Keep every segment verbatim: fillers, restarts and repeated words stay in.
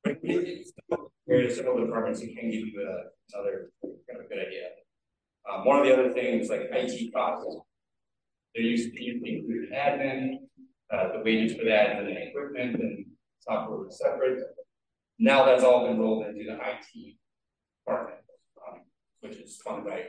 There's several departments that can give you a, another kind of good idea. Um, one of the other things, like I T costs, they're used to include admin, uh, the wages for that, and then equipment and software was separate. Now that's all been rolled into the I T department, um, which is funded by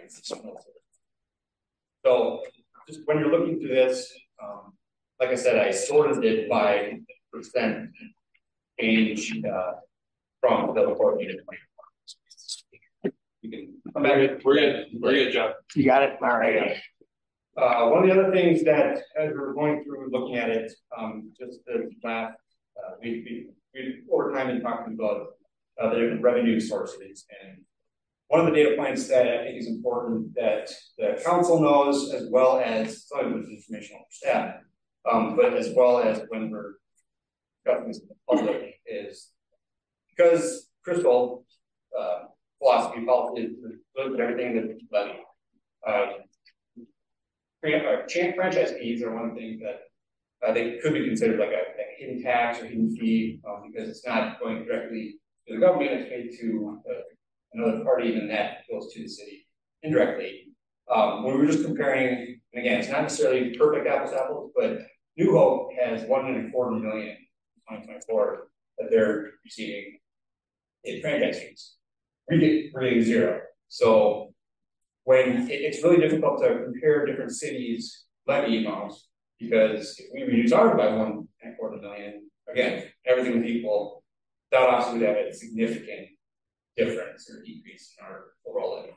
so just when you're looking through this, um, like I said, I sorted it by percent change uh, from the report unit twenty-four. You can come back. We're good. We're good. We're good, John. You got it? All right. Uh, one of the other things that, as we're going through looking at it, um, just the last, uh, we, we, we over time been talking about uh, the different revenue sources. And one of the data points that I think is important that the council knows, as well as some of this information on staff, um, but as well as when we're discussing this in the public, is because Crystal uh, philosophy policy is everything that's levy. Uh, franchise fees are one thing that uh, they could be considered like a, a hidden tax or hidden fee um, because it's not going directly to the government, it's paid to uh, another party, and that goes to the city indirectly. Um, when we were just comparing, and again, it's not necessarily perfect apples to apples, but New Hope has one and a quarter million in twenty twenty-four that they're receiving in franchise fees. We get we're getting zero. So when it, it's really difficult to compare different cities' levy amounts, because if we reduce ours by one and a quarter million, again, everything is equal, that obviously would have a significant difference or decrease in our overall levy.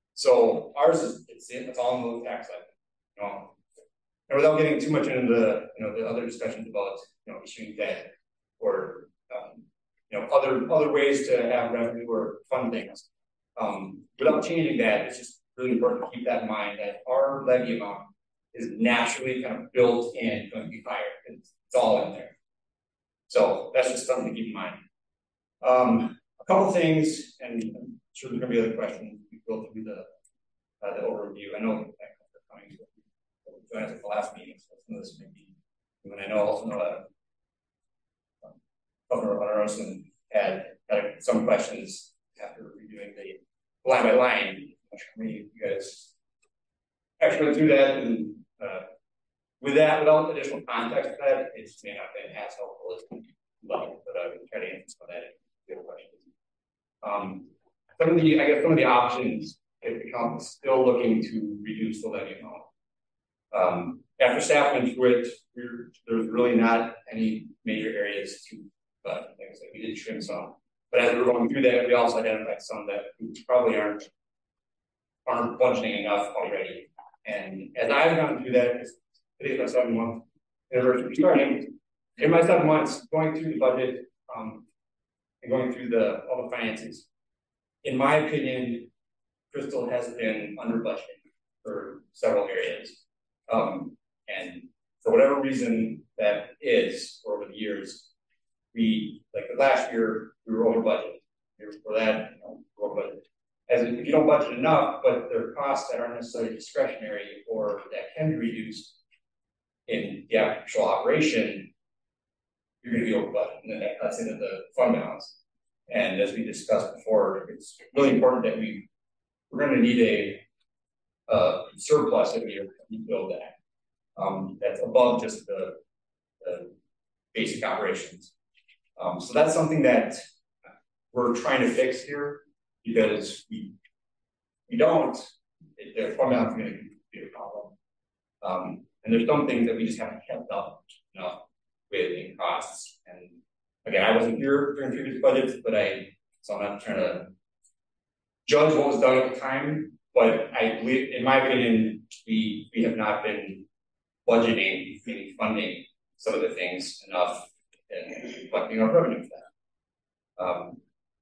So ours is it's it's all in the tax levy. You know, and without getting too much into the you know the other discussions about you know issuing debt or um, you know other other ways to have revenue or fund things, um, without changing that, it's just really important to keep that in mind that our levy amount is naturally kind of built in, going to be higher. It's, it's all in there. So that's just something to keep in mind. Um, a couple things, and I'm sure there's going to be other questions. We go through the uh, the overview. I know that coming to join us at the last meeting, so some of this may be. And I know also know that um, Governor Hunter had, had some questions after reviewing the line by line. I'm sure you guys actually went through that, and uh, with that, without additional context to that, it just may not have been as helpful as level, but I can try to answer some of that if you have questions. Um, some of the, I guess, some of the options if the council is still looking to reduce the levy amount. Um, after staff went through it, there's really not any major areas to, uh, like I said, we did trim some. But as we were going through that, we also identified some that probably aren't aren't budgeting enough already. And as I've gone through that, because today's my seven month anniversary starting, in my seven months going through the budget um, and going through the all the finances, in my opinion, Crystal has been under budgeting for several areas. Um, and for whatever reason that is, over the years, we, like the last year, we were over budget. The year before that, you know, we were over budget. As if you don't budget enough, but there are costs that aren't necessarily discretionary or that can be reduced in the actual operation, you're going to be over budget. And then that's into the fund balance. And as we discussed before, it's really important that we, we're going to need a uh, surplus every year to build that. Um, that's above just the, the basic operations. Um, so that's something that we're trying to fix here, because we we don't, it, the fund balance is going to be a problem. Um, and there's some things that we just haven't kept up enough with in costs. And again, I wasn't here during previous budgets, but I, so I'm not trying to judge what was done at the time, but I believe, in my opinion, we, we have not been budgeting, meaning funding some of the things enough and reflecting our revenue for that. Um,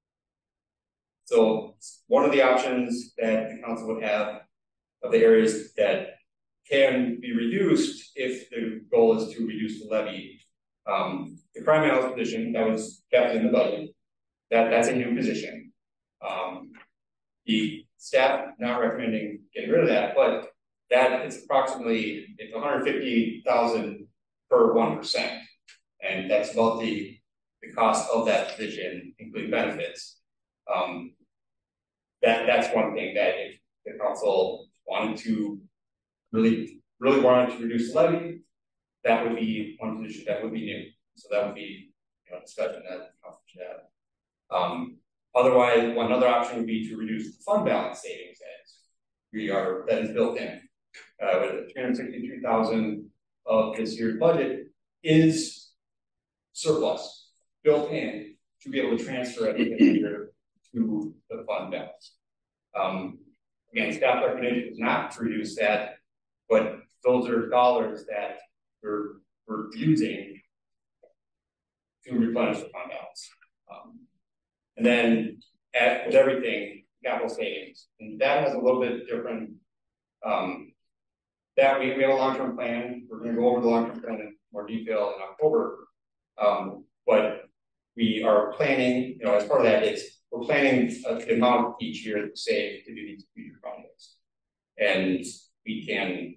so one of the options that the council would have of the areas that can be reduced if the goal is to reduce the levy. Um, the crime analyst position that was kept in the budget, that, that's a new position. Um, the staff not recommending getting rid of that, but that it's approximately it's one hundred fifty thousand per one percent, and that's about the the cost of that position, including benefits. Um, that that's one thing that if the council wanted to really, really wanted to reduce the levy, that would be one position that would be new. So that would be, you know, discussion that the council should have. Um, otherwise, one other option would be to reduce the fund balance savings as we are that is built in. Uh, with three hundred sixty-three thousand of this year's budget is surplus built in to be able to transfer at the end of the year to the fund balance. Um, again, staff recommendation is not to reduce that, but those are dollars that we're, we're using to replenish the fund balance. Um, and then at, with everything, capital savings, and that has a little bit different. Um, that we, we have a long-term plan. We're going to go over the long-term plan in more detail in October. Um, but we are planning, you know, as part of that is we're planning a, the amount each year to save to do these future projects. And we can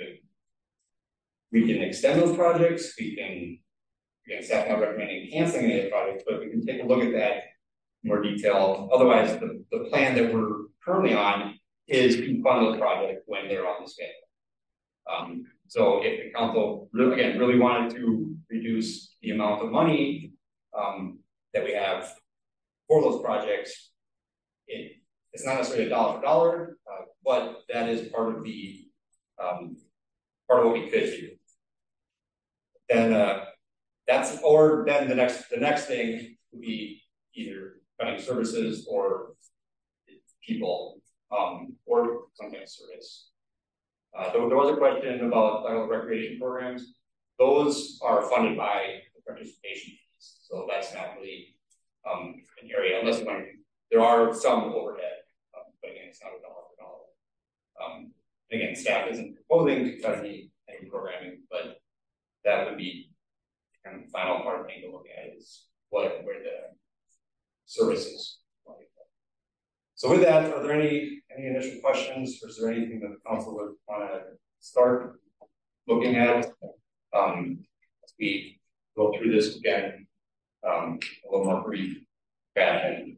we can extend those projects, we can again staff not recommending canceling any of the projects, but we can take a look at that in more detail. Otherwise, the, the plan that we're currently on is to fund those projects when they're on the schedule. Um, so if the council really, again, really wanted to reduce the amount of money um, that we have for those projects, it, it's not necessarily a dollar for dollar, uh, but that is part of the um, part of what we could do. Then uh, that's, or then the next the next thing would be either cutting services or people um, or some kind of service. Uh, there, there was a question about uh, recreation programs. Those are funded by the participation fees, so that's not really um, an area unless you want to. There are some overhead, um, but again, it's not a dollar for dollar. Um, again, staff isn't proposing to cut any, any programming, but that would be kind of the final part thing to look at is what where the services. So with that, are there any any initial questions, or is there anything that the council would want to start looking at um, as we go through this again um, a little more brief fashion?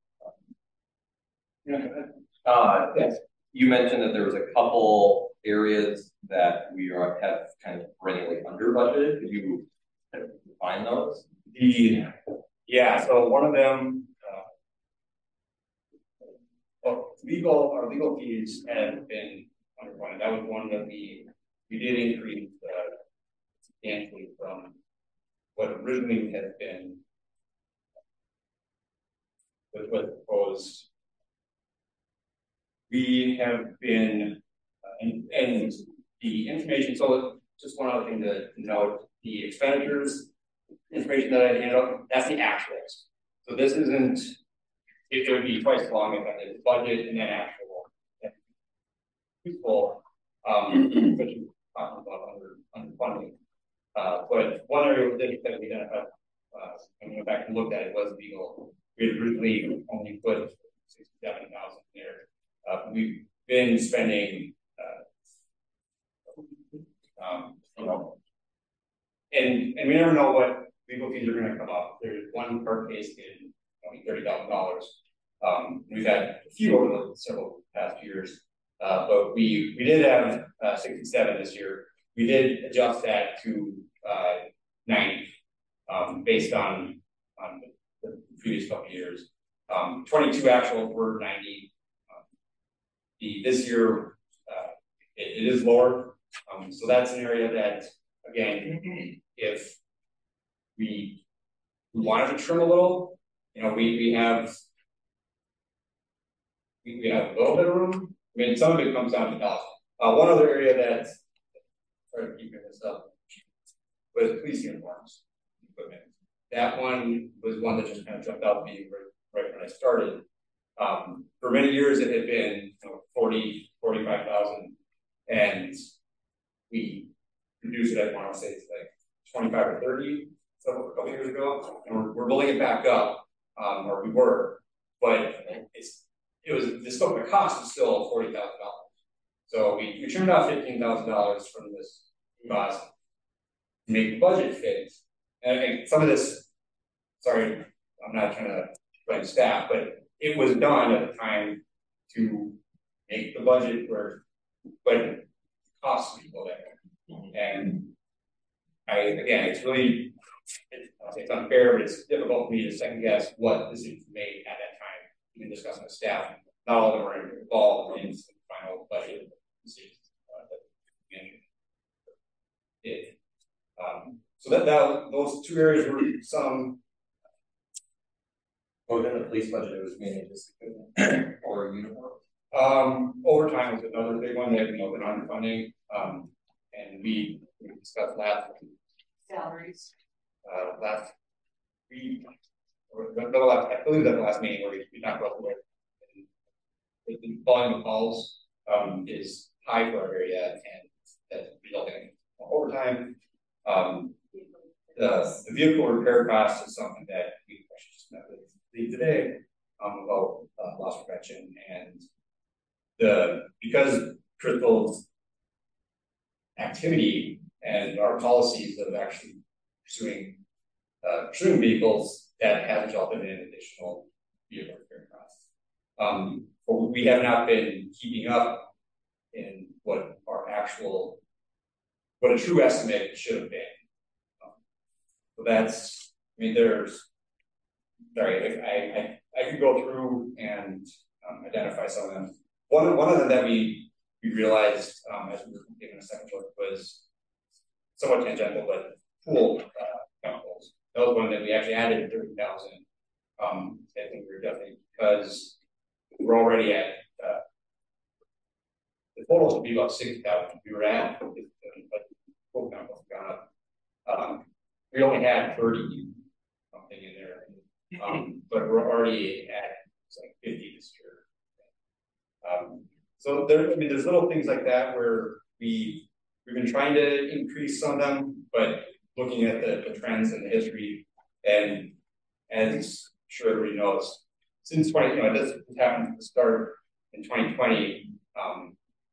Yeah. Uh, yes. You mentioned that there was a couple areas that we are have kind of perennially under budgeted. Could you kind of define those? The yeah. So one of them. Well, legal, our legal fees have been underfunded. That was one that we we did increase uh, substantially from what originally had been with what proposed. We have been uh, and, and the information. So just one other thing to note: the expenditures information that I handed out, that's the actuals. So this isn't. It, it would be twice as long if I did budget and then actual. Useful, um, especially talking about under, under funding. Uh, but one area that we identified, uh, when we went back and looked at it was legal. We had originally only put sixty-seven thousand there. Uh, we've been spending, uh, um, you know, and and we never know what legal fees are going to come up. There's one court case in only thirty thousand dollars. Um, we've had a few over the several past years, uh, but we we did have uh, sixty-seven this year. We did adjust that to uh, ninety um, based on on the, the previous couple of years. Um, twenty-two actual were ninety. Um, the this year uh, it, it is lower, um, so that's an area that again, if we we wanted to trim a little, you know, we we have. We have a little bit of room. I mean, some of it comes down to health. Uh, one other area that, sorry to keep this up, was police uniforms equipment. That one was one that just kind of jumped out at me right, right when I started. Um, for many years, it had been you know, forty, forty-five thousand, and we reduced it. I want to say it's like twenty-five or thirty, so a couple years ago, and we're, we're building it back up, um, or we were, but it's. It was the scope of the cost was still forty thousand dollars. So we, we turned out fifteen thousand dollars from this cost to make the budget fit. And, and some of this sorry, I'm not trying to blame staff, but it was done at the time to make the budget where, but it costs people there. Mm-hmm. And I, again, it's really, it, I'll say it's unfair, but it's difficult for me to second guess what decisions made at that time. We can discuss with staff. Not all of them were involved in the final budget decisions uh, that we did. Um, so that, that those two areas were some. Well, within the police budget, it was mainly just equipment or uniform. Um, overtime was another big one that we know been underfunding. Um, and we, we discussed last salaries. Uh, last week, or the, the last, I believe that the last meeting where we, we talked about the, the volume of calls um, is high for our area, and that's resulting in overtime. Um, the, the vehicle repair cost is something that we actually just met with Lee today um, about uh, loss prevention, and the because Crystal's activity and our policies of actually pursuing uh, pursuing vehicles that have resulted in additional vehicle repair costs. Um, but we have not been keeping up in what our actual, what a true estimate should have been. Um, so that's, I mean, there's, sorry, I, I, I could go through and um, identify some of them. One, one of them that we, we realized um, as we were taking a second look was somewhat tangential, but pool uh, chemicals. That was one that we actually added thirty thousand. Um, I think we were definitely, because we're already at, uh, the totals would be about sixty thousand. We were at, but pool chemicals have gone up. Um, we only had thirty something in there, um, but we're already at it's like fifty this year. Um, so there, I mean, there's little things like that where we we've been trying to increase some of them, but looking at the, the trends and the history, and as I'm sure everybody knows, since twenty, you know, this happened at the start in twenty twenty. Um,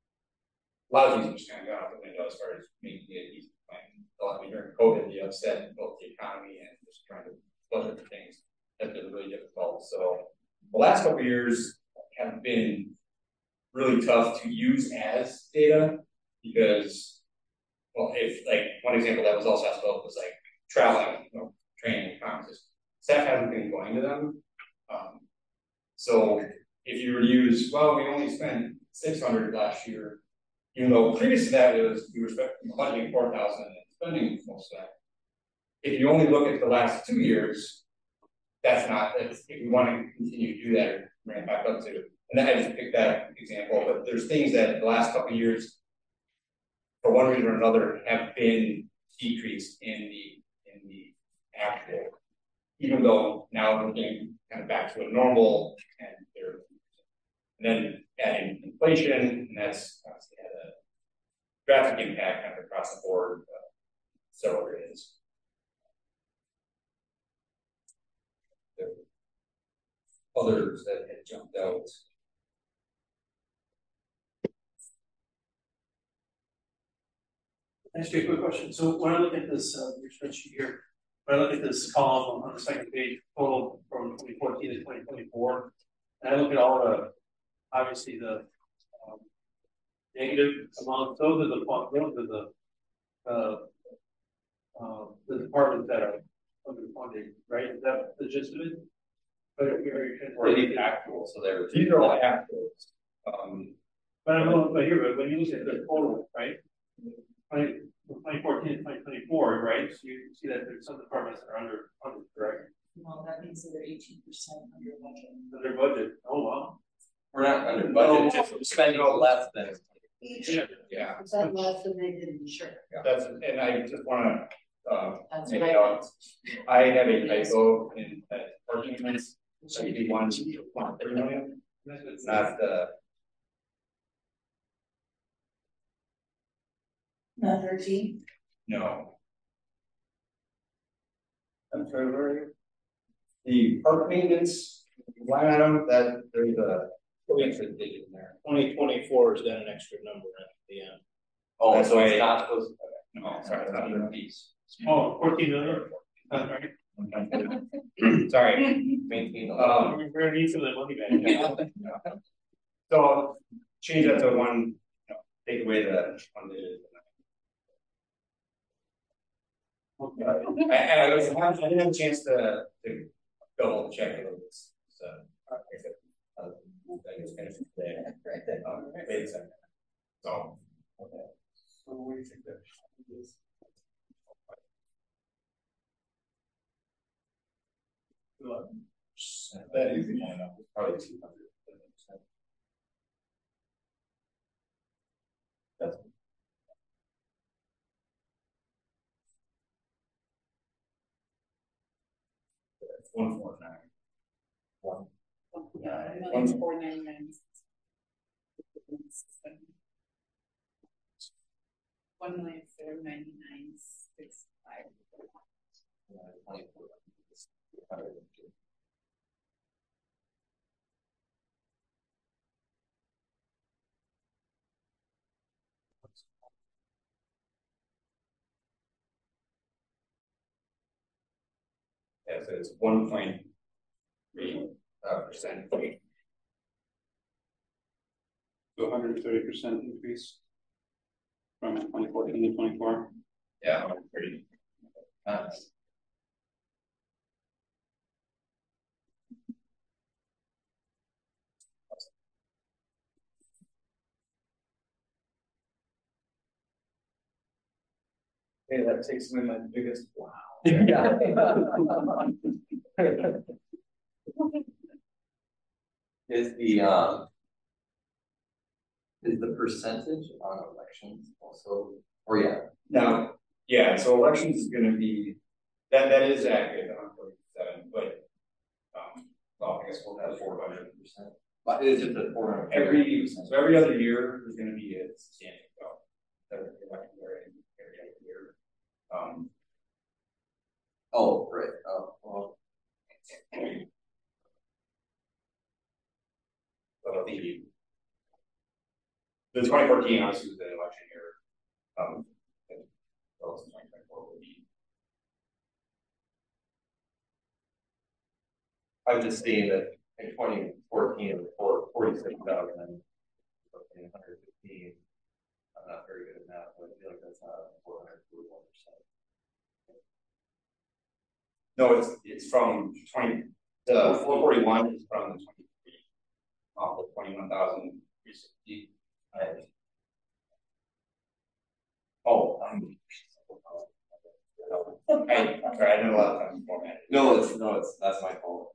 a lot of things just kind of gone out the window as far as making it easy to plan. A lot, I mean, during COVID, the upset in both the economy and just trying to budget for things has been really difficult. So the last couple of years have been really tough to use as data because, well, if like one example that was also asked about was like traveling, you know, training conferences. Staff hasn't been going to them. Um, so if you were to use, well, we only spent six hundred last year, even though previous to that it was we were budgeting four thousand and spending most of that. If you only look at the last two years, that's not. That's, if we want to continue to do that, or bring it back up to. And then I just picked that example, but there's things that the last couple of years, for one reason or another, have been decreased in the in the actual, even though now we're getting kind of back to a normal, and they're and then adding inflation, and that's obviously had a drastic impact kind of across the board, uh, several areas. There were others that had jumped out. Can I ask you a quick question? So when I look at this, uh, your spreadsheet here, when I look at this column on the second page, total from twenty fourteen to twenty twenty-four, and I look at all the, obviously the um, negative amounts, those are the, those are the, uh, uh, the departments that are underfunded, right? Is that the gist of it? But or these actual, so they're these are all actuals. Um, but I know, but here, but when you look at the total, right? twenty fourteen to twenty twenty-four, right? So you see that there's some departments that are under funded, correct? No, that means that they're eighteen percent under budget. Under budget. Oh wow. We're not under budget, no, just spending less than each. Yeah, yeah. Percent less than they did in sure. Yeah. That's and I just want to uh, That's make right. out. I have a typo in uh, parking minutes. seventy-one point three million. Not the. Not thirteen. No. I'm sorry, where are you? The park maintenance line item that there's a extra digit in there. twenty twenty-four has got an extra number at the end. Oh, That's so why it's not supposed no, sorry, that's not the piece. Oh, fourteen million. That's right. Sorry. Maintain the. Um, We're gonna need some of that money back. So I'll change that to one, you know, take away the one digit. Okay. I, I, I was- I didn't have a chance to, to double check it. So, uh, I said, uh, I just finished it today. Um, wait a second. So, okay. So what do you think that is? That is the one, probably two hundred. That's one four nine. One. Yeah, One four ninety nine. One million four ninety nine six five. Yeah, so it's one point three uh, percent. So one hundred thirty percent increase from twenty fourteen to twenty-four. Yeah, pretty. Uh, Hey, that takes away my biggest wow. Yeah. Is the, um, is the percentage on elections also, or yeah? Now, yeah, so elections is gonna be, that, that is accurate on forty-seven, but, um, well, I guess we'll have four hundred percent. But it's just a four hundred. Every, so every other year, there's gonna be a substantial go. Every election year, every other year. Um, Oh, right, oh, well. so the, the twenty fourteen obviously was the election year. Um, and well, twenty twenty-four will be. I was just seeing that in twenty fourteen, it was for forty-six thousand, and one hundred fifteen. I'm not very good at math, but I feel like that's not four hundred forty-one percent. No, it's, it's from twenty, the four forty-one is from the twenty-three. Off of twenty-one thousand three sixty. Oh, um. I, sorry, I know a lot of times formatted. No, it's, no, it's, that's my fault.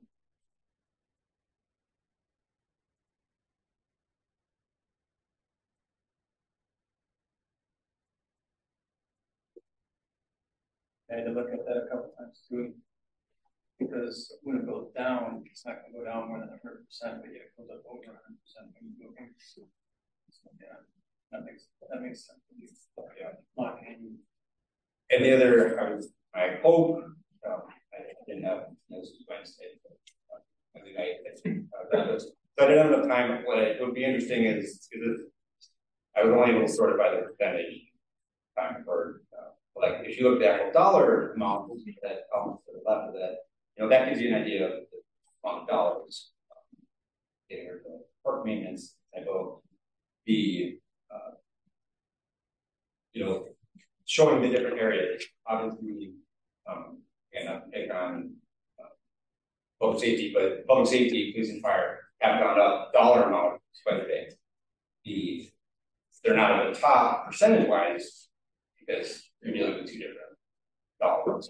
I had to look at that a couple times too. Because when it goes down, it's not gonna go down more than a hundred percent, but yeah, it goes up over a hundred percent when you go in. So, yeah, that makes, that makes sense. Yeah, blocking. And the other, I was, I hope, um, I didn't have, this was Wednesday, but, uh, Wednesday night, I think, uh, that was, so I didn't have enough time. What it would be interesting is, is it, I was only able to sort it by the percentage time for, uh, like, if you look at the actual dollar amount, that column to the left of that, you know, that gives you an idea of the amount of dollars, um, getting rid of the park maintenance type of the, uh, you know, showing the different areas. Obviously, um, and not to pick on uh, public safety, but public safety, police and fire have gone up dollar amount quite a bit. The they're not at the top percentage wise because they're dealing with two different dollars.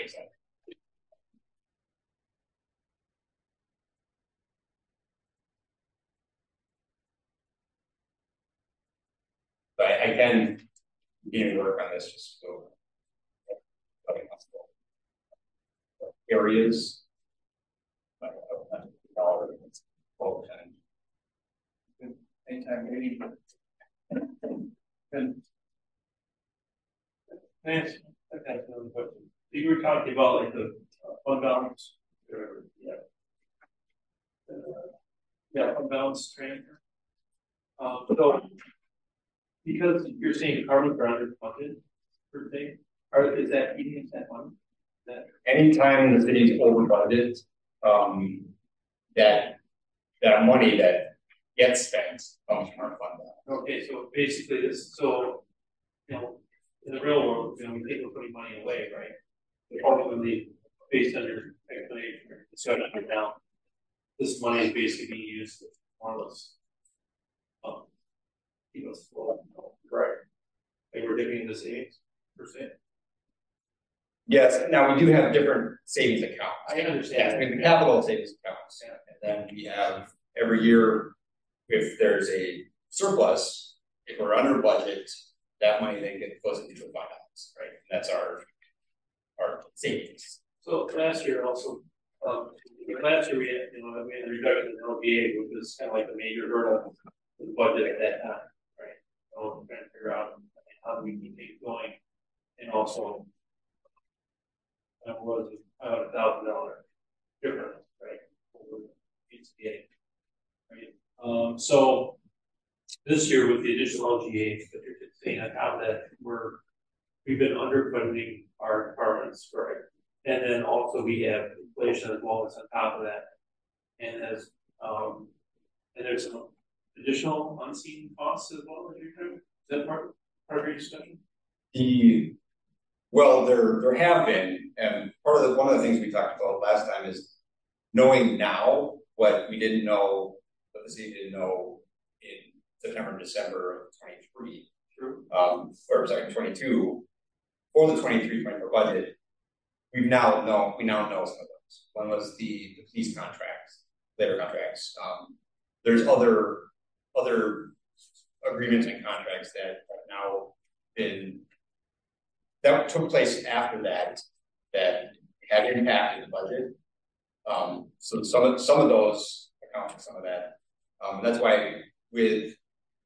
But I, I can continue to work on this just so areas. Like a dollar, twelve percent. Anytime, maybe. Good. Nancy, I got another question. You were talking about like the uh, fund balance, or, yeah. Uh, yeah, fund balance transfer. Um, so because you're seeing carbon for under funded per thing, or is that eating that money? anytime the city's over budget, um, that, that money that gets spent comes from our fund balance. Okay, so basically this, so, you know, in the real world, you know, we people putting money away, right? Ultimately, based on your explanation, or discussion right now, this money is basically being used to more or less. Um, keep us afloat, right? Like we're dipping into savings, per se. Yes, now we do have different savings accounts. I understand. Yes, we have the capital savings accounts, and then we have every year, if there's a surplus, if we're under budget, that money then gets goes into a fund balance, right? And that's our our savings. So last year also, um, last year we had, you know, we had a reduction in L B A, which was kind of like the major hurdle in the budget at that time, right? So we're trying to figure out how do we keep things going, and also, that was about a thousand dollar difference, right? Over P C A, right? Um, so this year with the additional L G A, that you're saying on top of that, we're we've been underfunding our departments, right? And then also we have inflation as well as on top of that. And as um and there's some additional unseen costs as well as you're doing. Is that part, part of your discussion? The well, there there have been, and part of the one of the things we talked about last time is knowing now what we didn't know, what the city didn't know in September, December of twenty-three. True. Um, or sorry, twenty-two, for the twenty-three twenty-four budget, we've now know, we now know some of those. One was the, the police contracts, labor contracts. Um, there's other, other agreements and contracts that have now been, that took place after that, that had impacted the budget. Um, so some of, some of those account for some of that. Um, that's why with,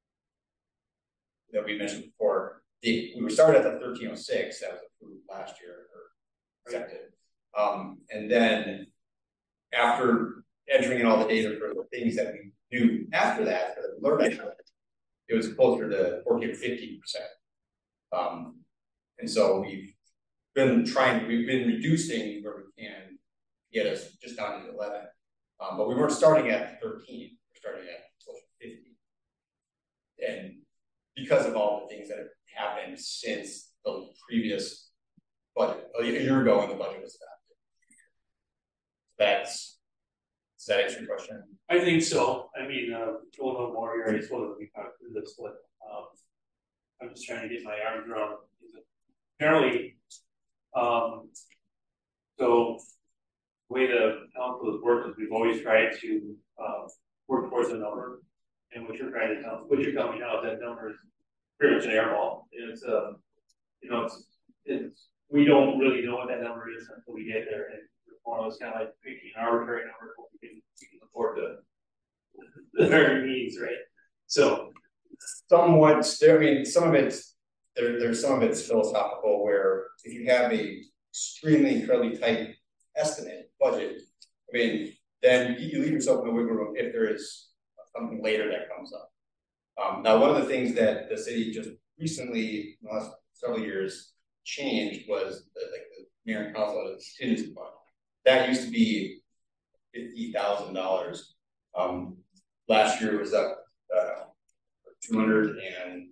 that we mentioned before, the, we were started at the thirteen oh six that was approved last year or accepted. Um, and then after entering in all the data for the things that we knew after that, for the learning, it was closer to fourteen or fifteen percent. Um, and so we've been trying, we've been reducing where we can get us just down to eleven. Um, but we weren't starting at thirteen, we're starting at closer to fifty. And because of all the things that have happened since the previous budget, a year ago when the budget was adopted. That's, does that answer your question? I think so. I mean, uh, we'll know more here. I suppose we talked through this, but um, I'm just trying to get my arms around. Apparently, um, so the way the council has worked is we've always tried to uh, work towards a number, and what you're trying to tell, what you're telling me now, that number is pretty much an airball. It's um, you know, it's it's we don't really know what that number is until we get there, and one of those kind of like picking an arbitrary number what we can, we can afford to the very needs, right? So somewhat, I mean, some of it's there. There's some of it's philosophical, where if you have a extremely incredibly tight estimate budget, I mean, then you leave yourself in a wiggle room if there is something later that comes up. Um, now, one of the things that the city just recently, in the last several years, changed was the, like the mayor and council contingency fund. That used to be fifty thousand dollars. Um, last year it was up uh, two hundred and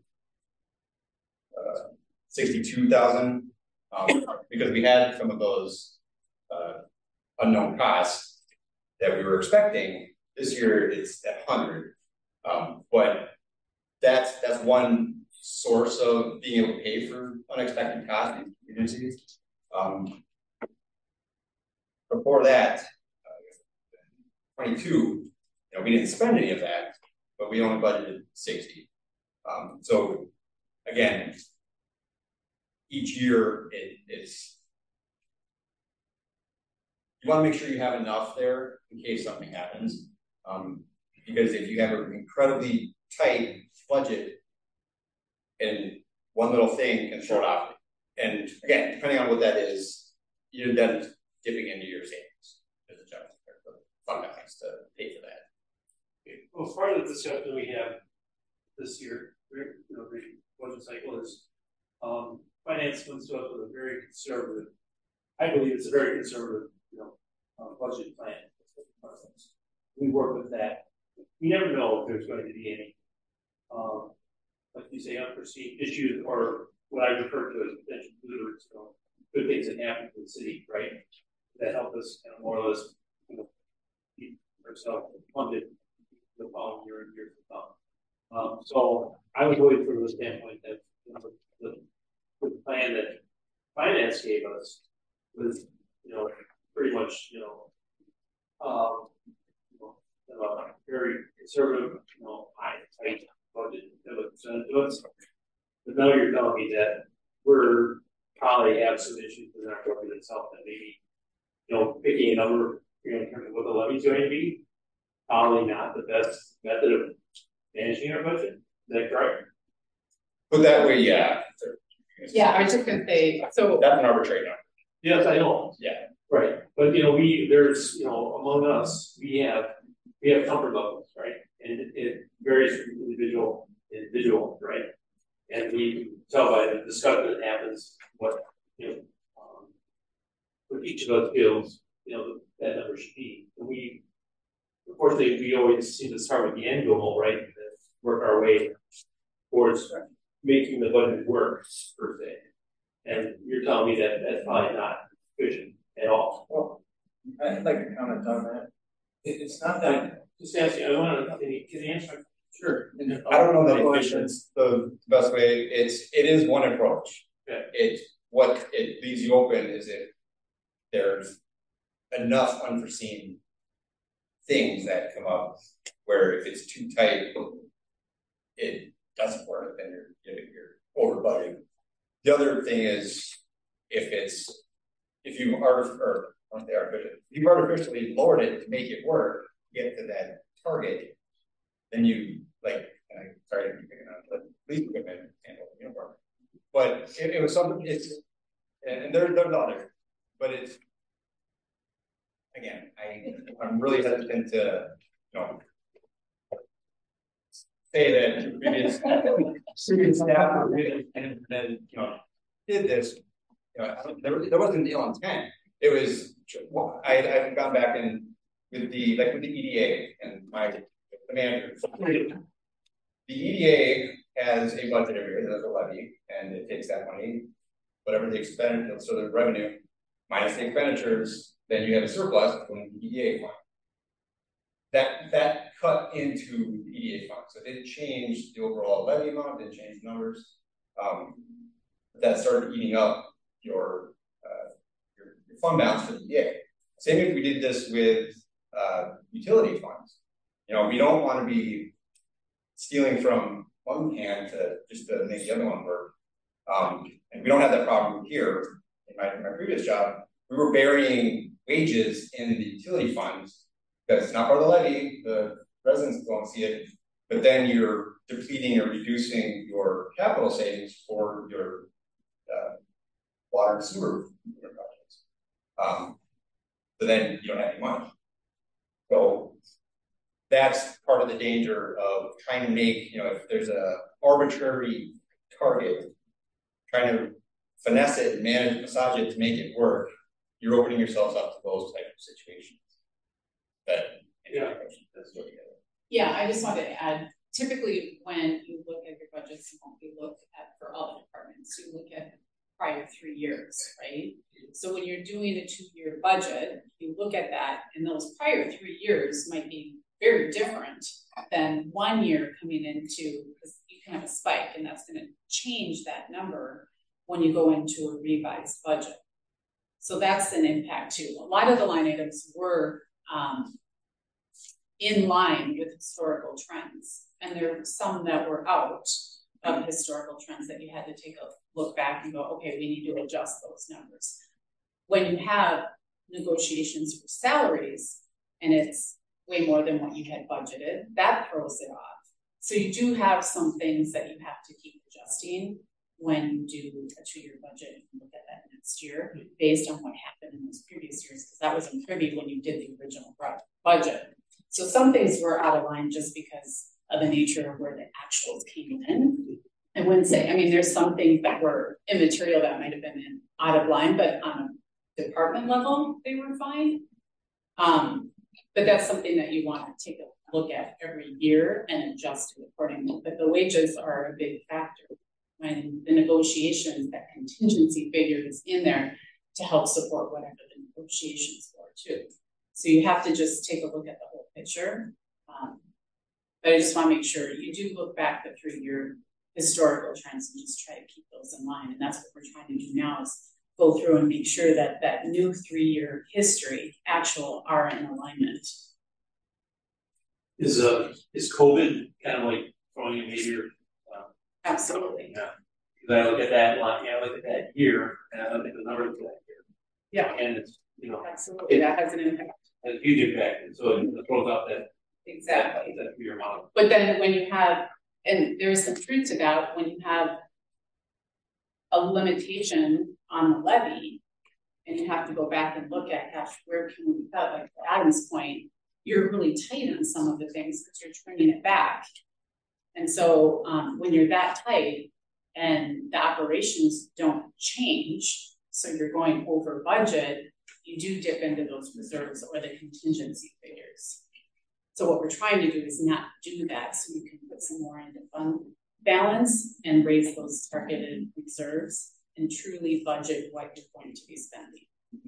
sixty-two thousand, um, because we had some of those uh, unknown costs that we were expecting. This year it's at one hundred, um, but that's that's one source of being able to pay for unexpected costs and contingencies. Um, before that, uh, twenty-two, you know, we didn't spend any of that, but we only budgeted sixty. Um, so again, each year it is, you want to make sure you have enough there in case something happens. Um, because if you have an incredibly tight budget and one little thing can throw it off. And again, depending on what that is, you're then dipping into your savings as a general fund balance to pay for that. Okay. Well, part of the discussion we have this year, you know, the budget cycle is um, finance comes to us with a very conservative I believe it's a very conservative, you know, uh, budget plan. We work with that. We never know if there's going to be any, um, like you say, unforeseen issues, or what I refer to as potential looters, you know, good things that happen to the city, right? That help us kind of more or less, you know, keep ourselves funded the following year and years to come. Um, so I was waiting for the standpoint that, you know, the, the plan that finance gave us was, you know, pretty much, you know, um, you know, uh, very conservative, you know, high, tight budget that was presented to us. But now you're telling me that we're probably have some issues with our government itself, that maybe, you know, picking a number, you know, in terms of what the levy's going to be, probably not the best method of managing our budget. Is that correct? But that way, yeah. Yeah, I was just gonna say, so, That's an arbitrary number. Yes, I know. Yeah. Right, but you know, we, there's, you know, among us, we have, we have comfort levels, right? And it, it varies from individual, individual, right? And we tell by the discussion that happens, what, you know, um, what each of us feels, you know, that number should be. And we, unfortunately, we always seem to start with the end goal, right? And work our way towards making the budget work, per se. And you're telling me that that's probably not efficient at all. Well, I'd like to comment on that. It, it's not that. Just asking, I want to, can you, can you answer? Sure. I don't know that efficient's the best way. It's it is one approach. Okay. It what it leaves you open is if there's enough unforeseen things that come up where if it's too tight, it doesn't work, then you're you're over budgeting. The other thing is if it's if you are or aren't they artificial, if you've artificially lowered it to make it work, get to that target, then you like and I sorry to keep picking on but police equipment and uniform. But it, it was something it's and, and there there's others, but it's again, I I'm really hesitant to you know say that previous previous staff or really and then you know did this. You know, there, there wasn't ill intent. It was well, I I haven't gone back and with the like with the E D A and my the manager. The E D A has a budget every year, there's a levy, and it takes that money, whatever the expenditure, so the revenue minus the expenditures, then you have a surplus from the E D A fund. That that cut into the E D A fund, so it didn't change the overall levy amount, didn't change the numbers. Um, but that started eating up your, uh, your your fund balance for the E D A. Same if we did this with uh, utility funds. You know, we don't want to be stealing from one hand to just to make the other one work. Um, and we don't have that problem here. In my, in my previous job, we were burying wages in the utility funds because it's not part of the levy, the residents don't see it, but then you're depleting or reducing your capital savings for your uh, water and sewer projects. Um, so then you don't have any money. So that's part of the danger of trying to make, you know, if there's a arbitrary target, trying to finesse it, manage, massage it to make it work, you're opening yourselves up to those type of situations. But yeah, that's what you get. yeah, I just wanted to add, typically when you look at your budgets, you won't be looked at for all the departments, you look at prior three years, right? So when you're doing a two-year budget, you look at that, and those prior three years might be very different than one year coming into, because you can have a spike, and that's going to change that number when you go into a revised budget. So that's an impact too. A lot of the line items were um, in line with historical trends, and there were some that were out of historical trends that you had to take a look back and go, okay, we need to adjust those numbers. When you have negotiations for salaries and it's way more than what you had budgeted, that throws it off. So you do have some things that you have to keep adjusting when you do a two-year budget and look at that next year based on what happened in those previous years, because that was in privy when you did the original budget. So some things were out of line just because of the nature of where the actuals came in. I wouldn't say, I mean, there's some things that were immaterial that might have been in, out of line, but on a department level, they were fine. Um, but that's something that you want to take a look at every year and adjust it accordingly. But the wages are a big factor when the negotiations, that contingency figure is in there to help support whatever the negotiations for too. So you have to just take a look at the whole picture. Um, but I just want to make sure you do look back at three-year historical trends and just try to keep those in mind. And that's what we're trying to do now, is go through and make sure that that new three-year history actual are in alignment. Is uh is COVID kind of like throwing a major? Um, Absolutely. Yeah. Because I look at that line, yeah, I look at that year, and I look at the numbers for that year. Yeah. And it's, you know, Absolutely. it, that has an impact. has a huge impact, and so it throws out that Exactly. that, that three-year model. But then when you have, and there is some truth to that, when you have a limitation on the levy, and you have to go back and look at, gosh, where can we cut? Like to Adam's point, you're really tight on some of the things because you're turning it back. And so um, when you're that tight and the operations don't change, so you're going over budget, you do dip into those reserves or the contingency figures. So what we're trying to do is not do that, so you can put some more into fund balance and raise those targeted reserves and truly budget what you're going to be spending.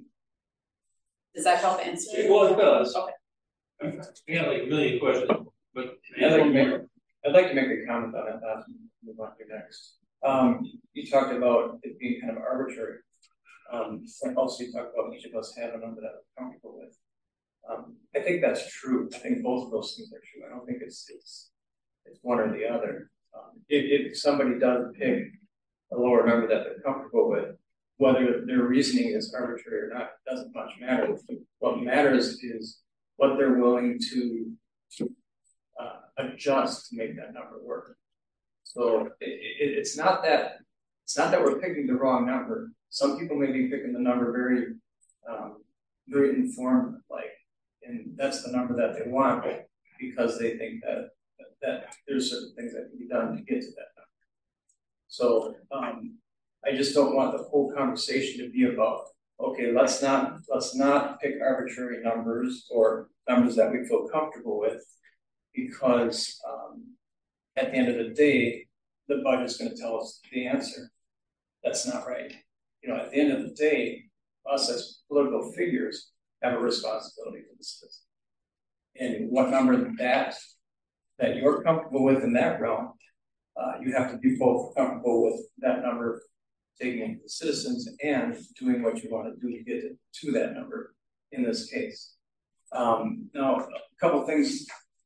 Does that help answer? Well, it does. Okay. We got like a million questions, but I'd like to make, I'd like to make a comment on that, last move on to next. Um, you talked about it being kind of arbitrary. Um, and also you talked about each of us have a number that we're comfortable with. Um, I think that's true. I think both of those things are true. I don't think it's it's it's one or the other. Um, if, if somebody does pick a lower number that they're comfortable with, whether their reasoning is arbitrary or not, doesn't much matter. What matters is what they're willing to, to uh, adjust to make that number work. So it, it, it's not that it's not that we're picking the wrong number. Some people may be picking the number very, um, very informed, like, and that's the number that they want because they think that that there's certain things that can be done to get to that number. So um, I just don't want the whole conversation to be about, okay, let's not let's not pick arbitrary numbers or numbers that we feel comfortable with, because um, at the end of the day, the budget's going to tell us the answer. That's not right. You know, at the end of the day, us as political figures have a responsibility for the citizen. And what number that that you're comfortable with in that realm, uh, you have to be both comfortable with that number taking into the citizens and doing what you want to do to get to, to that number in this case. Um, now, a couple things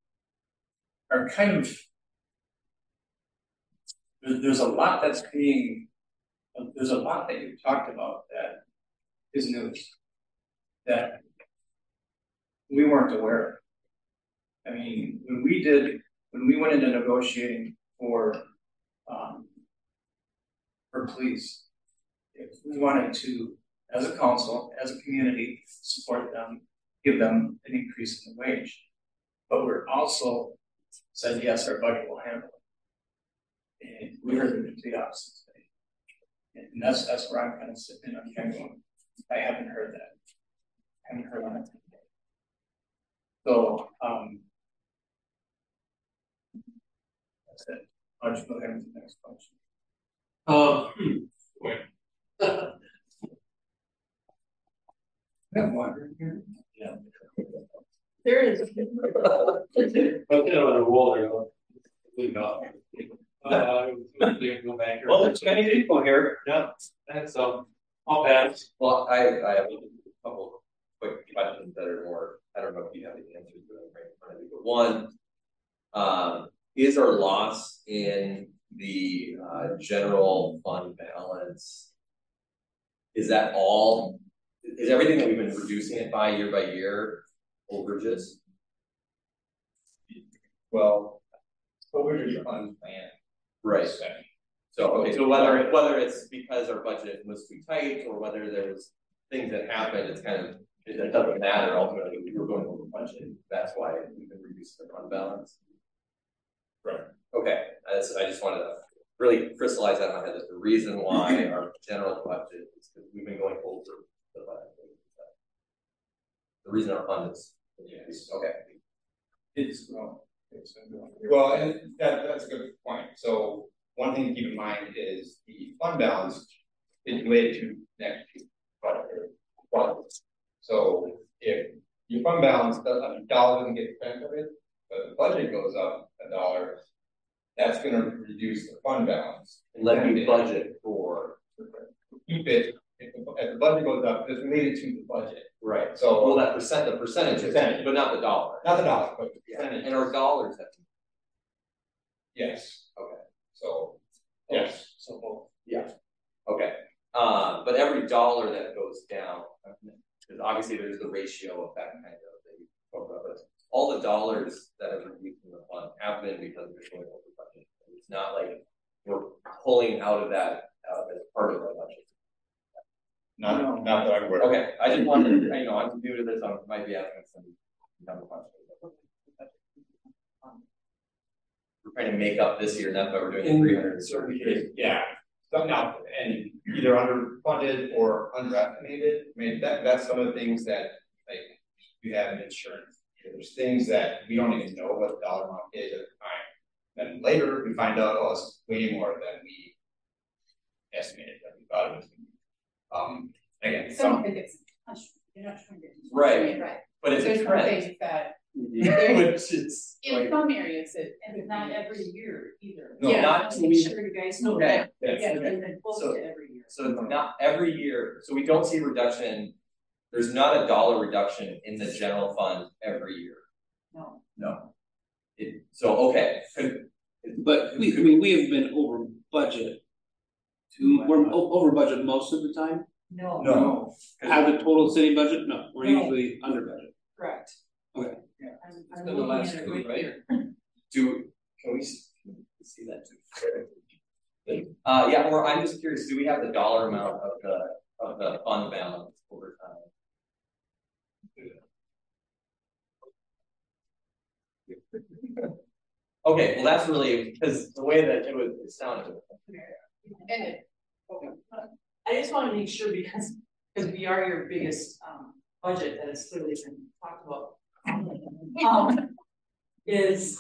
are kind of, there's a lot that's being, there's a lot that you've talked about that is news that we weren't aware of. I mean, when we did, when we went into negotiating for, um, for police, if we wanted to, as a council, as a community, support them, give them an increase in the wage, but we're also said, yes, our budget will handle it. And we heard the complete opposite today. And that's, that's where I'm kind of sitting, I'm kind of going, I haven't heard that. I haven't heard on it. So, um, that's it. I'll just go ahead with the next question. Um, wait. I have water in here. Yeah. There is. But you know, on the wall there, leave it off. Uh, go back here. Well, there's many people here. Yeah, that's um, I'll pass. Well, I, I have a couple quick questions that are more, I don't know if you have the answers to them right in front of you, but one, um, is our loss in the uh, general fund balance, is that all, is everything that we've been reducing it by year by year overages? Well, overages are unplanned. Right. So, okay, so whether whether it's because our budget was too tight or whether there's things that happened, it's kind of, it doesn't matter. Ultimately, we were going over budget. That's why we've been reducing the fund balance. Right. Okay. I just, I just wanted to really crystallize that in my head, that the reason why our general budget is because we've been going over the budget. the reason our fund is, Yes. okay. It's growing. It's been growing. Well, and that, that's a good point. So one thing to keep in mind is the fund balance is related to next year's budget. So if your fund balance, a dollar doesn't get spent of it, but the budget goes up a dollar, that's going to reduce the fund balance. And let me budget for keep it, if the, if the budget goes up, it's related to the budget. right. So Well, that percent, the percentage, Percentage. but not the dollar. not the dollar, but the percentage. And our dollars have to. Yes. Okay. So yes. So both. Yeah. Okay. Uh, but every dollar that goes down, because obviously there's the ratio of that kind of that you spoke about. But all the dollars that are reduced in the fund have been because we're going over budget. It's not like we're pulling out of that uh, as part of our budget. Not, no. not that I'm aware of. Okay, I just wanted to, you know, I'm new to this, I might be asking some dumb questions. We're trying to make up this year, and that's why we're doing three hundred. Certain cases, yeah. So now, and either underfunded or underestimated. I mean, that that's some of the things that like you have in insurance. There's things that we don't even know what the dollar amount is at the time. Then later we find out, oh, it's way more than we estimated that we thought it was. Um, again, Some some of it's, you're not trying to. Right. Right. But it's There's a some trend. things that, Which is in like, some areas, it, And it's not every year either. No, yeah, not To make sure you guys know Okay. that. Yes. Yeah, and then post So- it every year. so not every year, so we don't see a reduction. There's not a dollar reduction in the general fund every year. No. No. It, so, okay. Could- But we, I mean, we have been over budget. We're o- over budget most of the time. No. no. Have a total city budget? No, we're No. usually under budget. Correct. Okay. Yeah. I'm, It's I'm been the looking last at it two, right right? here. Do, can we s- see that too? Uh, yeah, or I'm just curious, do we have the dollar amount of the, of the fund balance over time? Okay, well, that's really, because the way that it was, it sounded. and it, I just want to make sure because, because we are your biggest, um, budget that has clearly been talked about. Um, is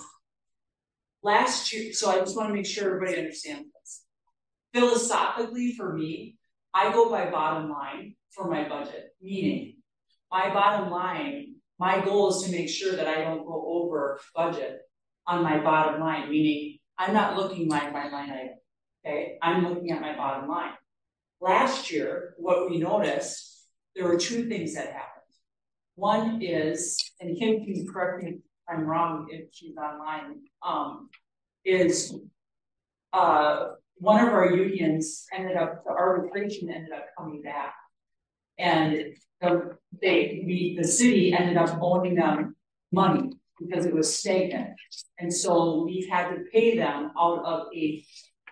last year, so I just want to make sure everybody understands this. Philosophically, for me, I go by bottom line for my budget, meaning my bottom line, my goal is to make sure that I don't go over budget on my bottom line, meaning I'm not looking line by line item, okay? I'm looking at my bottom line. Last year, what we noticed, there were two things that happened. One is, and Kim can correct me if I'm wrong if she's online, um, is uh, one of our unions ended up, the arbitration ended up coming back. And the, they, we, the city ended up owing them money because it was stagnant. And so we've had to pay them out of a,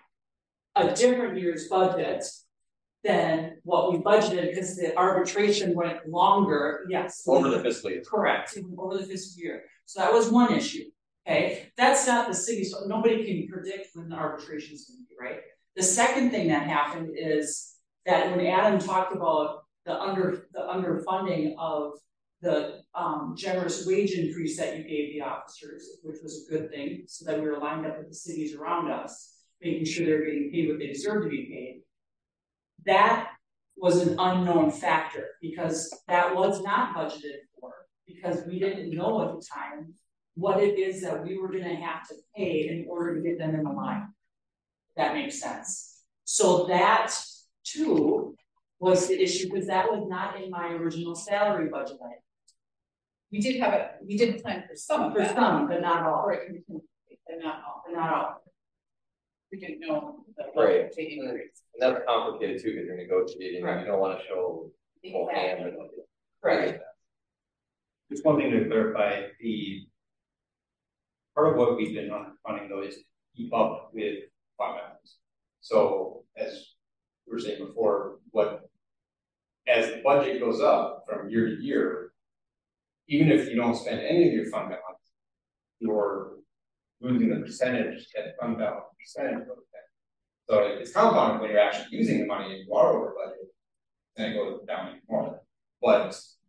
a different year's budget than what we budgeted because the arbitration went longer. Yes. Over the fiscal year. Correct, it went over the fiscal year. So that was one issue. Okay, that's not the city, so nobody can predict when the arbitration is going to be, right? The second thing that happened is that when Adam talked about the under the underfunding of the um, generous wage increase that you gave the officers, which was a good thing, so that we were lined up with the cities around us, making sure they're getting paid what they deserve to be paid. That was an unknown factor because that was not budgeted for because we didn't know at the time what it is that we were going to have to pay in order to get them in the line. That makes sense. So that too was the issue because that was not in my original salary budget item. we did have a, we did plan for some of For that. some, but not all. Right, and not all, But not all. we didn't know the, Right. the increase. And that's complicated too, because you're negotiating, and you don't want to show full hand. Exactly. Right. Just one thing to clarify, the part of what we've been running though is to keep up with fund balance. So as we were saying before, what as the budget goes up from year to year, even if you don't spend any of your fund balance, you're losing the percentage that fund balance percentage goes down. So it's compounded when you're actually using the money and you are over budget, then it goes down even more. But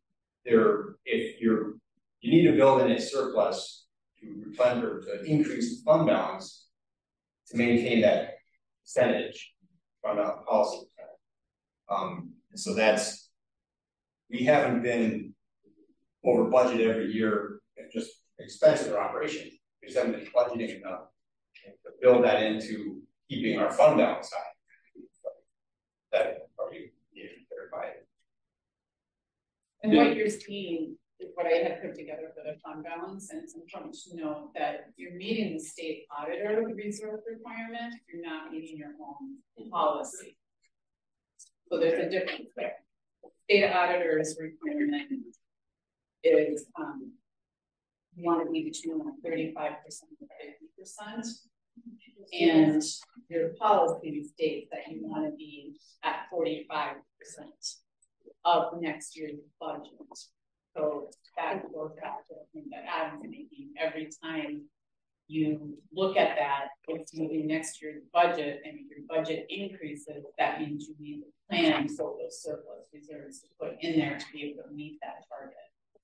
there, if you're, you need to build in a surplus to replenish or to increase the fund balance to maintain that percentage from a policy. Um, so that's, we haven't been over budget every year, just expenses or operation. We just haven't been budgeting enough to build that into keeping our fund balance high. That probably needs to be clarified. And what you're seeing is what I had put together for the fund balance, and it's important to note that you're meeting the state auditor reserve requirement, you're not meeting your own policy. So there's a difference there. State auditor's requirement is um you want to be between thirty-five percent and fifty percent. And your policy states that you want to be at forty-five percent of next year's budget. So that goes back to the thing that Adam's making. Every time you look at that, it's moving next year's budget, and if your budget increases, that means you need to plan for those surplus reserves to put in there to be able to meet that target.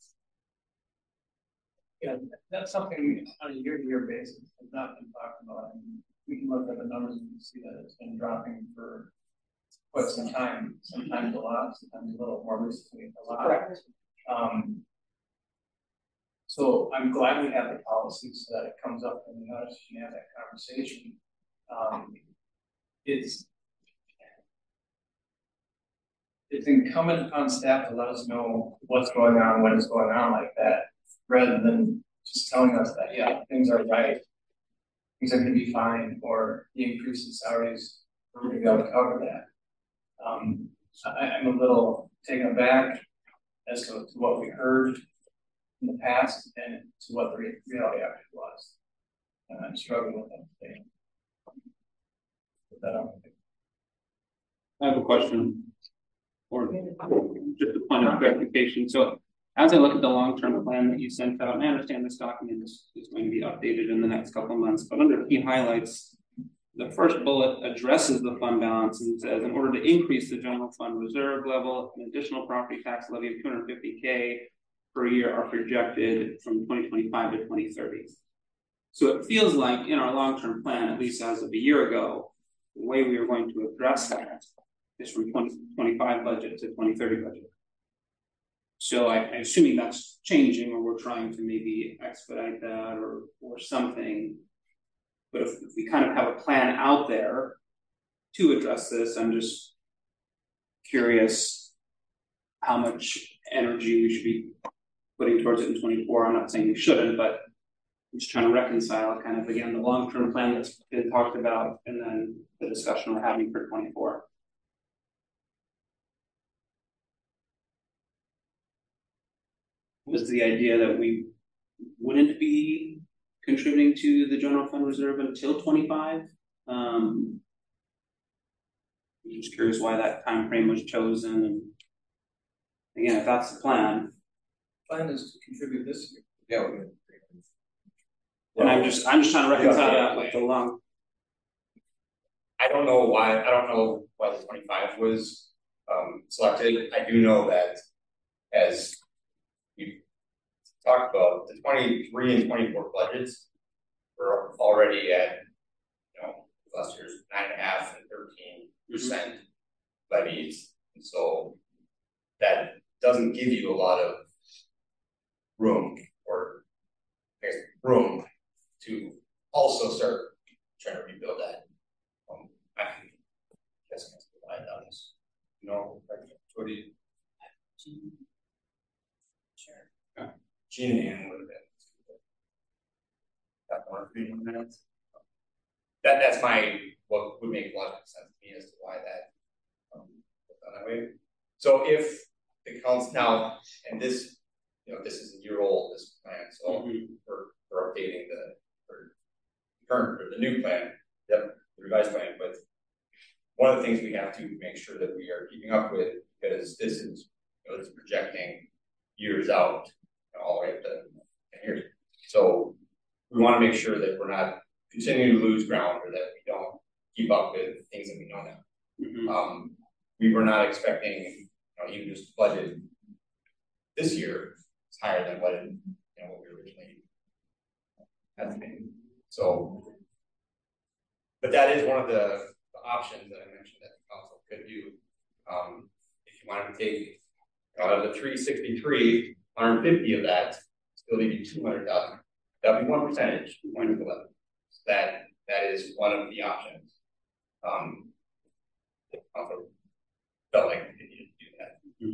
Yeah, that's something on a year-to-year basis has not been talked about. And we can look at the numbers and see that it's been dropping for quite some time, sometimes a lot, sometimes a little, more recently a lot. Correct. Um, so I'm glad we have the policy so that it comes up in the notice and you have that conversation. Um, it's it's incumbent upon staff to let us know what's going on, what is going on like that, rather than just telling us that, yeah, things are right, things are going to be fine, or the increase in salaries, we're going to be able to cover that. Um, I, I'm a little taken aback as to, to what we heard in the past and to what the re reality actually was. And I'm struggling with that today. Put that on. I have a question, or just a point of clarification. So as I look at the long-term plan that you sent out, and I understand this document is, is going to be updated in the next couple of months, but under key highlights, the first bullet addresses the fund balance and says, in order to increase the general fund reserve level, an additional property tax levy of two hundred fifty K per year are projected from twenty twenty-five to twenty thirty. So it feels like in our long-term plan, at least as of a year ago, the way we are going to address that is from twenty twenty-five budget to twenty thirty budget. So I, I'm assuming that's changing, or we're trying to maybe expedite that or or something. But if, if we kind of have a plan out there to address this, I'm just curious how much energy we should be putting towards it in twenty-four. I'm not saying we shouldn't, but I'm just trying to reconcile kind of, again, the long-term plan that's been talked about and then the discussion we're having for twenty-four. Was the idea that we wouldn't be contributing to the general fund reserve until twenty-five? Um, I'm just curious why that time frame was chosen. And again, if that's the plan, Plan is to contribute this year. Yeah, we're gonna. and I'm just I'm just trying to reconcile that with the long. I don't know why, I don't know why the twenty-five was um, selected. I do know that as we talked about, the twenty-three and twenty-four budgets were already at, you know, last year's nine and a half and thirteen percent levies. And so that doesn't give you a lot of room or I guess room to also start trying to rebuild that. Um, I guess I can provide on this. You know, what do you? Sure. Yeah. Gene and Ann would have been. That one reading minutes. That that's my what would make a lot of sense to me as to why that um was done that way. So if the council now, and this, you know, this is a year old, this plan, so mm-hmm. we're, we're updating the for current or the new plan, yep, the revised plan. But one of the things we have to make sure that we are keeping up with, because this is, you know, it's projecting years out, you know, all the way up to ten years. So we want to make sure that we're not continuing to lose ground, or that we don't keep up with things that we know now. Mm-hmm. Um, we were not expecting, you know, even just budget this year is higher than what it, you know, what we originally estimated. So, but that is one of the, the options that I mentioned that the council could do. Um, if you wanted to take out of the three sixty-three, one hundred fifty of that, still leave you two hundred thousand. That'd be one percentage point of eleven. So that that is one of the options. Um, the council felt like they needed to do that. Mm-hmm.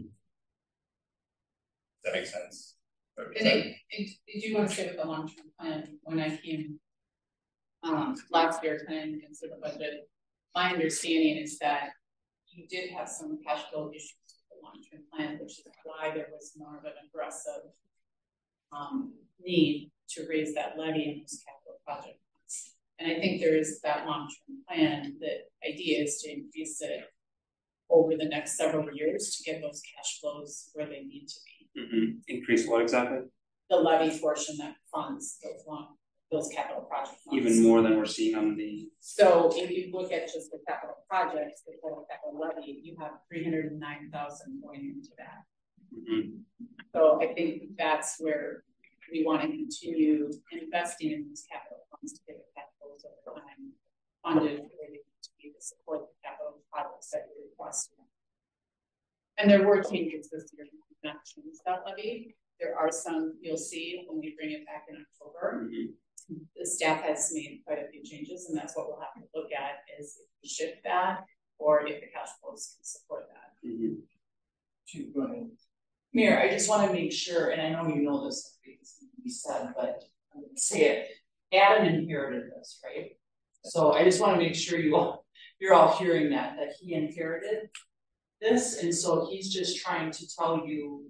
Does that make sense? And I, I, I do want to say with the long-term plan, when I came um, last year trying to consider the budget, my understanding is that you did have some cash flow issues with the long-term plan, which is why there was more of an aggressive um, need to raise that levy in those capital project funds. And I think there is that long-term plan. The idea is to increase it over the next several years to get those cash flows where they need to be. Mm-hmm. Increase what exactly? The levy portion that funds those long, those capital project funds. Even more than we're seeing on the. So if you look at just the capital projects, the total capital levy, you have three hundred and nine thousand going into that. Mm-hmm. So I think that's where we want to continue investing in these capital funds to get the capital over time funded where they need to be to support the capital projects that we requested. And there were changes this year to not change that levy. There are some you'll see when we bring it back in October. Mm-hmm. The staff has made quite a few changes, and that's what we'll have to look at is if we shift that or if the cash flows can support that. Mm-hmm. Chief, go ahead. Mayor, I just want to make sure, and I know you know this because you said, but I'm going to say it. Adam inherited this, right? So I just want to make sure you all, you're all hearing that, that he inherited this, and so he's just trying to tell you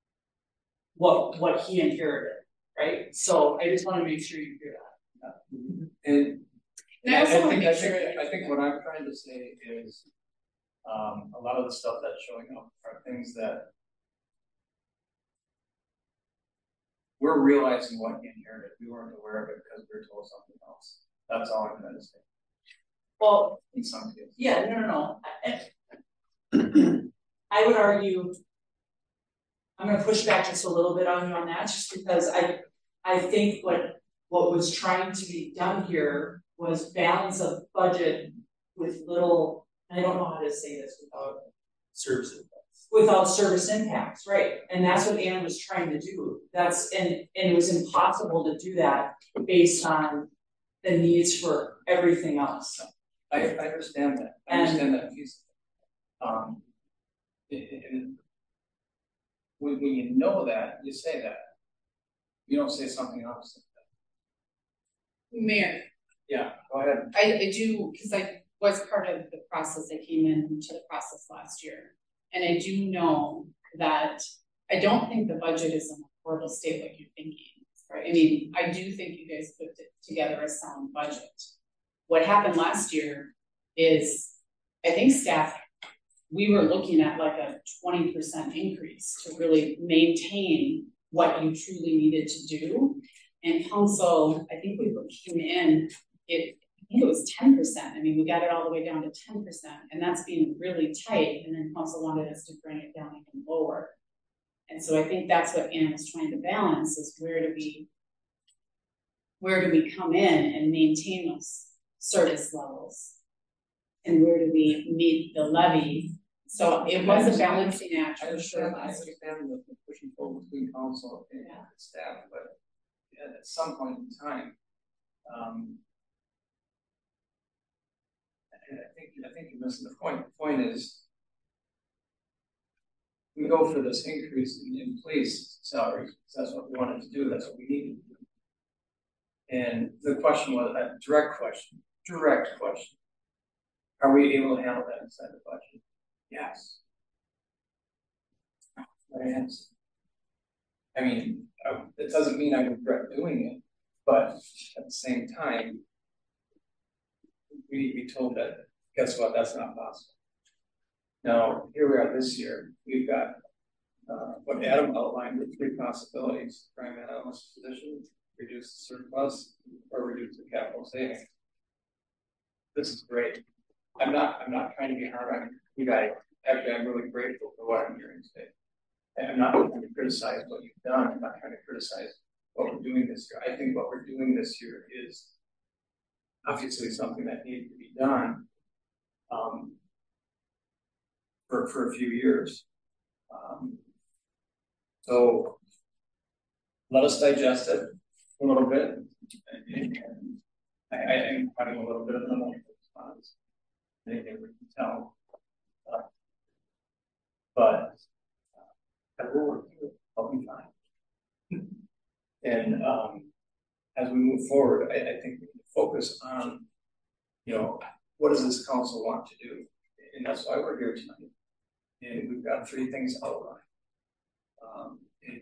what what he inherited, right? So I just want to make sure you hear that. Yeah. And, and I also I want to think, make I sure. think, I think what I'm trying to say is, um, a lot of the stuff that's showing up are things that we're realizing what he inherited. We weren't aware of it because we were told something else. That's all I'm trying to say. Well, in some cases. Yeah, no, no, no. I, I would argue. I'm going to push back just a little bit on you on that, just because I, I think what what was trying to be done here was balance of budget with little. I don't know how to say this without Service impacts. Without service impacts, right? And that's what Ann was trying to do. That's and and it was impossible to do that based on the needs for everything else. I, I understand that. I And, understand that piece. Um, and when, when you know that, you say that. You don't say something opposite. Mayor. Yeah, go ahead. I, I do, because I was part of the process. I came into the process last year. And I do know that I don't think the budget is in a horrible state like you're thinking. Right? I mean, I do think you guys put together a sound budget. What happened last year is, I think staff, we were looking at like a twenty percent increase to really maintain what you truly needed to do. And council, I think we came in, it, I think it was ten percent. I mean, we got it all the way down to ten percent, and that's being really tight. And then council wanted us to bring it down even lower. And so I think that's what Ann was trying to balance is where do we, where do we come in and maintain those service levels? And where do we meet the levy? So it was a balancing act for sure. I understand the pushing forward between council and yeah. staff, but at some point in time, um, I think I think you're missing the point. The point is, we go for this increase in, in police salaries because that's what we wanted to do. That's what we needed to do. And the question was a direct question. Direct question: are we able to handle that inside the budget? Yes. My answer. I mean, I, it doesn't mean I regret doing it, but at the same time, we need to be told that, guess what, that's not possible. Now, here we are this year, we've got uh, what Adam outlined with three possibilities: prime analyst position, reduce the surplus, or reduce the capital savings. This is great. I'm not, I'm not trying to be hard on you guys. Actually, I'm really grateful for what I'm hearing today. And I'm not trying to criticize what you've done, I'm not trying to criticize what we're doing this year. I think what we're doing this year is obviously something that needed to be done um, for, for a few years. Um, so let us digest it a little bit. And, and I, I am having a little bit of an emotional response. I think we can tell. Uh, but uh, we'll work through it. I'll be fine. And um, as we move forward, I, I think we can focus on, you know, what does this council want to do? And that's why we're here tonight. And we've got three things outlined. Um, and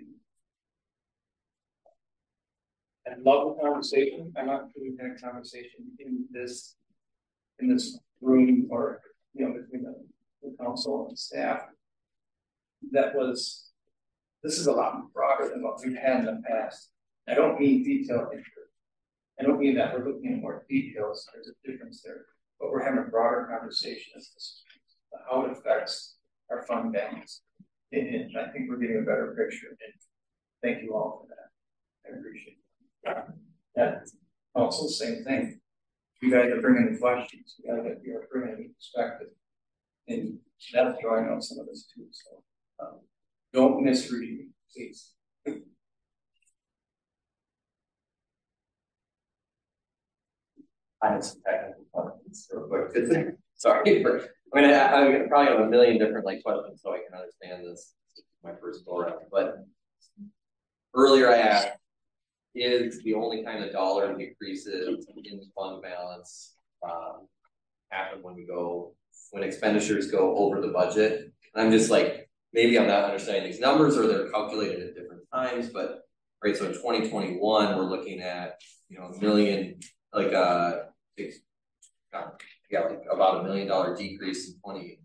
I love the conversation. I'm not sure we've had a conversation in this in this room or you know between the, the council and staff. That was this is a lot broader than what we've had in the past. I don't mean detailed interest. I don't mean that we're looking at more details. There's a difference there, but we're having a broader conversation as to how it affects our fund balance. And I think we're getting a better picture. And thank you all for that. I appreciate it. That also same thing. You guys are bringing the questions. You guys are bringing the perspective, and that's drawing out some of this too. So um, don't misread me, please. I have some technical questions real quick. Sorry, for, I mean, I, I probably have a million different like questions so I can understand this. This is my first go around, but earlier I asked, is the only time the dollar decreases in fund balance um, happen when we go when expenditures go over the budget? And I'm just like, maybe I'm not understanding these numbers or they're calculated at different times, but right. So in twenty twenty-one, we're looking at you know a million like uh. Six, yeah, like about a million dollar decrease in twenty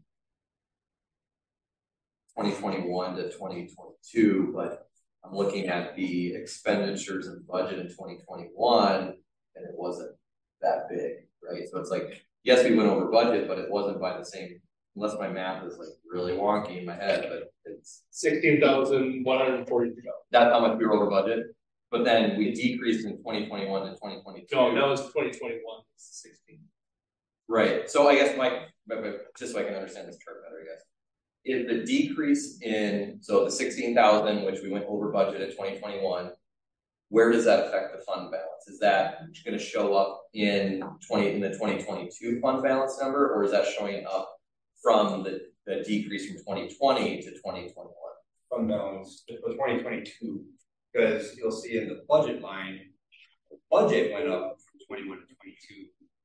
twenty-one to twenty twenty-two, but I'm looking at the expenditures and budget in twenty twenty-one, and it wasn't that big, right? So it's like, yes, we went over budget, but it wasn't by the same, unless my math is like really wonky in my head, but it's sixteen thousand one hundred forty-two dollars. That's how much we were over budget. But then we decreased in twenty twenty-one to twenty twenty-two. No, that was twenty twenty-one, sixteen. Right. So I guess my, but, but just so I can understand this chart better, I guess, is the decrease in, so the sixteen thousand, which we went over budget at twenty twenty-one, where does that affect the fund balance? Is that going to show up in twenty in the twenty twenty-two fund balance number, or is that showing up from the, the decrease from twenty twenty to twenty twenty-one? Fund balance for twenty twenty-two. Because you'll see in the budget line, the budget went up from twenty-one to twenty-two,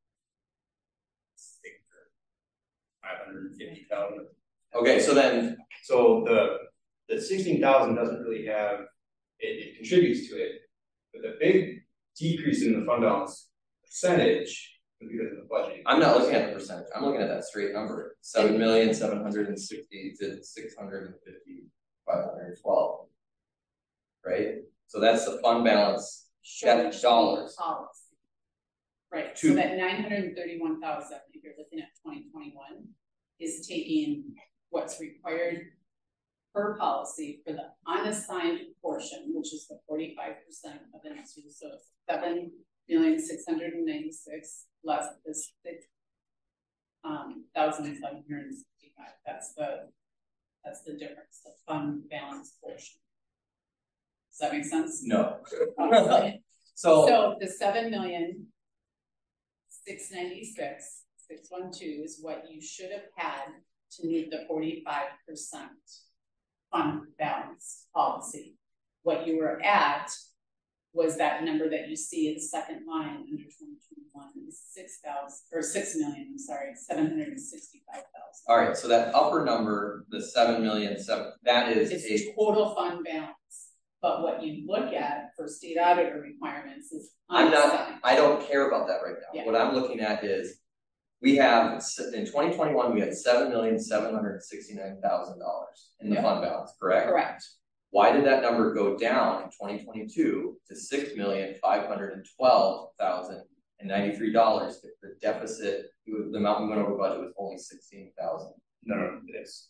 five hundred fifty thousand. Okay, so then, so the the sixteen thousand doesn't really have it, it contributes to it, but the big decrease in the fund balance percentage is because of the budget. I'm not looking at the percentage. I'm looking at that straight number: seven million seven hundred and sixty to six hundred and fifty, five hundred and twelve. Right, so that's the fund balance. That's dollars. Policy. Right, Two. so that nine hundred and thirty-one thousand, if you're looking at twenty twenty-one, is taking what's required per policy for the unassigned portion, which is the forty-five percent of the next year. So seven million six hundred and ninety-six less this six um thousand seven hundred and sixty-five. That's the that's the difference, the fund balance portion. Does that make sense? No. Okay. So, so the seven million six ninety-six six one two is what you should have had to meet the forty-five percent fund balance policy. What you were at was that number that you see in the second line under twenty twenty-one is six thousand or six million. I'm sorry, seven hundred and sixty-five thousand. all right. So that upper number, the seven million seven, that is it's a total fund balance. But what you look at for state auditor requirements is I'm not, unassigned. I don't care about that right now. Yeah. What I'm looking at is we have in twenty twenty-one, we had seven million seven hundred sixty-nine thousand dollars in the Yeah. fund balance, correct? Correct. Why did that number go down in twenty twenty-two to six million five hundred twelve thousand ninety-three dollars if the deficit, the amount we went over budget was only sixteen thousand? No, no, this.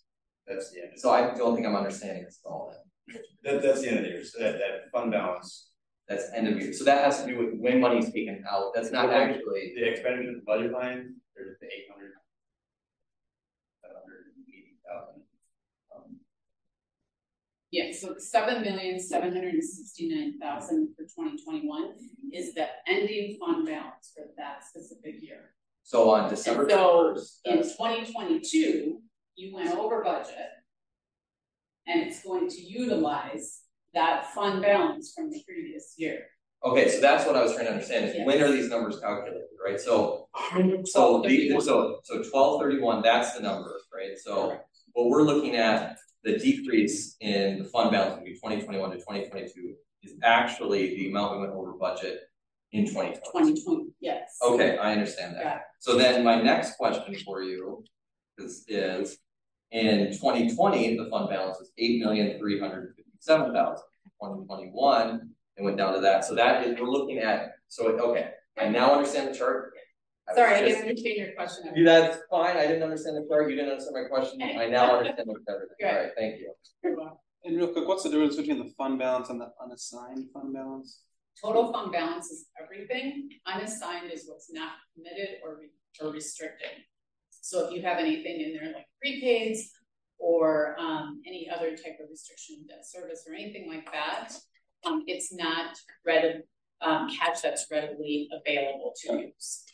That's the end. So I don't think I'm understanding this at all then. That, that's the end of the year, so that, that fund balance. That's end of year. So that has to do with when money's taken out. That's not The- actually. The expenditure of the budget line, there's the eight hundred. seven hundred eighty thousand. Um, Yeah, so seven million, seven hundred and sixty-nine thousand for twenty twenty-one is the ending fund balance for that specific year. So on December And so first. in twenty twenty-two, you went over budget. And it's going to utilize that fund balance from the previous year. Okay, so that's what I was trying to understand is Yes. when are these numbers calculated, right? So, so the, so, so twelve thirty-one, that's the number, right? So what we're looking at, the decrease in the fund balance between twenty twenty-one to twenty twenty-two is actually the amount we went over budget in twenty twenty. Twenty twenty, yes. Okay, I understand that. Got it. So then my next question for you is, is in twenty twenty, the fund balance was eight million three hundred fifty-seven thousand. twenty twenty-one, it went down to that. So that is, we're looking at, so, okay, I now understand the chart. I Sorry, I was just- didn't understand your question. Yeah, that's fine. I didn't understand the chart. You didn't understand my question. I now understand everything. Good. All right, thank you. And real quick, what's the difference between the fund balance and the unassigned fund balance? Total fund balance is everything. Unassigned is what's not committed or, re- or restricted. So if you have anything in there like prepaids or um, any other type of restriction of debt service or anything like that, um, it's not ready, um, cash that's readily available to use.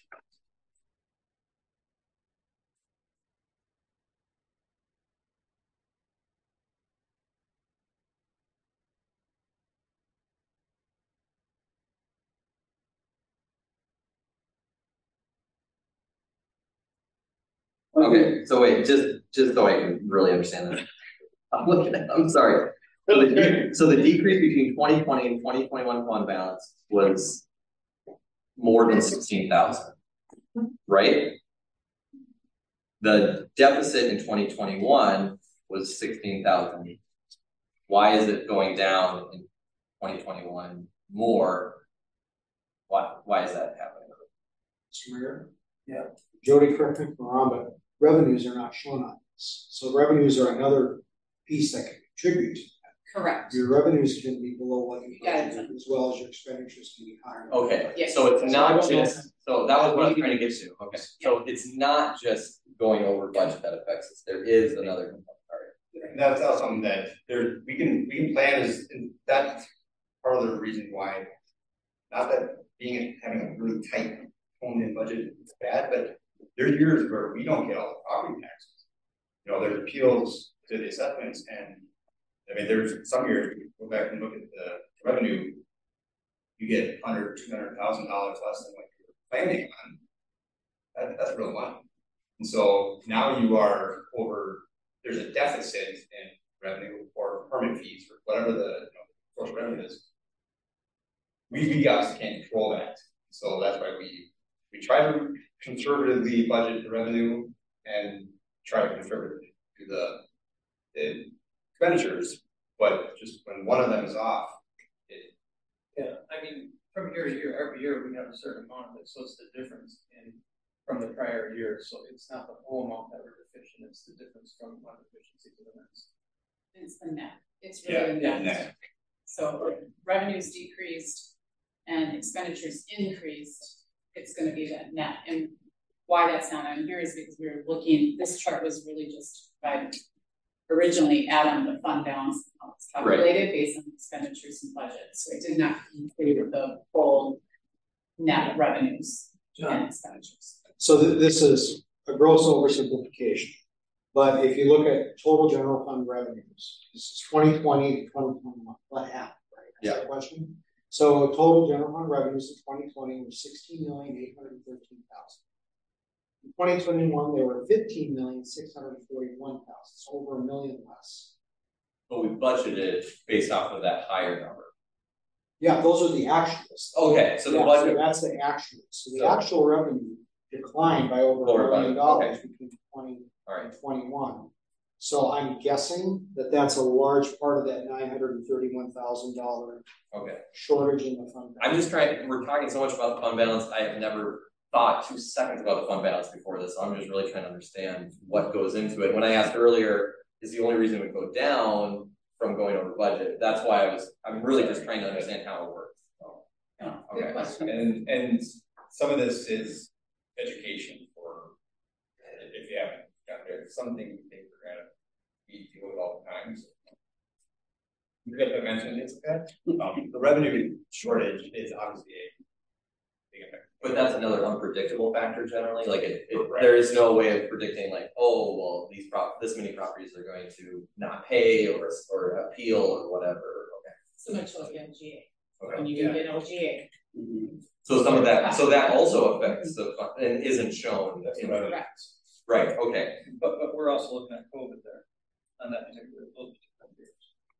Okay, so wait, just just so I can really understand this. I'm looking at, I'm sorry. So the, de- so the decrease between twenty twenty and twenty twenty-one fund balance was more than sixteen thousand, right? The deficit in twenty twenty-one was sixteen thousand. Why is it going down in twenty twenty-one more? Why, why is that happening? Mister Mayor? Yeah. Jody, correct me if I'm wrong, but revenues are not shown on this. So revenues are another piece that can contribute to that. Correct. Your revenues can be below what you Got it. budgeted, as well as your expenditures can be higher. Okay, Yes. so it's So I not don't know. just, so that was what I was trying to get to, okay, so it's not just going over budget that affects us, there is another component, all right. And that's also something that there, we can, we can plan is, and that's part of the reason why, not that being, having a really tight honed in budget is bad, but there's years where we don't get all the property taxes. You know, there's appeals to the assessments, and I mean, there's some years, we go back and look at the revenue, you get hundred, two hundred thousand dollars less than what you're planning on. That, that's real money. And so now you are over, there's a deficit in revenue or permit fees or whatever the, you know, source of revenue is. We, we obviously can't control that. So that's why we, we try to conservatively budget the revenue and try to conservatively do the, the expenditures, but just when one of them is off, it. Yeah, I mean, from year to year, every year we have a certain amount of it, so it's the difference in, from the prior year, so it's not the whole amount that we're deficient, it's the difference from one deficiency to the next. It's the net. It's Yeah, really yeah, net. net. So revenues decreased and expenditures increased, it's gonna be that net. And why that's not on here is because we were looking, this chart was really just by originally add on the fund balance, how it's calculated based on expenditures and budgets. So it did not include the full net revenues and expenditures. So th- this is a gross oversimplification. But if you look at total general fund revenues, this is twenty twenty to twenty twenty-one, what happened, right? That's Yeah. the question. So total general fund revenues in twenty twenty were sixteen million eight hundred thirteen thousand. In twenty twenty-one, they were fifteen million six hundred forty-one thousand, so over a million less. But we budgeted based off of that higher number. Yeah, those are the actuals. Okay, so the Yeah, budget, that's the actual. So the So- actual revenue declined by over Lower a million budget, dollars okay. between twenty all right, and twenty-one. So I'm guessing that that's a large part of that nine hundred and thirty-one thousand dollar okay. shortage in the fund. I'm just trying, we're talking so much about the fund balance, I have never thought two seconds about the fund balance before this, so I'm just really trying to understand what goes into it. When I asked earlier, is the only reason it would go down from going over budget. That's why I was, I'm really just trying to understand how it works. So, Yeah, Okay. good question. And, and some of this is education for, if you haven't got there, some things we think we're gonna be dealing with all the time. So. You guys have mentioned it's okay. Um, the revenue shortage is obviously a big effect. But that's another unpredictable factor generally. Like it, it Right. there is no way of predicting like, oh, well, these prop this many properties are going to not pay or or appeal or whatever. Okay. So much like L G A, Okay. when you Yeah. get L G A. Mm-hmm. So some of that, so that also affects the fund and isn't shown. That's in- right. Correct. Right. Okay. But, but we're also looking at COVID there, on that particular, those particular years.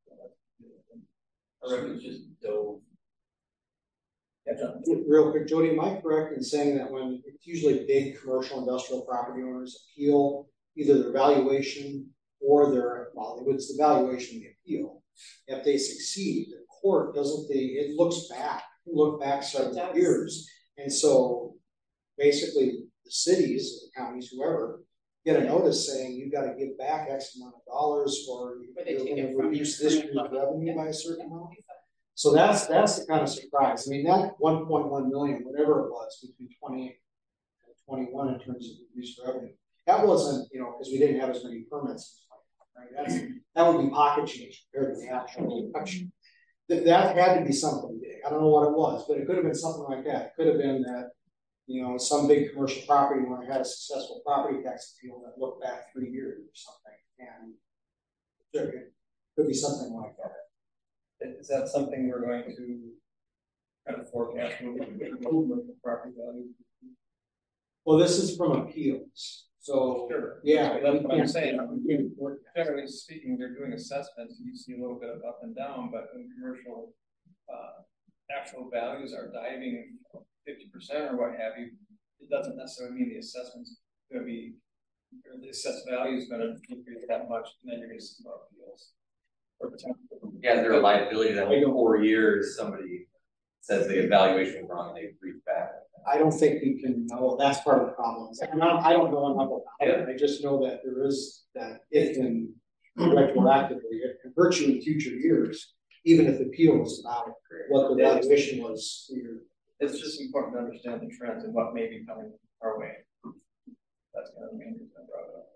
Our revenues just dove. Yeah, John. Real quick, Jody, am I correct in saying that when it's usually big commercial industrial property owners appeal either their valuation or their, well, it's the valuation they appeal. If they succeed, the court doesn't, they, it looks back, look back several years. And so basically the cities, the counties, whoever, get a notice saying you've got to give back X amount of dollars or But they you're take going it to from reduce your this current year's level. revenue Yeah. by a certain amount. So that's that's the kind of surprise. I mean, that one point one million, whatever it was, between twenty and twenty-one in terms of reduced revenue, that wasn't, you know, because we didn't have as many permits. Right? That's, that would be pocket change compared to the actual reduction. That, that had to be something big. I don't know what it was, but it could have been something like that. It could have been that, you know, some big commercial property owner had a successful property tax appeal that looked back three years or something. And it could be something like that. Is that something we're going to kind of forecast moving forward with property value? Well, this is from appeals. So, Sure. yeah, So that's what I'm yeah. saying. Generally speaking, they're doing assessments and you see a little bit of up and down, but in commercial, uh, actual values are diving fifty percent or what have you. It doesn't necessarily mean the assessment's going to be, or the assessed value is going to increase that much, and then you're going to see more appeals. Or potential. Yeah, is there a liability that in four years somebody says the evaluation was wrong and they reach back? I don't think we can know. That's part of the problem. I'm not, I don't know enough about it. I just know that there is that it can retroactively, it can hurt you in future years, even if the appeal was about what the valuation was. It's just important to understand the trends and what may be coming our way. That's kind of the main reason I brought it up.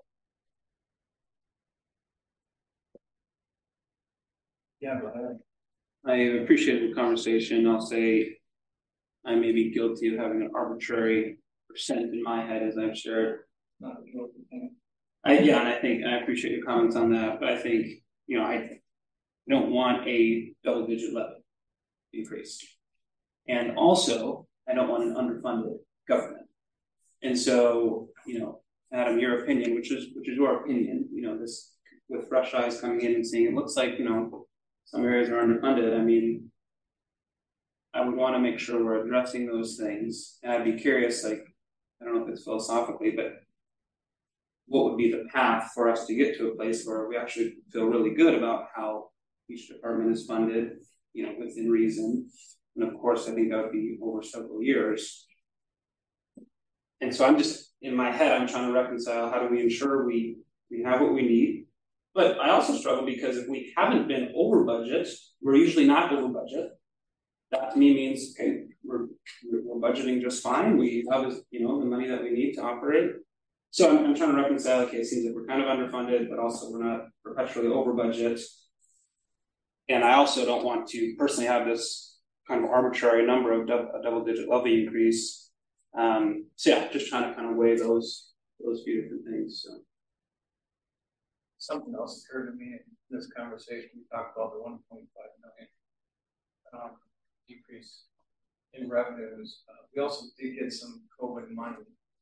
Yeah, go ahead. I appreciate the conversation. I'll say I may be guilty of having an arbitrary percent in my head as I've shared. Not a guilty thing. I, yeah, and I think, and I appreciate your comments on that, but I think, you know, I don't want a double digit levy increase. And also, I don't want an underfunded government. And so, you know, Adam, your opinion, which is, which is your opinion, you know, this, with fresh eyes coming in and saying, it looks like, you know, some areas are underfunded. I mean, I would want to make sure we're addressing those things. And I'd be curious, like, I don't know if it's philosophically, but what would be the path for us to get to a place where we actually feel really good about how each department is funded, you know, within reason. And of course, I think that would be over several years. And so I'm just, in my head, I'm trying to reconcile how do we ensure we, we have what we need. But I also struggle because if we haven't been over budget, we're usually not over budget. That to me means, okay, we're, we're budgeting just fine. We have, you know, the money that we need to operate. So I'm, I'm trying to reconcile, okay, it seems like we're kind of underfunded, but also we're not perpetually over budget. And I also don't want to personally have this kind of arbitrary number of dub, a double digit levy increase. Um, so yeah, just trying to kind of weigh those, those few different things, so. Something else occurred to me in this conversation. We talked about the one point five million um, decrease in revenues. Uh, we also did get some COVID money.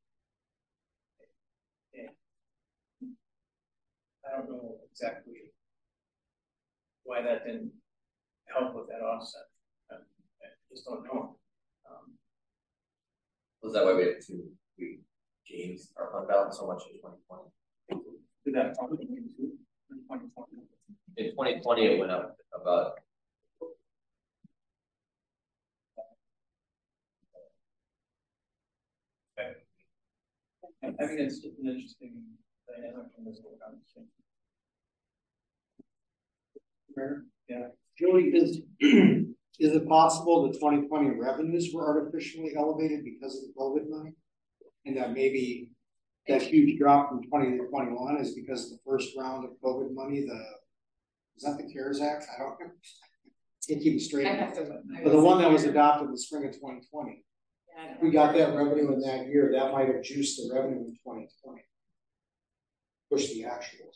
And I don't know exactly why that didn't help with that offset. I, I just don't know. Um, Was that why we had to we gained our fund balance so much in twenty twenty? did that talk in twenty twenty? In twenty twenty, it went up about. I think it's an interesting dynamic in this whole conversation. Mayor? Yeah. Julie, is, is it possible the twenty twenty revenues were artificially elevated because of the COVID money? And that maybe that huge drop from twenty to twenty-one is because of the first round of COVID money, the, is that the CARES Act? I don't know. Can't keep it straight. I have to look. I But the one that was here. adopted in the spring of twenty twenty. Yeah, I don't We know. got that revenue in that year, that might have juiced the revenue in twenty twenty. Push the actuals.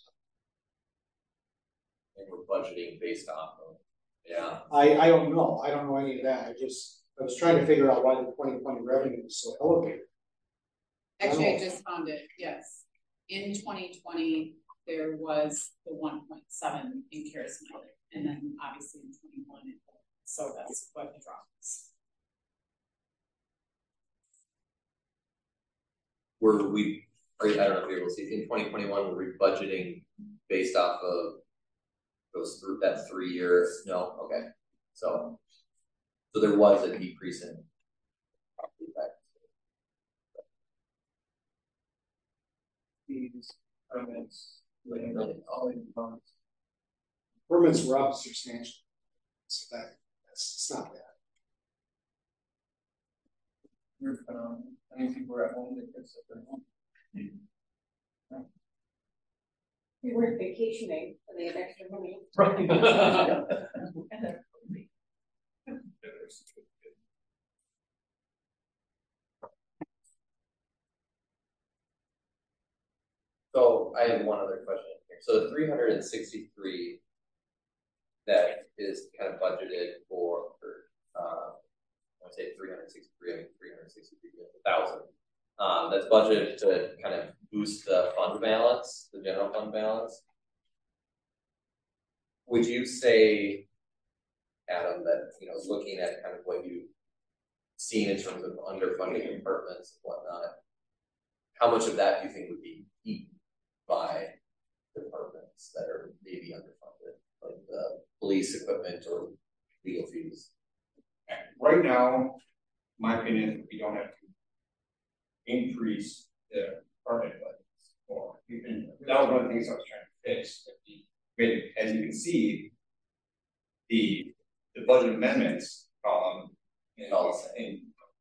And we're budgeting based off of, yeah. I, I don't know, I don't know any of that, I just, I was trying to figure out why the twenty twenty revenue was so elevated. Actually, I just found it, yes. In twenty twenty, there was the one point seven in CARES money, and then obviously in twenty-one, so that's what the drop is. Were we, or I don't know if you're able to see, in twenty twenty-one, were we budgeting based off of those through that three years? No, okay. So, so there was a decrease in property tax. These permits, really, all the components. Permits were up substantially. So that, that's, it's not bad. You're, um, I mean, people are at home, they could sit at home. We were vacationing and they had extra money. So I have one other question here. So the three hundred sixty-three that is kind of budgeted for, for uh, I say three hundred sixty-three, I mean three hundred sixty-three thousand. Um, that's budgeted to kind of boost the fund balance, the general fund balance. Would you say, Adam, that, you know, looking at kind of what you've seen in terms of underfunding departments and whatnot, how much of that do you think would be eaten by departments that are maybe underfunded, like the police equipment or legal fees? Right now, my opinion, we don't have to increase the department budgets. Or you can, that was one of the things I was trying to fix. As you can see, the the budget amendments column in all in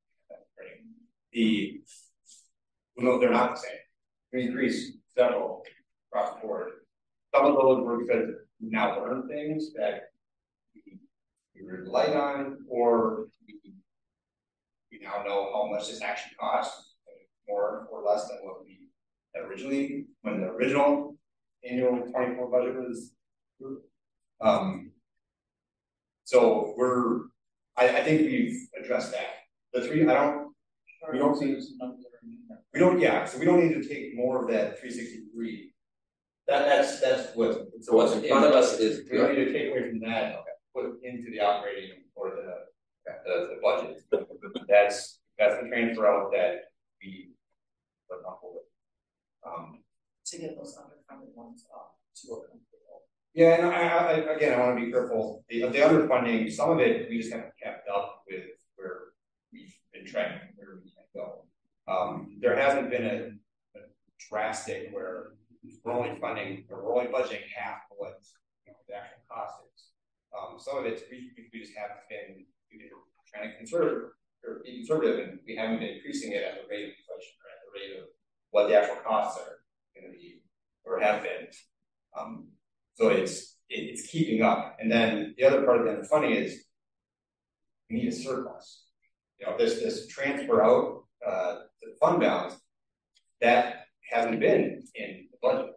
the well, no, they're not the same. We increased several across the board. Some of those were because we now learn things that we, we relied on, or we, we now know how much this actually costs, more or less than what we had originally, when the original annual twenty-four budget was. Um, so we're, I, I think we've addressed that. The three, I don't, we don't see, we don't, yeah, so we don't need to take more of that three sixty-three. That, that's, that's what. So what's in front of us is. We don't need to take away from that, okay, put into the operating or the, the, the budget. That's, that's the transfer out that we put on hold. Um, To get those underfunded ones off to a comfortable. Yeah, and I, I, again, I want to be careful. The, the underfunding, some of it we just haven't kept up with where we've been trending, where we can go. Um, there hasn't been a, a drastic where we're only funding, or we're only budgeting half of what, you know, the actual cost is. Um, some of it's we, we just haven't been, we've been trying to conserve or be conservative, and we haven't been increasing it at the rate of inflation or at the rate of what the actual costs are going to be or have been. Um, So it's it, it's keeping up, and then the other part of the funding is we need a surplus. You know, this this transfer out uh, the fund balance that hasn't been in the budget.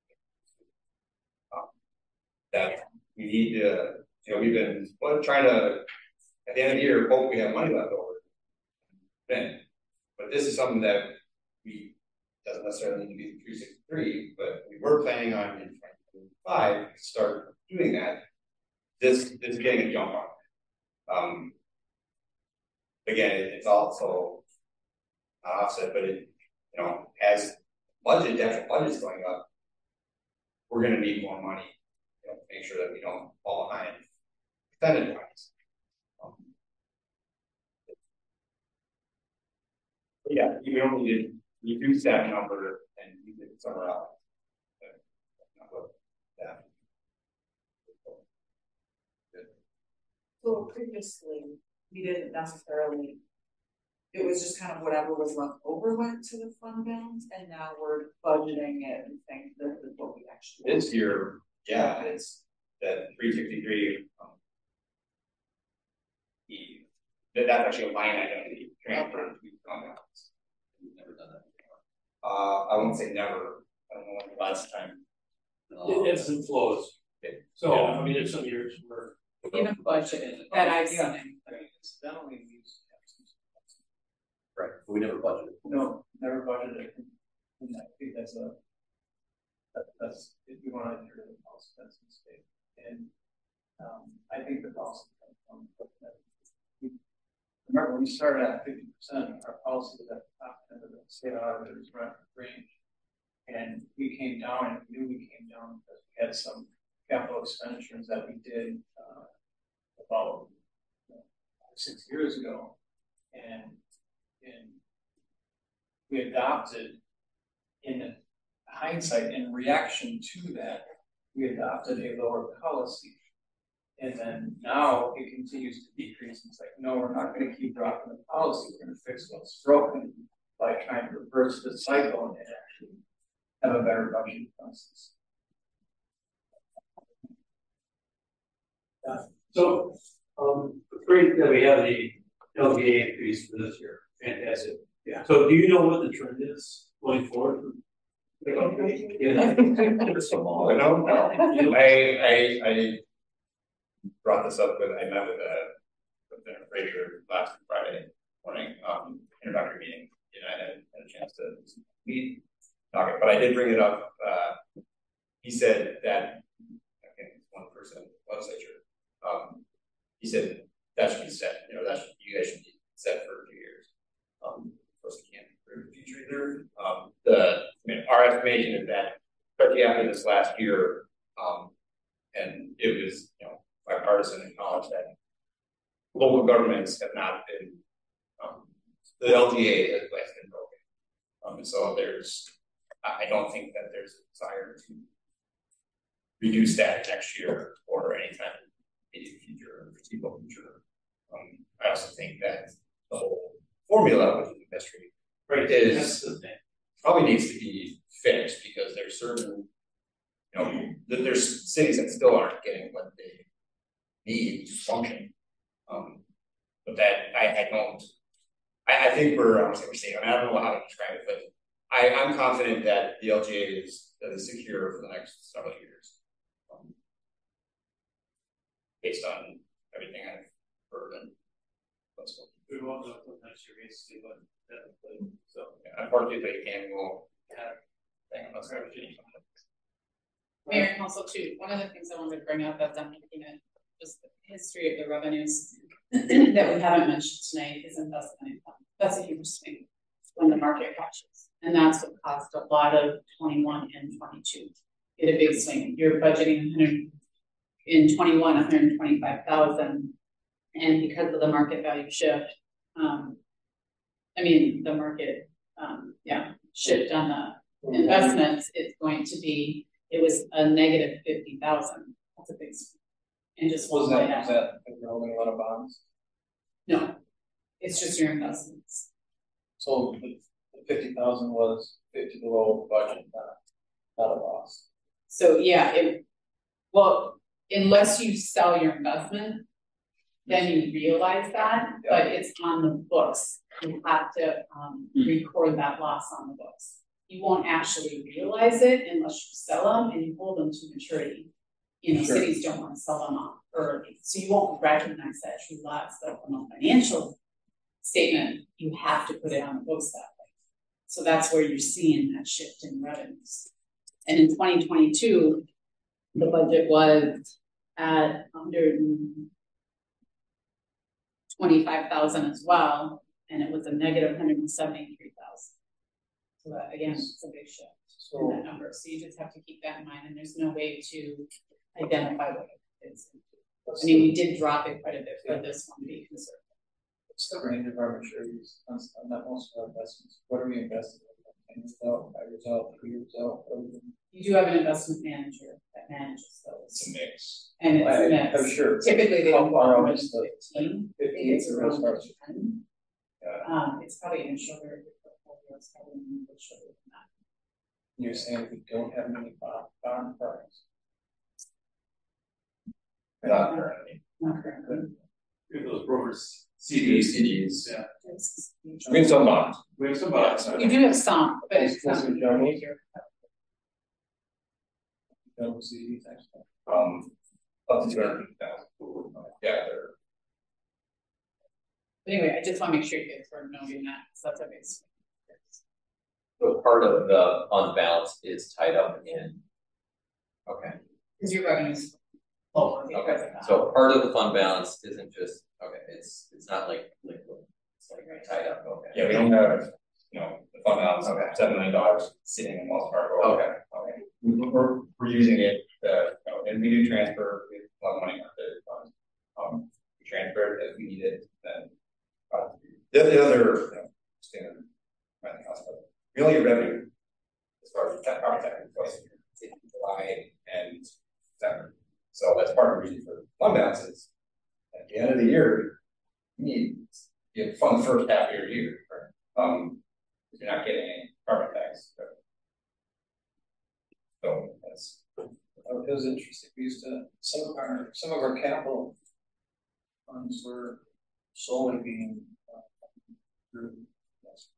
Um, that we need to, you know, we've been well, trying to at the end of the year hope we have money left over. Then, but this is something that we doesn't necessarily need to be three sixty-three, but we were planning on in five start doing that. This, this is getting a jump on it. Um, again, it, it's also not offset, but it, you know, as budget, the actual budget's going up, we're going to need more money, you know, to make sure that we don't fall behind percentage wise. Um, yeah, we don't need to reduce that number and use it somewhere else. Yeah. So previously, we didn't necessarily, it was just kind of whatever was left over went to the fund balance, and now we're budgeting it and saying this is what we actually. This year, yeah, it's that three sixty-three. Um, the, that, that's actually a line item that you transfer to fund balance. We've never done that before. Uh, I won't say never. I don't know when the last time. It ebbs and flows. Okay. So, Yeah. I mean, there's some years where. Even budgeted that I've seen. Yeah. I mean, incidentally, we used to have some. Right, we never budgeted. No, never budgeted. And I think that's a, that, that's, if you want to enter the policy, that's a mistake. And, um, I think the policy comes from, we, remember when we started at fifty percent, our policy was at the top end of the state auditor's range. And we came down, and we knew we came down because we had some capital expenditures that we did, uh, about you know, six years ago. And, and we adopted, in hindsight, in reaction to that, we adopted a lower policy. And then now it continues to decrease. It's like, no, we're not going to keep dropping the policy. We're going to fix what's broken by trying to reverse the cycle and actually have a better budgeting process. Yeah. So, um, great that we have the L G A increase for this year. Fantastic. Yeah. So, do you know what the trend is going forward? I don't know. I, I, I brought this up with, I met with, uh, with Senator Fraser last Friday morning, um, introductory meeting, you know, I had, had a chance to meet, talk it, but I did bring it up, uh, he said that, I think it's one person in the legislature, um, he said that should be set, you know, that should, you guys should be set for two years. Um, of course, we can't prove the future either. Um, the, I mean, our estimation is that, especially after this last year, um, and it was, you know, bipartisan in college that local governments have not been, um, the L G A has been broken. Um, and so there's, I don't think that there's a desire to reduce that next year or anytime in the future or foreseeable future. Um, I also think that the whole formula with the industry Right. is probably needs to be fixed because there's certain, you know, there's cities that still aren't getting what they need to function. Um, but that I, I don't, I, I think we're, I don't say we're safe. I mean, I don't know how to describe it, but I, I'm confident that the L G A is, that is secure for the next several years. Um, based on everything I've heard and what's going on. We won't know until next year, basically, but definitely. So, yeah, unfortunately, the annual thing, unless I was changing something. Mayor and Council too, one of the things I wanted to bring up as I'm looking at just the history of the revenues that we haven't mentioned tonight is investment income. That's a huge swing when the market crashes. And that's what caused a lot of twenty-one and twenty-two. Get a big swing. You're budgeting one hundred in twenty-one, one hundred twenty-five thousand. And because of the market value shift, um, I mean, the market, um, yeah, shift on the investments, it's going to be, it was a negative fifty thousand. That's a big swing. And just Was one that, was that like you're holding a lot of bonds? No, it's just your investments. So the, the fifty thousand was fifty below budget, not, not a loss. So yeah, it, well, unless you sell your investment, then you realize that, Yeah. but it's on the books. You have to um, Mm. record that loss on the books. You won't actually realize it unless you sell them and you hold them to maturity. You know, Sure. cities don't want to sell them off early, so you won't recognize that true loss. But from a financial statement, you have to put it on the books that way. So that's where you're seeing that shift in revenues. And in twenty twenty-two, the budget was at one hundred twenty-five thousand as well, and it was a negative one hundred seventy-three thousand. So that, again, it's a big shift in So that number. So you just have to keep that in mind, and there's no way to identify what it is. I mean, we did drop it quite a bit for this one to be conservative. what's the range of our maturities on, on that most of our investments? What are we investing in? ten years out, five years out, three years out. You do have an investment manager that manages those. It's a mix. And it's I- a mix. I'm sure. Typically they don't How far go out more is than the- fifteen. I think fifteen it's or around as far as- ten. Um, it's probably even shorter. It's probably even shorter than that. You're saying we don't have many bond, bond products? Not currently. Not currently. Those brokers, C Ds, C Ds. Yeah. We have some bonds. We have some bonds. You do have some, but it's That's not. what John was here. Don't see these actually. Um, up to two hundred fifty thousand. Yeah, they're. Anyway, I just want to make sure you guys are noting that, so that's a big. So part of the fund balance is tied up in. Okay, Because your revenues. Oh, okay, so part of the fund balance isn't just, okay, it's, it's not like liquid, it's like tied up, okay. Yeah, we don't have, you know, the fund balance of seven million dollars sitting in Wells Fargo. Okay, okay. We- We're, we're using it, uh, you know, and we do transfer, we have a lot of money on the fund. Um, we transfer it as we need it, then. Uh, the, the other, you know, standard, running cost, but we only get revenue as far as tech, our tech, in July and December. So that's part of the reason for fund balances. At the end of the year, you need, you fund the first half of your year, right? Um, if you're not getting any carbon tax. So, so that's. It was interesting. We used to, some of our, some of our capital funds were solely being. Uh, through, yes.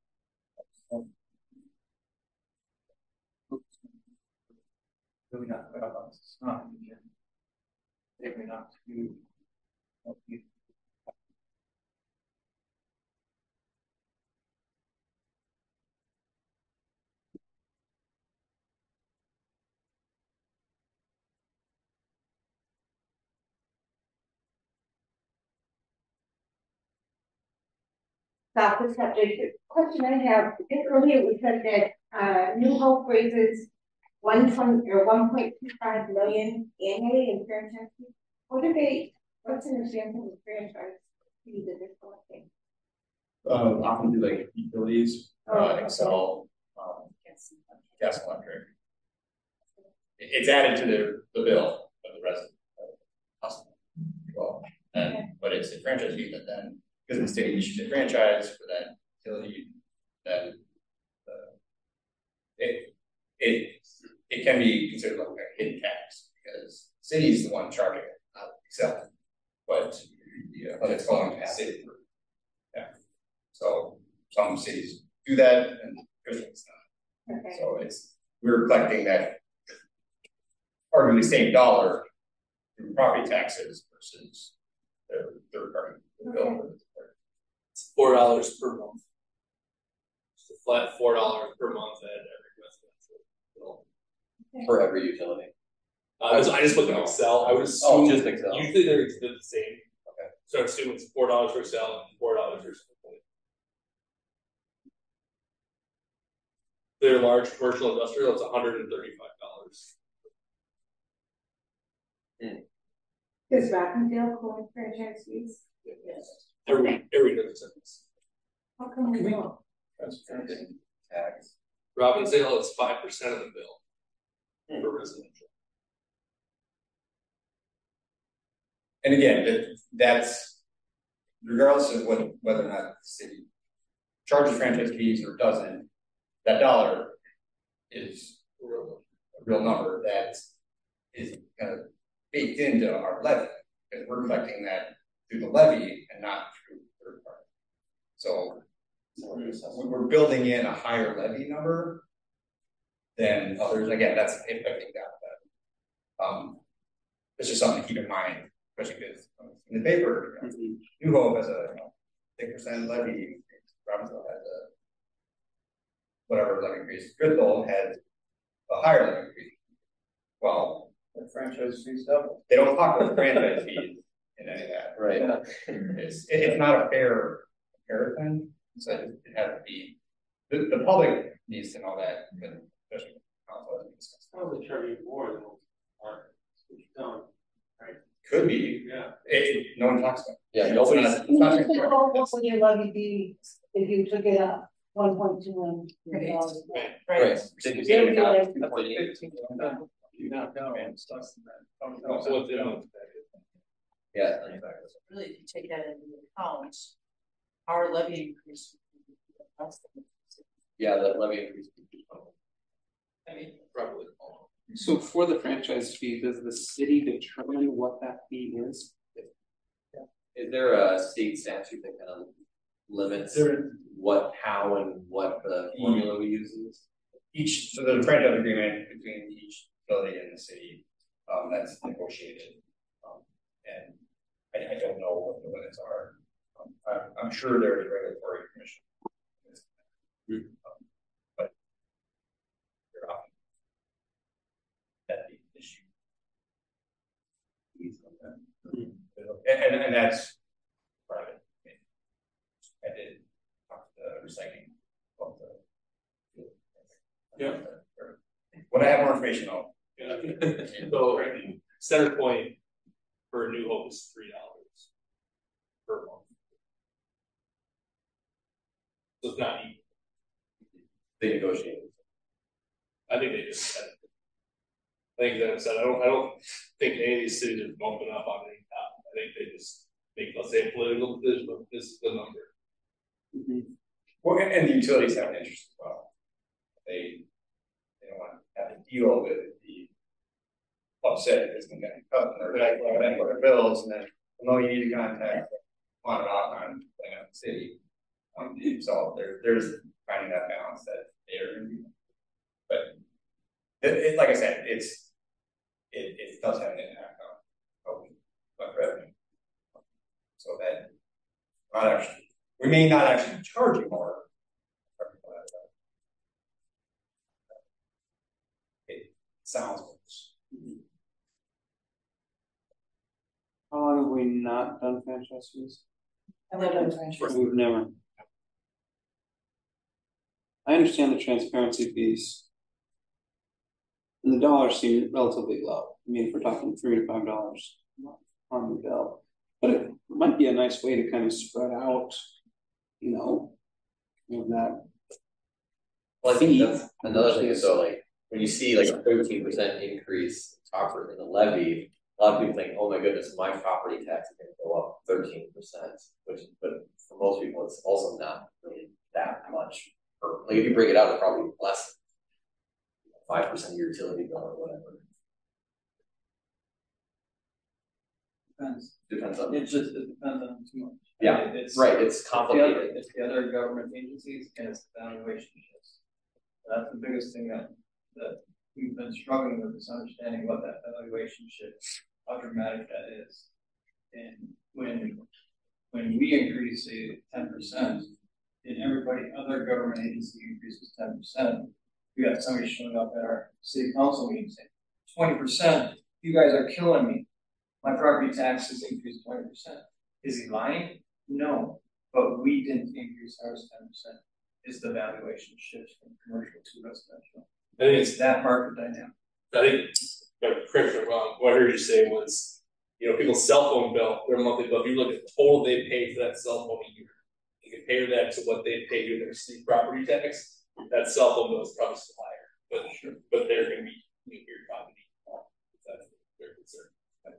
Really not good about this. Not maybe not to help you. Stop the subject. The question I have, a bit earlier we said that uh, New Hope raises one twenty or one point two five million annually in franchise fees. What are they? What's an example of franchise fees that they're collecting? Um, often do like utilities, uh, Excel, um, gas and electric. It- It's added to the, the bill of the resident. uh, customer. Well, and, but it's a franchise fee that then, because the state issues a franchise for that utility, then uh, it, it, it can be considered like a hidden tax because the city is the one charging it, not Excel. But, yeah, but it's going to city. Yeah. So some cities do that and Cushing's not. Okay. So it's, we're collecting that arguably same dollar through property taxes versus the third party bill. It's four dollars per month. It's a flat four dollars per month at every residential bill. for every utility. Uh, I just- I just looked at Excel. I would assume Oh, just Excel. usually they're they're the same. Okay. So I assume it's four dollars for Excel and four dollars for something. They're large commercial industrial. It's one hundred and thirty-five dollars. Does Rockendale collect franchise fees? Yes. Every every business. How come we don't? Transparency tax. Robbinsdale is five percent of the bill for residential. And again, that, that's regardless of what, whether or not the city charges franchise fees or doesn't, that dollar is a real, a real number that is kind of baked into our levy because we're collecting that through the levy and not through third party. So we're building in a higher levy number than others. Again, that's affecting that. Um, it's just something to keep in mind. Especially because in the paper, you know, New Hope has a you know, six percent levy, Robbinsdale has a whatever levy increase. Goodville has a higher levy increase. Well, The franchise fees double. they don't talk about franchise fees in any of that. Right. It's it, it's not a fair comparison. So it, it has to be the, the public needs to know that, but especially council has to discuss. Probably charging more than what you don't, right? Could be. Yeah. It, it, no one talks about it. Yeah, It's nobody's. not- it's not transparent. What would your levy be if you took it up? one point two million. Right. Right. Right. Did you get it? No, no, it's less than that. So what's in it? Yeah. Really, if you take that into account, our levy increase. That's the. Yeah, the levy increase. I mean, Probably. So for the franchise fee, does the city determine what that fee is? Is there a state statute that kind of limits There- what, how, and what the formula we use is? Each, so there's a franchise agreement between each utility and the city, um, that's negotiated. Um, and I, I don't know what the limits are. Um, I'm, I'm sure there is a regulatory commission. Um, but they're often that the issue. And, and, and that's private. I did talk to the recycling. About the, Yeah. When I have more information, I'll. Yeah. So center point for New Hope is three dollars per month. So it's not equal. They negotiate. I think they just said it. I think that said I don't I don't think any of these cities are bumping up on any top. I think they just make, let's say, a political decision, but this is the number. Mm-hmm. Well, and, and the utilities have an interest as well. They they don't want to have to deal with the upset if it's going to get cut or like then put their bills and then no, you need to contact on and off on the city. Um, so there there's finding that balance that they're going to be. But it, it, like I said, it's it, it does have an impact on, on revenue. So that not actually, we may not actually charge you more. It sounds worse. How long have we not done franchise fees? Never. We've never. I understand the transparency piece. And the dollars seem relatively low. I mean, if we're talking three to five dollars on the bill. But it might be a nice way to kind of spread out, you know, you know that. Well, I think that's another thing is so like when you see like a thirteen percent increase offered in the levy, a lot of people think, oh my goodness, my property tax is going to go up thirteen percent, which, but for most people, it's also not really that much. Or like if you break it out, it's probably less than five percent of your utility bill or whatever. Depends. Depends on It just, it depends on too much. Yeah, It- it's right. It's It's the, complicated. other, it's the other government agencies and it's the valuation shifts. That's the biggest thing that, that we've been struggling with is understanding what that valuation shift, how dramatic that is. And when, when we increase say ten percent and everybody, other government agency increases ten percent, we got somebody showing up at our city council meeting saying, twenty percent, you guys are killing me. My property taxes increased twenty percent. Is he lying? No, but we didn't increase ours ten percent. Is the valuation shift from commercial to residential? I think It's that market dynamic. I think, correct me if I'm wrong, what I heard you say was, you know, people's cell phone bill, their monthly bill, if you look at the total they pay for that cell phone a year, you compare that to what they pay in their city property tax, that cell phone bill is probably still higher, but sure, but they're going to be in your property. That's their concern.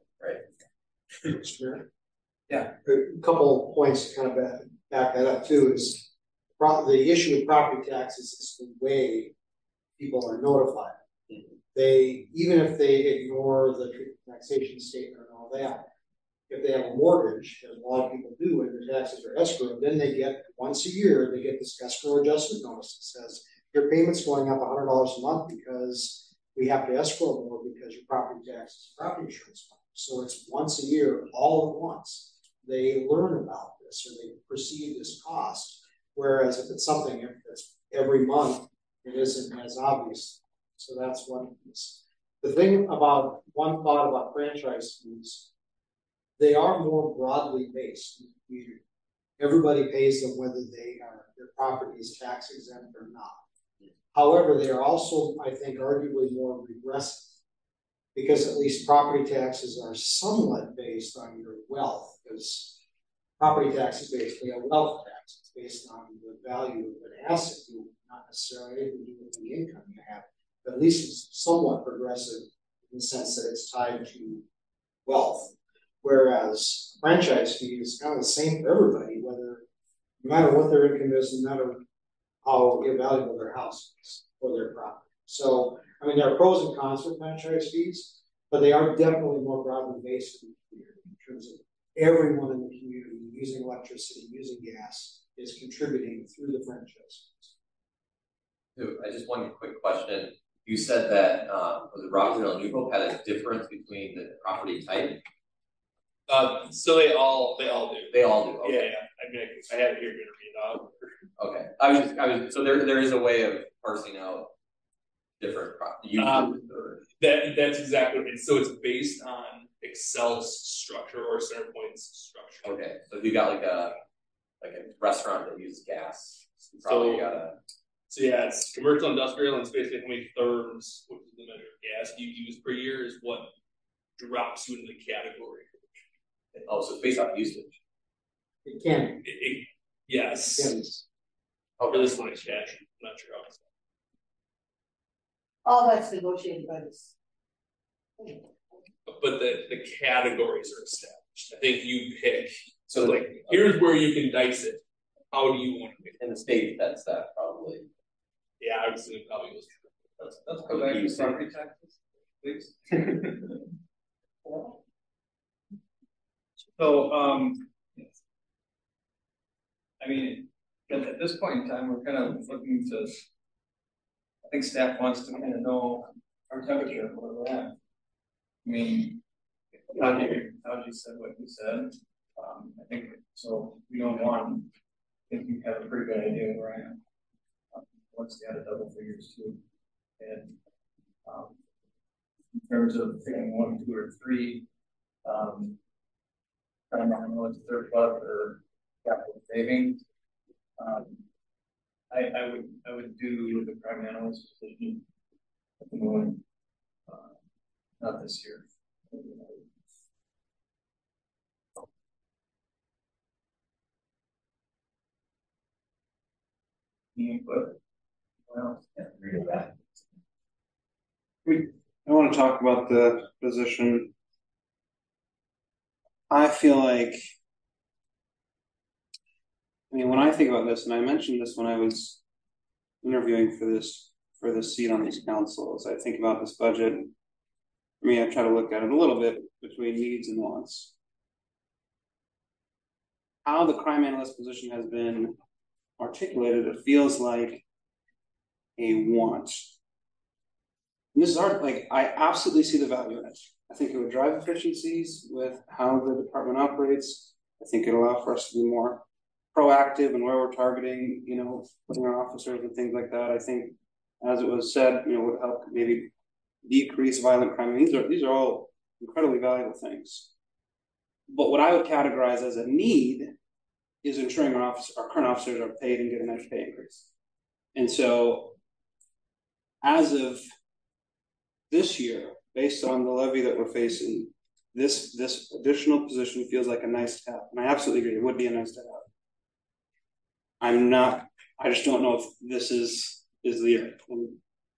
Right. Sure. Yeah, a couple points to kind of back, back that up too is pro- the issue of property taxes is the way people are notified. Mm-hmm. They, even if they ignore the taxation statement and all that, if they have a mortgage, as a lot of people do, and their taxes are escrowed, then they get, once a year, they get this escrow adjustment notice that says, your payment's going up one hundred dollars a month because we have to escrow more because your property taxes, property insurance money. So it's once a year, all at once. They learn about this or they perceive this cost. Whereas if it's something that's every month, it isn't as obvious. So that's one piece. The thing about one thought about franchise fees, they are more broadly based. Everybody pays them whether they are their property is tax exempt or not. However, they are also, I think, arguably more regressive because at least property taxes are somewhat based on your wealth because property tax is basically a wealth tax. It's based on the value of an asset, you not necessarily anything to do with the income you have, but at least it's somewhat progressive in the sense that it's tied to wealth. Whereas franchise fee is kind of the same for everybody, whether no matter what their income is, no matter how valuable their house is or their property. So, I mean, there are pros and cons with franchise fees, but they are definitely more broadly based in the community in terms of everyone in the community using electricity, using gas, is contributing through the franchise fees. I just one quick question. You said that um, was it Rockville and New Hope had a difference between the property type? Uh, so they all they all do. They all do. Okay. Yeah, yeah. I mean, I, I have it here to read out. Okay. I was just I was so there there is a way of parsing out different property. Um, that that's exactly what it is. So it's based on Excel's structure or Centerpoint's structure. Okay. So if you got like a like a restaurant that uses gas, you probably so, gotta. So yeah, it's commercial, industrial, and it's basically how many therms, which is the measure of gas you use per year, is what drops you into the category. Oh, so it's based on usage. It can. It, it, yes. Yes. Oh, this one is cash. I'm not sure how it's. All that's negotiated by this. But the, the categories are established. I think you pick. So like, okay. Here's where you can dice it. How do you want to pick? In the state, that's that probably. Yeah, I would assume probably was. That's that's go back to property taxes, please. So, um, I mean, at this point in time, we're kind of looking to. I think staff wants to kind of know our temperature, where we're at. I mean, how you how you said what you said. Um, I think so. We don't want. I think you have a pretty good idea where I am. Um, once they had a double figures too, and um, in terms of picking one, two, or three, um, I don't know if it's surplus or capital savings. Um, I, I would I would do the prime analyst position at the moment, uh, not this year. Input. Well, yeah, read that. We, I want to talk about the position. I feel like, I mean, when I think about this, and I mentioned this when I was interviewing for this for this seat on these councils, I think about this budget. I mean, I try to look at it a little bit between needs and wants. How the crime analyst position has been articulated, it feels like a want. And this is hard, like, I absolutely see the value in it. I think it would drive efficiencies with how the department operates. I think it'll allow for us to be more proactive in where we're targeting, you know, putting our officers and things like that. I think, as it was said, you know, would help maybe decrease violent crime. I mean, these are these are all incredibly valuable things. But what I would categorize as a need is ensuring our officer, our current officers are paid and get a nice pay increase. And so, as of this year, based on the levy that we're facing, this this additional position feels like a nice to have. And I absolutely agree, it would be a nice to have. I'm not, I just don't know if this is is the year. And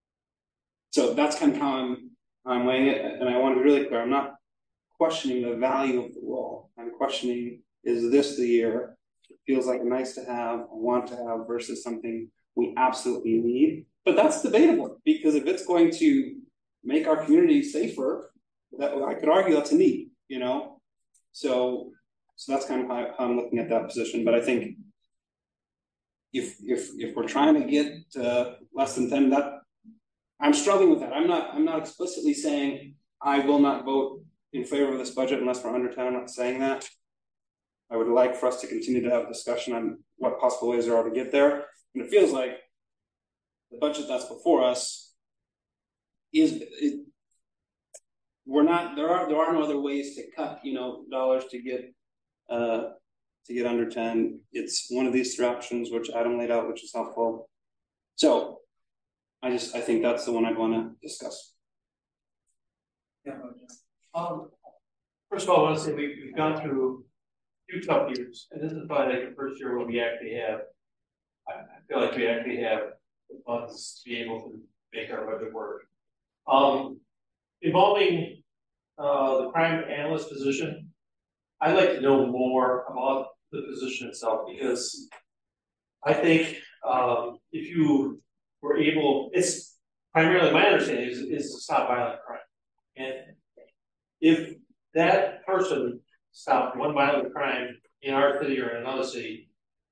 so that's kind of how I'm I'm weighing it. And I want to be really clear, I'm not questioning the value of the role. I'm questioning, is this the year? It feels like a nice to have, a want to have versus something we absolutely need. But that's debatable, because if it's going to make our community safer, that I could argue that's a need, you know? So so that's kind of how, how I'm looking at that position. But I think if if if we're trying to get uh, less than ten, that I'm struggling with that. I'm not I'm not explicitly saying I will not vote in favor of this budget unless we're under ten. I'm not saying that. I would like for us to continue to have a discussion on what possible ways there are to get there. And it feels like the budget that's before us is it, we're not there are there are no other ways to cut, you know, dollars to get uh to get under ten. It's one of these three options which Adam laid out, which is helpful. So I just I think that's the one I'd want to discuss. Yeah. Um first of all, I want to say we, we've gone through two tough years, and this is probably like the first year where we actually have I, I feel like we actually have the funds to be able to make our budget work. Um, involving uh, the crime analyst position, I'd like to know more about the position itself, because I think um, if you were able, it's primarily my understanding is, is to stop violent crime. And if that person stopped one violent crime in our city or in another city,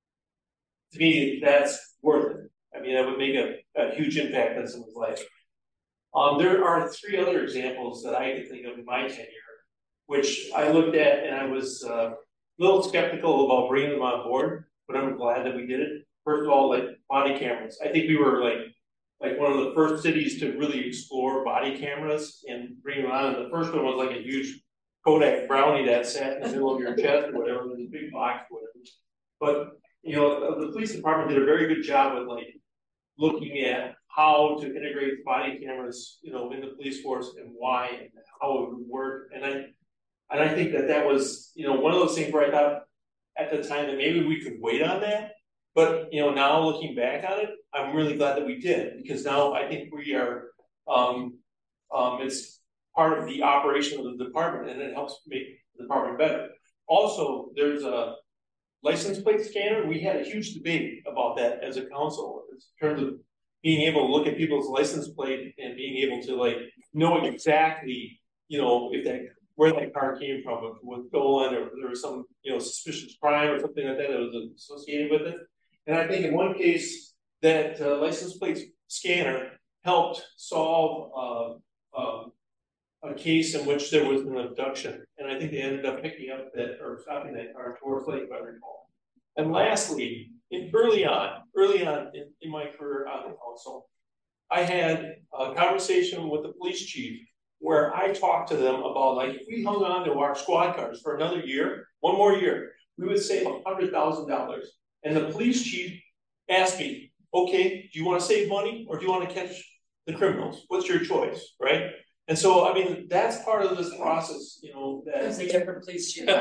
to me, that's worth it. I mean, that would make a, a huge impact on someone's life. Um, there are three other examples that I can think of in my tenure, which I looked at and I was uh, a little skeptical about bringing them on board, but I'm glad that we did it. First of all, like body cameras. I think we were like like one of the first cities to really explore body cameras and bring them on. And the first one was like a huge Kodak brownie that sat in the middle of your chest or whatever, with a big box or whatever. But you know, the police department did a very good job with like looking at how to integrate body cameras, you know, in the police force and why and how it would work. And I and I think that that was, you know, one of those things where I thought at the time that maybe we could wait on that. But, you know, now looking back on it, I'm really glad that we did, because now I think we are, um, um, it's part of the operation of the department, and it helps make the department better. Also, there's a license plate scanner. We had a huge debate about that as a council in terms of being able to look at people's license plate and being able to like know exactly, you know, if that where that car came from, if it was stolen or if there was some, you know, suspicious crime or something like that that was associated with it. And I think in one case that uh, license plate scanner helped solve uh, um, a case in which there was an abduction. And I think they ended up picking up that or stopping that car towards Lake, if I recall. And lastly, in, early on, early on in, in my career on the council, I had a conversation with the police chief where I talked to them about, like, if we hung on to our squad cars for another year, one more year, we would save one hundred thousand dollars. And the police chief asked me, okay, do you want to save money or do you want to catch the criminals? What's your choice, right? And so, I mean, that's part of this process, you know. That There's a different police chief.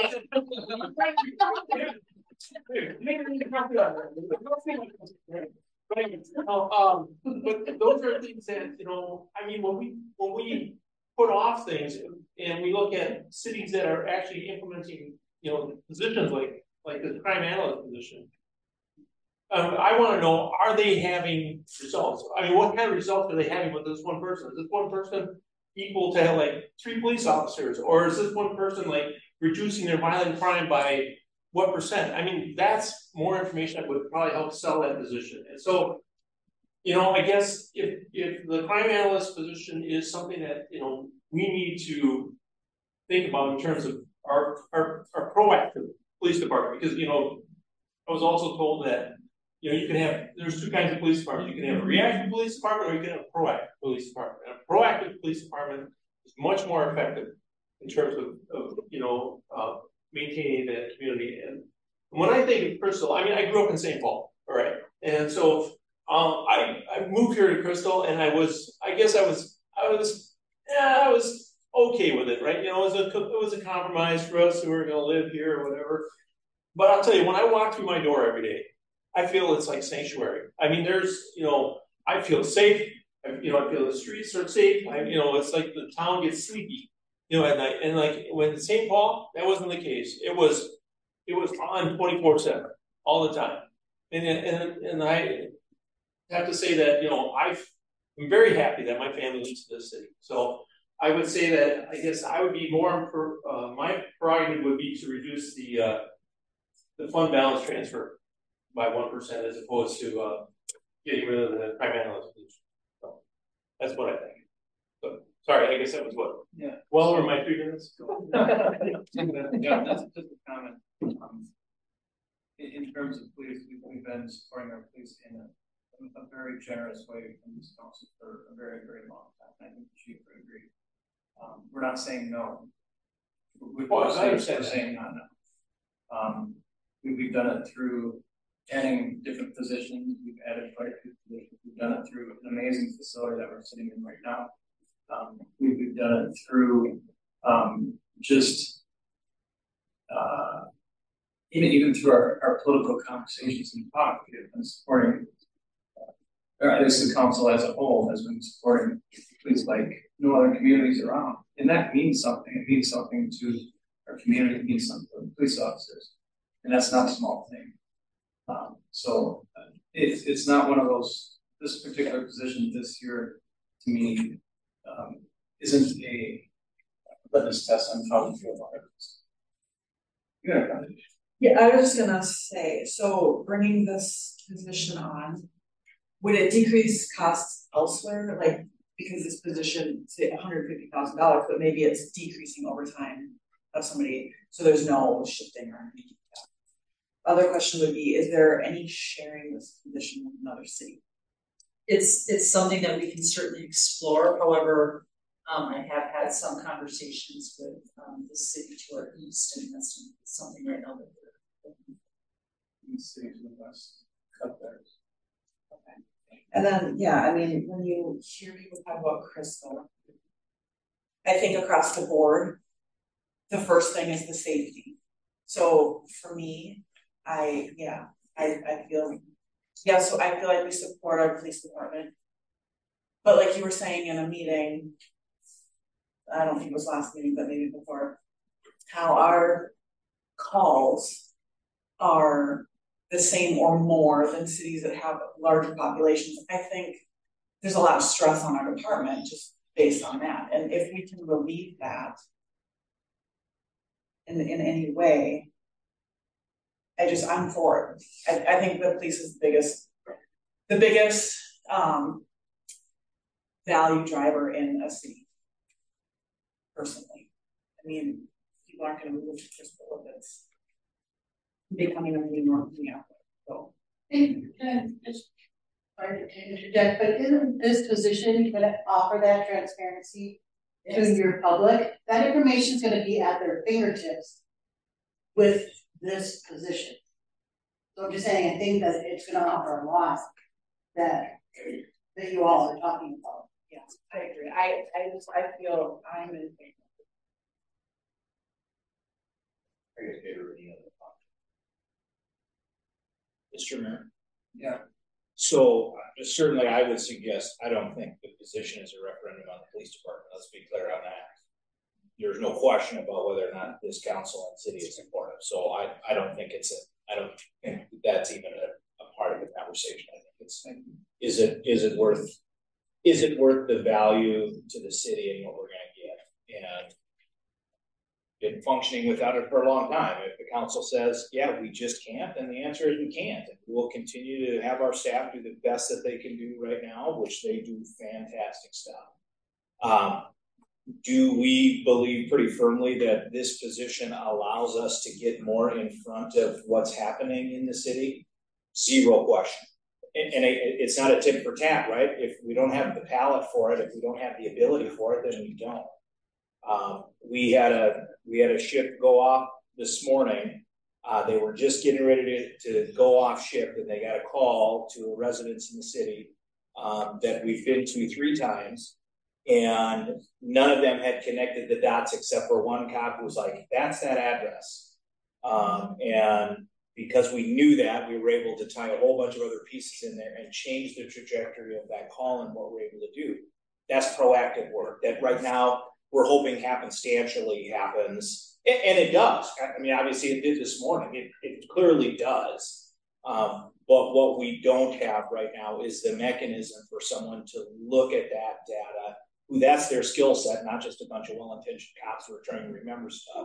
um, but those are things that, you know, I mean, when we when we put off things and we look at cities that are actually implementing, you know, positions like like the crime analyst position, um, I want to know, are they having results? I mean, what kind of results are they having with this one person? Is this one person equal to like three police officers, or is this one person like reducing their violent crime by what percent? I mean, that's more information that would probably help sell that position. And so, you know, I guess if if the crime analyst position is something that, you know, we need to think about in terms of our our, our proactive police department, because, you know, I was also told that, you know, you can have, there's two kinds of police departments. You can have a reactive police department or you can have a proactive police department. And a proactive police department is much more effective in terms of, of you know, uh, maintaining the community. And when I think of Crystal, I mean, I grew up in Saint Paul, all right? And so um, I, I moved here to Crystal, and I was, I guess I was, I was, yeah, I was okay with it, right? You know, it was a, it was a compromise for us who were going to live here or whatever. But I'll tell you, when I walk through my door every day, I feel it's like sanctuary. I mean, there's, you know, I feel safe. I, you know, I feel the streets are safe. I, you know, it's like the town gets sleepy, you know, at night. And like when Saint Paul, that wasn't the case. It was, it was on twenty-four seven all the time. And and and I have to say that, you know, I've, I'm very happy that my family lives in this city. So I would say that I guess I would be more for uh, my prerogative would be to reduce the uh, the fund balance transfer by one percent as opposed to uh, getting rid of the crime analyst position. So that's what I think. So sorry, I guess that was what. Yeah. Well over my three minutes. Yeah, that's just a comment. Um, in, in terms of police, we've, we've been supporting our police in a, a very generous way from this council for a very, very long time. I think the chief would agree. Um, we're not saying no. We, well, we're, I saying, understand we're saying not no. Um, we, we've done it through adding different positions. We've added quite a few positions. We've done it through an amazing facility that we're sitting in right now. Um, we, we've done it through um, just uh, even, even through our, our political conversations and talk, we have been supporting, uh, or at least the council as a whole has been supporting police like no other communities around. And that means something. It means something to our community, it means something to police officers. And that's not a small thing. Um, so uh, it's, it's not one of those, this particular position this year, to me, um, isn't a litmus test on how we feel about it. Yeah. Yeah, I was just gonna say, so bringing this position on, would it decrease costs elsewhere? Like, because this position, say one hundred fifty thousand dollars, but maybe it's decreasing over time of somebody, so there's no shifting or anything. Other question would be, is there any sharing this position with another city? It's, it's something that we can certainly explore. However, um, I have had some conversations with, um, the city to our east, and that's something right now that we're In the city to the west, cut theirs. Okay. And then, yeah, I mean, when you hear people talk about Crystal, I think across the board, the first thing is the safety. So for me, I, yeah, I, I feel, yeah, so I feel like we support our police department. But like you were saying in a meeting, I don't think it was last meeting, but maybe before, how our calls are the same or more than cities that have larger populations. I think there's a lot of stress on our department just based on that. And if we can relieve that in, in any way, I just, I'm for it. I, I think the police is the biggest, the biggest um, value driver in a city, personally. I mean, people aren't going to move to Crystal if it's becoming a new norm. Yeah. So. And, and just sorry to interject, but isn't this position going to offer that transparency yes. to your public? That information is going to be at their fingertips with this position. So I'm just saying, I think that it's going to offer a lot that that you all are talking about. Yes, I agree. I I just I feel I'm in favor. Mister Mayor? Yeah. So uh, certainly I would suggest, I don't think the position is a referendum on the police department. Let's be clear on that. There's no question about whether or not this council and city is important. So I, I don't think it's a, I don't think that's even a, a part of the conversation. I think it's, is it, is it worth, is it worth the value to the city and what we're going to get? And been functioning without it for a long time. If the council says, yeah, we just can't, then the answer is we can't. And we'll continue to have our staff do the best that they can do right now, which they do fantastic stuff. Um, do we believe pretty firmly that this position allows us to get more in front of what's happening in the city? Zero question. And, and it, it's not a tit for tat, right? If we don't have the palate for it, if we don't have the ability for it, then we don't. Um, we had a we had a ship go off this morning. Uh, they were just getting ready to, to go off ship, and they got a call to a residence in the city um, that we've been to three times, and none of them had connected the dots except for one cop who was like, "That's that address," um, and because we knew that, we were able to tie a whole bunch of other pieces in there and change the trajectory of that call and what we're able to do. That's proactive work that right now we're hoping happenstantially happens, and, and it does. I mean, obviously it did this morning. It, it clearly does. Um, but what we don't have right now is the mechanism for someone to look at that data, who that's their skill set, not just a bunch of well-intentioned cops who are trying to remember stuff,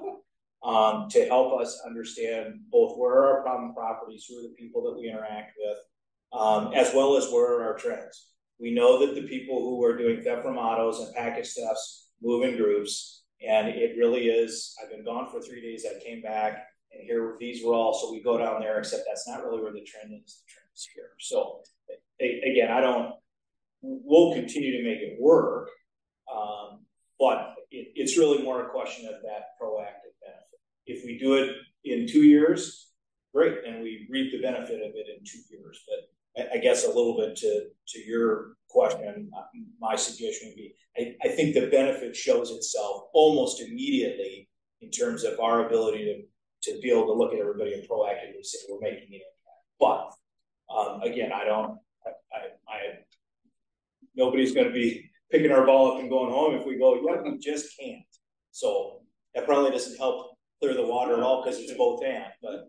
um, to help us understand both where are our problem properties, who are the people that we interact with, um, as well as where are our trends. We know that the people who are doing theft from autos and package thefts move in groups, and it really is, I've been gone for three days, I came back, and here these were all, so we go down there, except that's not really where the trend is, the trend is here. So, again, I don't, we'll continue to make it work, um, but it, it's really more a question of that proactive benefit. If we do it in two years, great, and we reap the benefit of it in two years, but I guess a little bit to, to your question, my suggestion would be, I, I think the benefit shows itself almost immediately in terms of our ability to be able to look at everybody and proactively say we're making an impact. But um, again, I don't, I, I, I nobody's going to be picking our ball up and going home if we go, yeah, we just can't. So that probably doesn't help clear the water at all because it's both and. But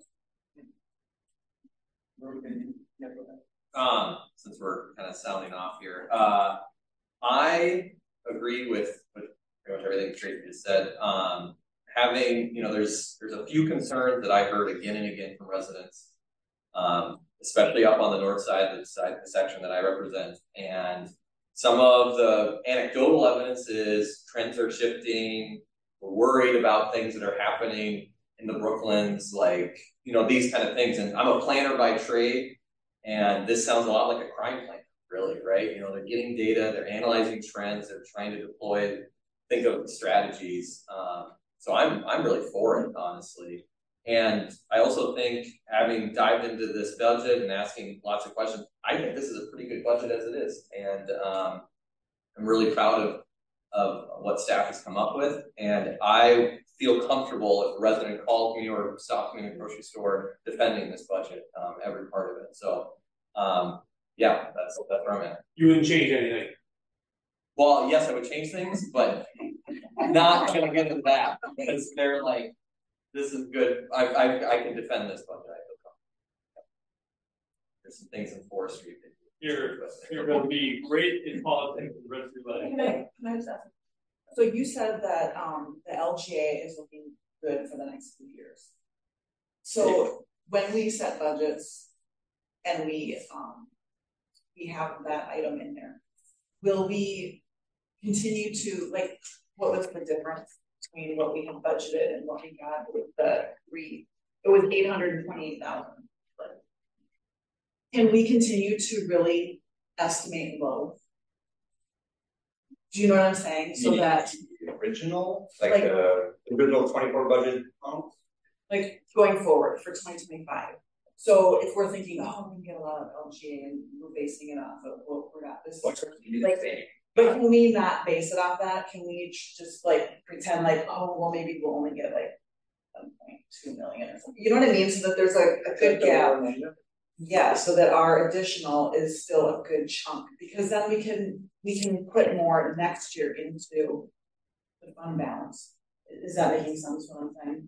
um, since we're kind of sounding off here, uh, I agree with, with pretty much everything Tracy just said. Um, having, you know, there's there's a few concerns that I heard again and again from residents, um, especially up on the north side, the side, the section that I represent, and some of the anecdotal evidence is trends are shifting. We're worried about things that are happening in the Brooklands, like, you know, these kind of things. And I'm a planner by trade, and this sounds a lot like a crime plan, really, right? You know, they're getting data, they're analyzing trends, they're trying to deploy, think of strategies. Um, so I'm I'm really for it, honestly. And I also think, having dived into this budget and asking lots of questions, I think this is a pretty good budget as it is. And um, I'm really proud of, of what staff has come up with. And I feel comfortable if a resident calls me or stops me in a grocery store defending this budget, um, every part of it. So, um, yeah, that's, that's where I'm at. You wouldn't change anything? Well, yes, I would change things, but not going to get into that because they're like, this is good. I, I I can defend this budget. I feel comfortable. There's some things in forestry. You're you're going to be great in politics the rest of your life. Can I, can I just ask? So you said that um the L G A is looking good for the next few years. So when we set budgets and we um we have that item in there, will we continue to, like, what was the difference between what we had budgeted and what we got with the three? It was eight hundred and twenty-eight thousand. Can we continue to really estimate low? Do you know what I'm saying? So that the original, like, like the original twenty-four budget, um, like going forward for twenty twenty-five. So if we're thinking, oh, we can get a lot of L G A and we're basing it off of what we're at this, like, but can we not base it off that? Can we just like pretend like, oh, well, maybe we'll only get like one point two million or something? You know what I mean? So that there's like a good gap. Yeah, so that our additional is still a good chunk, because then we can we can put more next year into the fund balance. Is that making sense what I'm saying?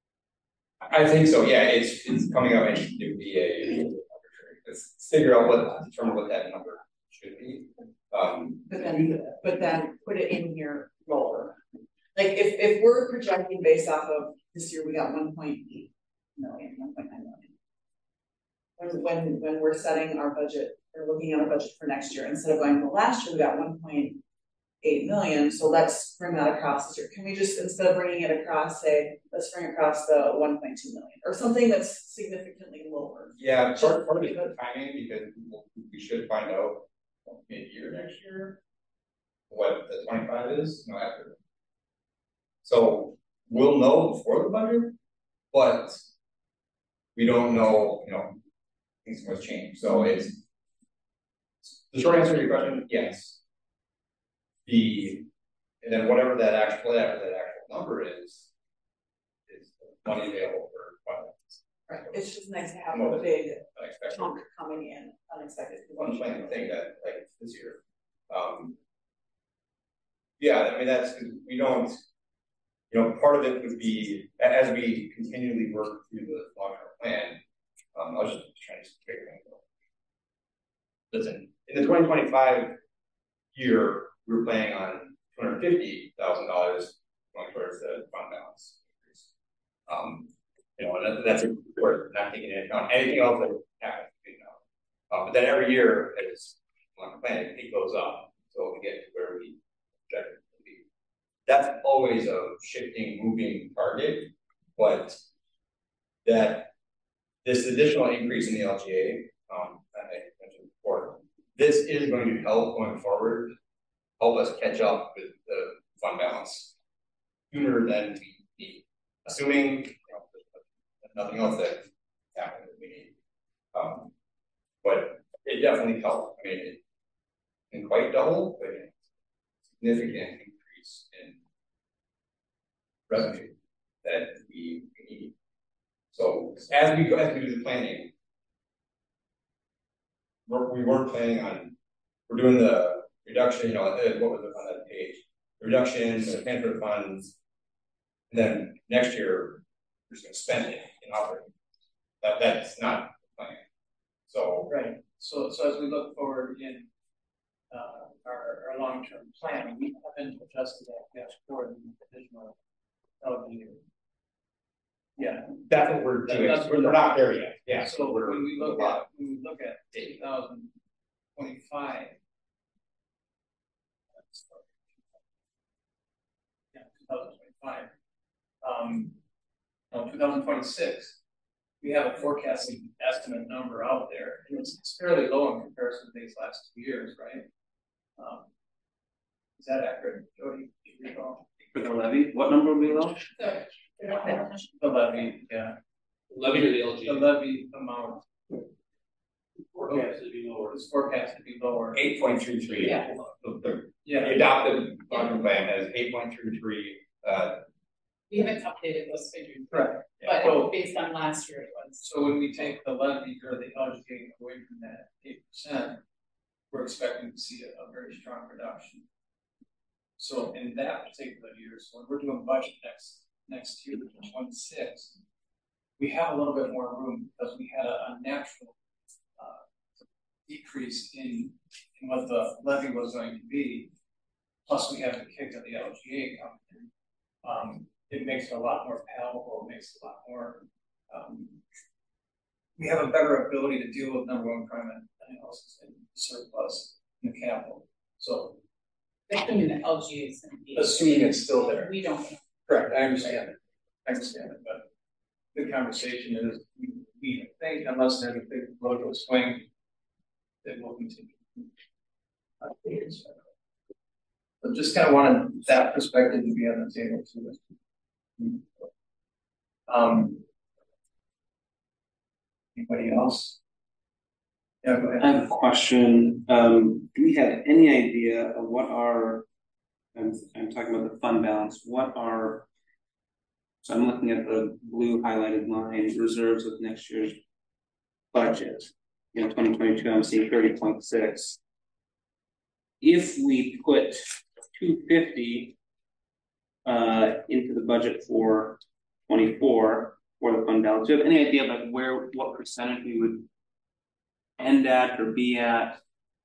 I think so, yeah, it's it's coming out and it would be a arbitrary. Let's figure out what determine what that number should be. Um but then but then put it in here lower. Like if if we're projecting based off of this year we got one point eight million, one point nine million. When when when we're setting our budget or looking at our budget for next year, instead of going, well, last year we got one point eight million, so let's bring that across this year. Can we just, instead of bringing it across, say, let's bring across the one point two million or something that's significantly lower? Yeah, part, part of it is timing, because we should find out mid-year next year what the twenty-five is, you know, after. So we'll know before the budget, but we don't know, you know, things must change. So it's the short answer to your question, yes. The and then whatever that actual whatever that actual number is, is money available for finance. Right. It's just nice to have a big chunk coming in unexpected. One plan thing that like this year. Um yeah, I mean that's because we don't, you know, part of it would be as we continually work through the long-term plan. Um, I was just trying to figure it out. Listen, in the twenty twenty-five year, we were planning on two hundred fifty thousand dollars going towards the fund balance increase. Um, you know, and that, that's of course not taking into account anything else that happens, you know. Um, but then every year, as long plan, it goes up until we get to where we project it to be. That's always a shifting, moving target, but that this additional increase in the L G A, um, I mentioned before, this is going to help going forward, help us catch up with the fund balance sooner than we need, assuming, you know, nothing else that happens that we need. Um, but it definitely helped. I mean, it didn't quite double, but a significant increase in revenue that we need. So as we go, as we do the planning, we're, we weren't planning on, we're doing the reduction, you know, what was it on that page? The reduction, the transfer funds, and then next year, we're just gonna spend it in operating. That, that's not the plan. So. Right, so, so as we look forward in, uh, our, our long-term plan, we haven't adjusted that cash forward in the additional of the year. Yeah. That's what we're doing, That's we're, we're not there yet, yeah. So when we look at, when we look at two thousand twenty-five. Yeah, two thousand twenty-five. Um, no, two thousand twenty-six. We have a forecasting estimate number out there, and it's, it's fairly low in comparison to these last two years, right? Um, is that accurate, Jody? Do you recall? For the levy, what number will be low? So, The levy, yeah. Levy or the L G A? The levy amount. Forecast to be lower. It's forecast to be lower. Eight point three three. Yeah. The, the, Yeah. the adopted funding plan has eight point three three, uh. we haven't updated those figures, Correct. but So- based on last year it was. So when we take the levy or the L G A away from that eight percent, we're expecting to see a, a very strong reduction. So in that particular year, so when we're doing budget next next year, twenty-six, we have a little bit more room because we had a, a natural uh, decrease in, in what the levy was going to be. Plus, we have the kick of the L G A coming in. Um, it makes it a lot more palatable. It makes it a lot more. Um, we have a better ability to deal with number one crime analysis and surplus in the capital. So, Assuming the L G A is going to be. assuming it's still there. We don't. Correct, I understand it. I understand it, but the conversation is we, we think unless there's a big political swing, that will continue. I think it's, but just kind of wanted that perspective to be on the table too. Um, anybody else? Yeah, go ahead. I have a question. Um, do we have any idea of what our, I'm, I'm talking about the fund balance, what are, so I'm looking at the blue highlighted line, reserves of next year's budget. In twenty twenty-two, I'm seeing thirty point six. If we put two fifty uh, into the budget for twenty-four for the fund balance, do you have any idea like where, what percentage we would end at or be at?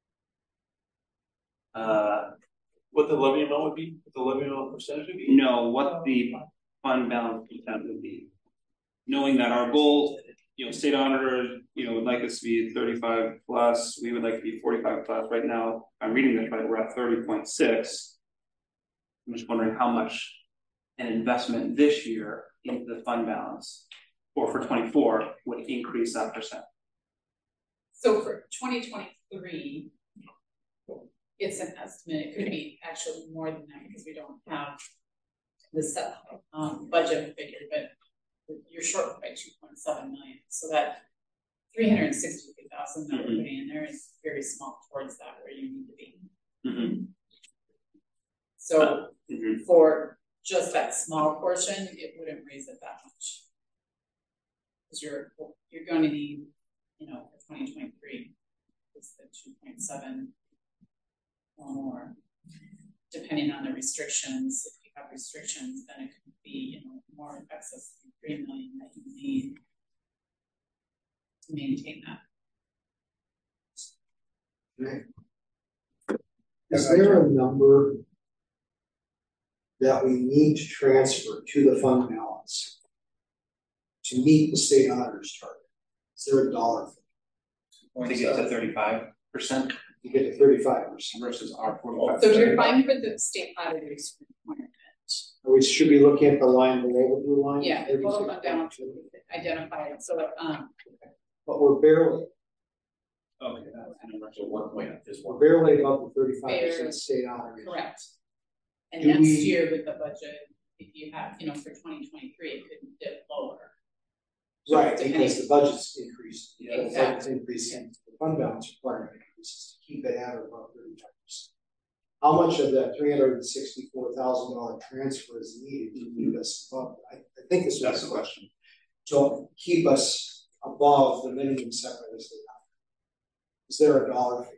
Uh, What the levy amount would be, what the levy amount percentage would be? no, what the fund balance percent would be. Knowing that our goal, you know, state auditor, you know, would like us to be thirty-five plus, we would like to be forty-five plus. Right now, I'm reading this right, we're at thirty point six. I'm just wondering how much an investment this year into the fund balance or for twenty-four would increase that percent. So for twenty twenty-three, it's an estimate. It could be actually more than that because we don't have the set um, budget figure, but you're short by two point seven million. So that three hundred sixty-three thousand that we're putting in there is very small towards that where you need to be. Mm-hmm. So uh, mm-hmm. for just that small portion, it wouldn't raise it that much. Because you're you're going to need, you know, for twenty twenty-three, it's the two point seven or more, depending on the restrictions. If you have restrictions, then it could be, you know, more in excess of three million that you need to maintain that. Is there a number that we need to transfer to the fund balance to meet the state auditor's target? Is there a dollar figure? To get to thirty-five percent to get to thirty-five percent versus our forty-five. So you're fine for the state auditor's requirement. We should be looking at the line below the blue line. Yeah, we'll go down to identify it. So um but we're barely Okay, that's the number. So one point is we're one. barely above the thirty-five Fair. percent state auditor. correct. And Do next we- year with the budget, if you have, you know, for twenty twenty-three, it could dip lower. Right, Depending- because the budget's increased, yeah, the budget's Exactly. increasing, the fund balance requirement increases to keep it at or above thirty-five percent. How much of that three hundred and sixty-four thousand dollar transfer is needed to move us above? I, I think this was That's the question. to keep us above the minimum set by the state? Is there a dollar figure?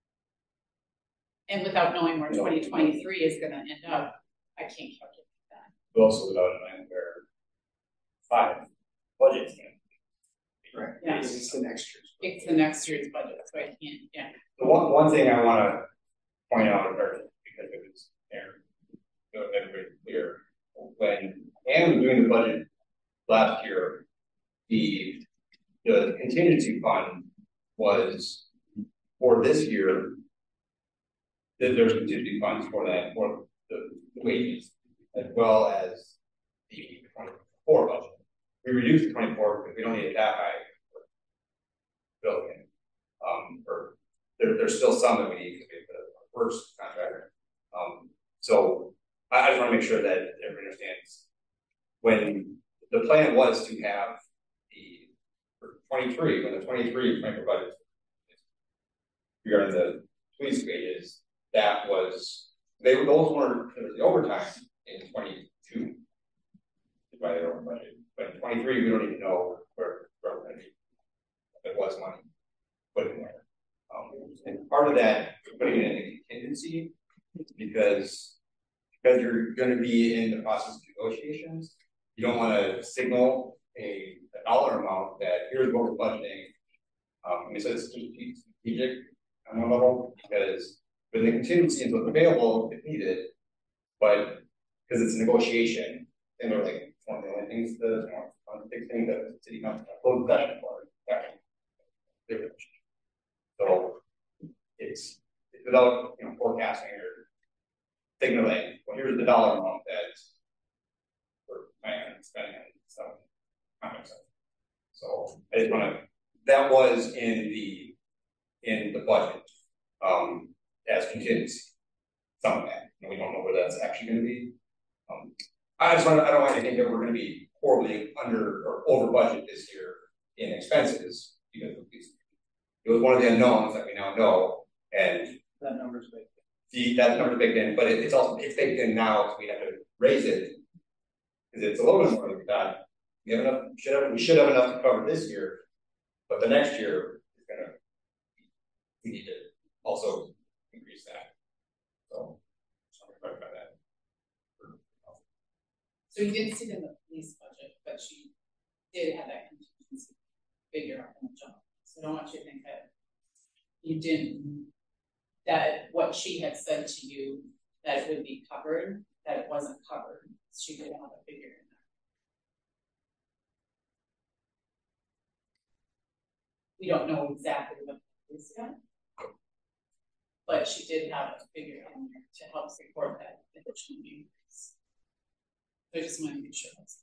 And without knowing where twenty twenty-three is gonna end up, I can't calculate that. But also without knowing where five budgets can. Right. Yeah. Because it's the next year's. It's the next year's budget, so I can't, yeah. The one, one thing I wanna point out, because it was there, so everybody's clear, when Anne was doing the budget last year, the, the contingency fund was for this year, that there's contingency funds for that, for the wages, as well as the twenty-four budget. We reduced the twenty-four because we don't need it that high for building. Um, or there, there's still some that we need because we have the first contractor. Um, so I, I just want to make sure that everybody understands when the plan was to have the for twenty-three, when the twenty-three twenty-four budget regarding the police wages, that was they were those weren't the overtime in twenty-two. By their own budget. But in twenty-three, we don't even know where where we're going to be. If it was money put in there. Um, and part of that, putting it in a contingency, because because you're going to be in the process of negotiations, you don't want to signal a, a dollar amount that here's what we're budgeting. Um, I mean, so it's strategic on one level, because when the contingency is available if needed, but because it's a negotiation, and they're like one of the only things the one of the big thing that the city council closed session for. So it's, it's without you know forecasting or signaling, well, here's the dollar amount that we're planning on spending on stuff. That makes sense. So I just want to, that was in the in the budget um as contingency. Some of that. And we don't know where that's actually going to be. Um I just want to, I don't want to think that we're going to be horribly under or over budget this year in expenses because of these. It was one of the unknowns that we now know, and that number's big. The that number's baked in, but it, it's also it's baked in now, so we have to raise it because it's a little bit more than we thought. We have enough. Should have we should have enough to cover this year, but the next year is gonna we need to also increase that. So, sorry about that. So you didn't see it in the police budget, but she did have that contingency figure out on the job. So I don't want you to think that you didn't, that what she had said to you that it would be covered, that it wasn't covered. She did have a figure in there. We don't know exactly what it is yet, but she did have a figure in there to help support that additional increase. I just want to make sure that's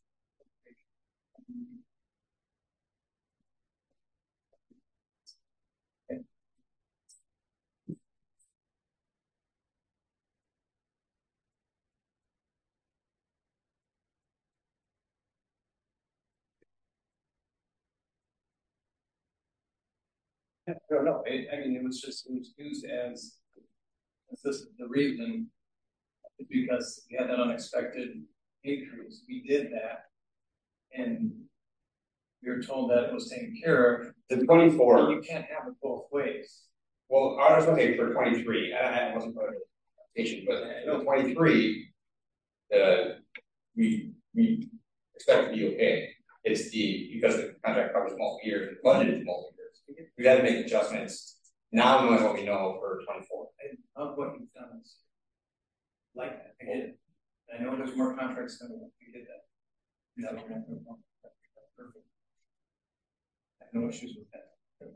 I don't know. I, I mean, it was just it was used as, as this, the reason because we had that unexpected increase. We did that, and we were told that it was taken care of. The twenty-four. You can't have it both ways. Well, I was going to say for twenty-three. I, I wasn't part of the presentation, but you know, twenty-three. Uh, we we expect to be okay. It's the because the contract covers multiple years, the budget is multiple years. We got to make adjustments now, knowing what we know for twenty-four. I love what you've done. Is like that. I get it. I know there's more contracts coming up. We did that. Yeah, perfect. I have no issues with that.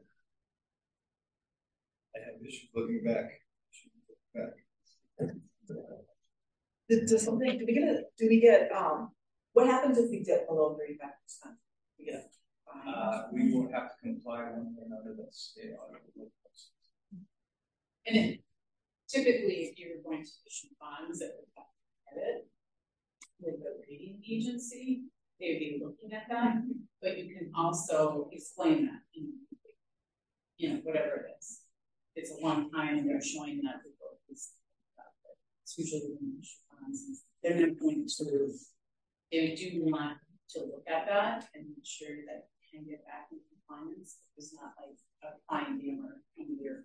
I have issues looking back. back. Did, does something, do we get a, do we get, um, what happens if we dip below thirty-five percent? We get a fine? Uh, we will have to comply one way or another with state audit. And it, typically, if you're going to issue bonds that would have credit with the rating agency, they would be looking at that, but you can also explain that in, you know, whatever it is. It's a one time and they're showing that the book is it's usually when you issue bonds. They're not going to, they do want to look at that and ensure that we can get back in compliance. It's not like a finding or a year.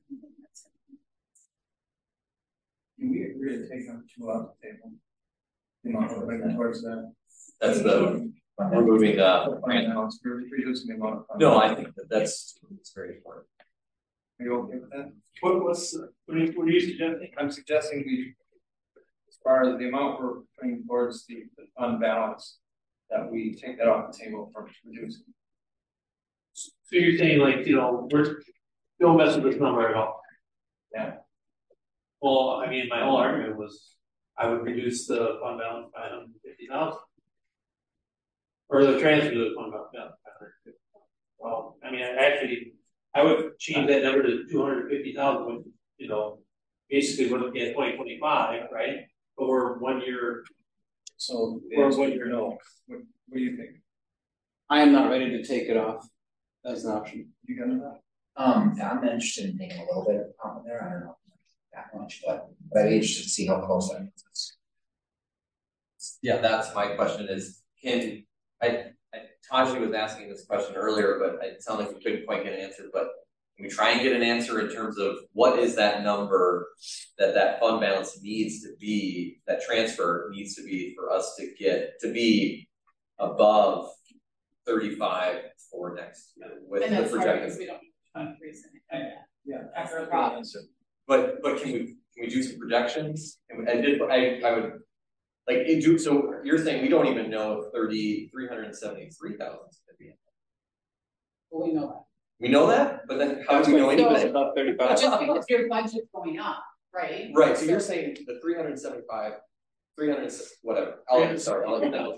Can we agree to take them two off the table? You know, like towards that. That's the, we're moving, uh, reducing the amount of. no, I think that that's, it's very important. Are you okay with that? What was, what are you, what are you suggesting? I'm suggesting we, as far as the amount we're putting towards the, the fund balance, that we take that off the table for reducing. So you're saying like, you know, we're, don't mess with this number at all? Yeah. Well, I mean, my whole argument was, I would reduce the fund balance by one hundred fifty thousand. Or the transfer to the fund balance by one hundred fifty thousand. Well, I mean, actually, I would change that number to two hundred fifty thousand, which, you know, basically we're looking at twenty twenty-five, right? But we're one year. So, Or one year, no. What, what do you think? I am not ready to take it off as an option. You got that? Um, I'm interested in taking a little bit out there. I don't know that much, but, but I'd be interested to see how close that is. Yeah, that's my question is, can, I, I, Taji was asking this question earlier, but it sounded like we couldn't quite get an answer, but can we try and get an answer in terms of what is that number that that fund balance needs to be, that transfer needs to be for us to get, to be above thirty-five for next year with and the that's hard projected. because we don't increase it. Yeah, that's our problem. But but can we can we do some projections? And I did I I would like it do so you're saying we don't even know if thirty three hundred and seventy three thousand is gonna be in there. Well, we know that. We know that, but then how do we know anything about thirty-five? Just because your budget's going up, right? Right. So, so you're saying the three hundred seventy-five, three hundred whatever. I'll sorry, I'll let you know.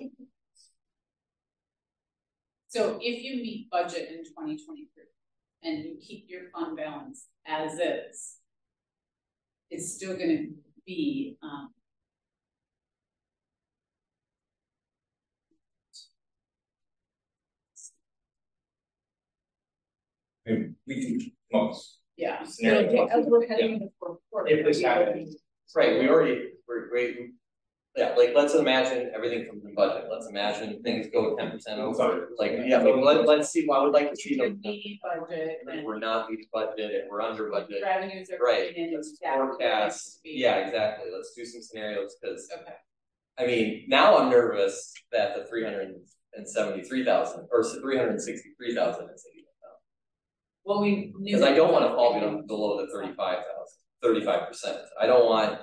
So if you meet budget in twenty twenty-three and you keep your fund balance as is, it's still gonna be um I mean, we can most. yeah. Scenario. It'll take- as we're heading into the fourth quarter, If this we'll be happens. looking- Right, we already we're we, yeah, like let's imagine everything comes in budget. Let's imagine things go ten percent over. Like yeah, like let, let's see I would like to see them meet budget and and we're not meeting budget and we're under budget. revenues are Right. coming in Let's exactly where they forecast. need to be. Yeah, exactly. Let's do some scenarios because Okay. I mean now I'm nervous that the three hundred and seventy-three thousand or three hundred and sixty-three thousand is even though. Well, we knew Because I don't want to fall below, below the thirty-five thousand, thirty-five percent. I don't want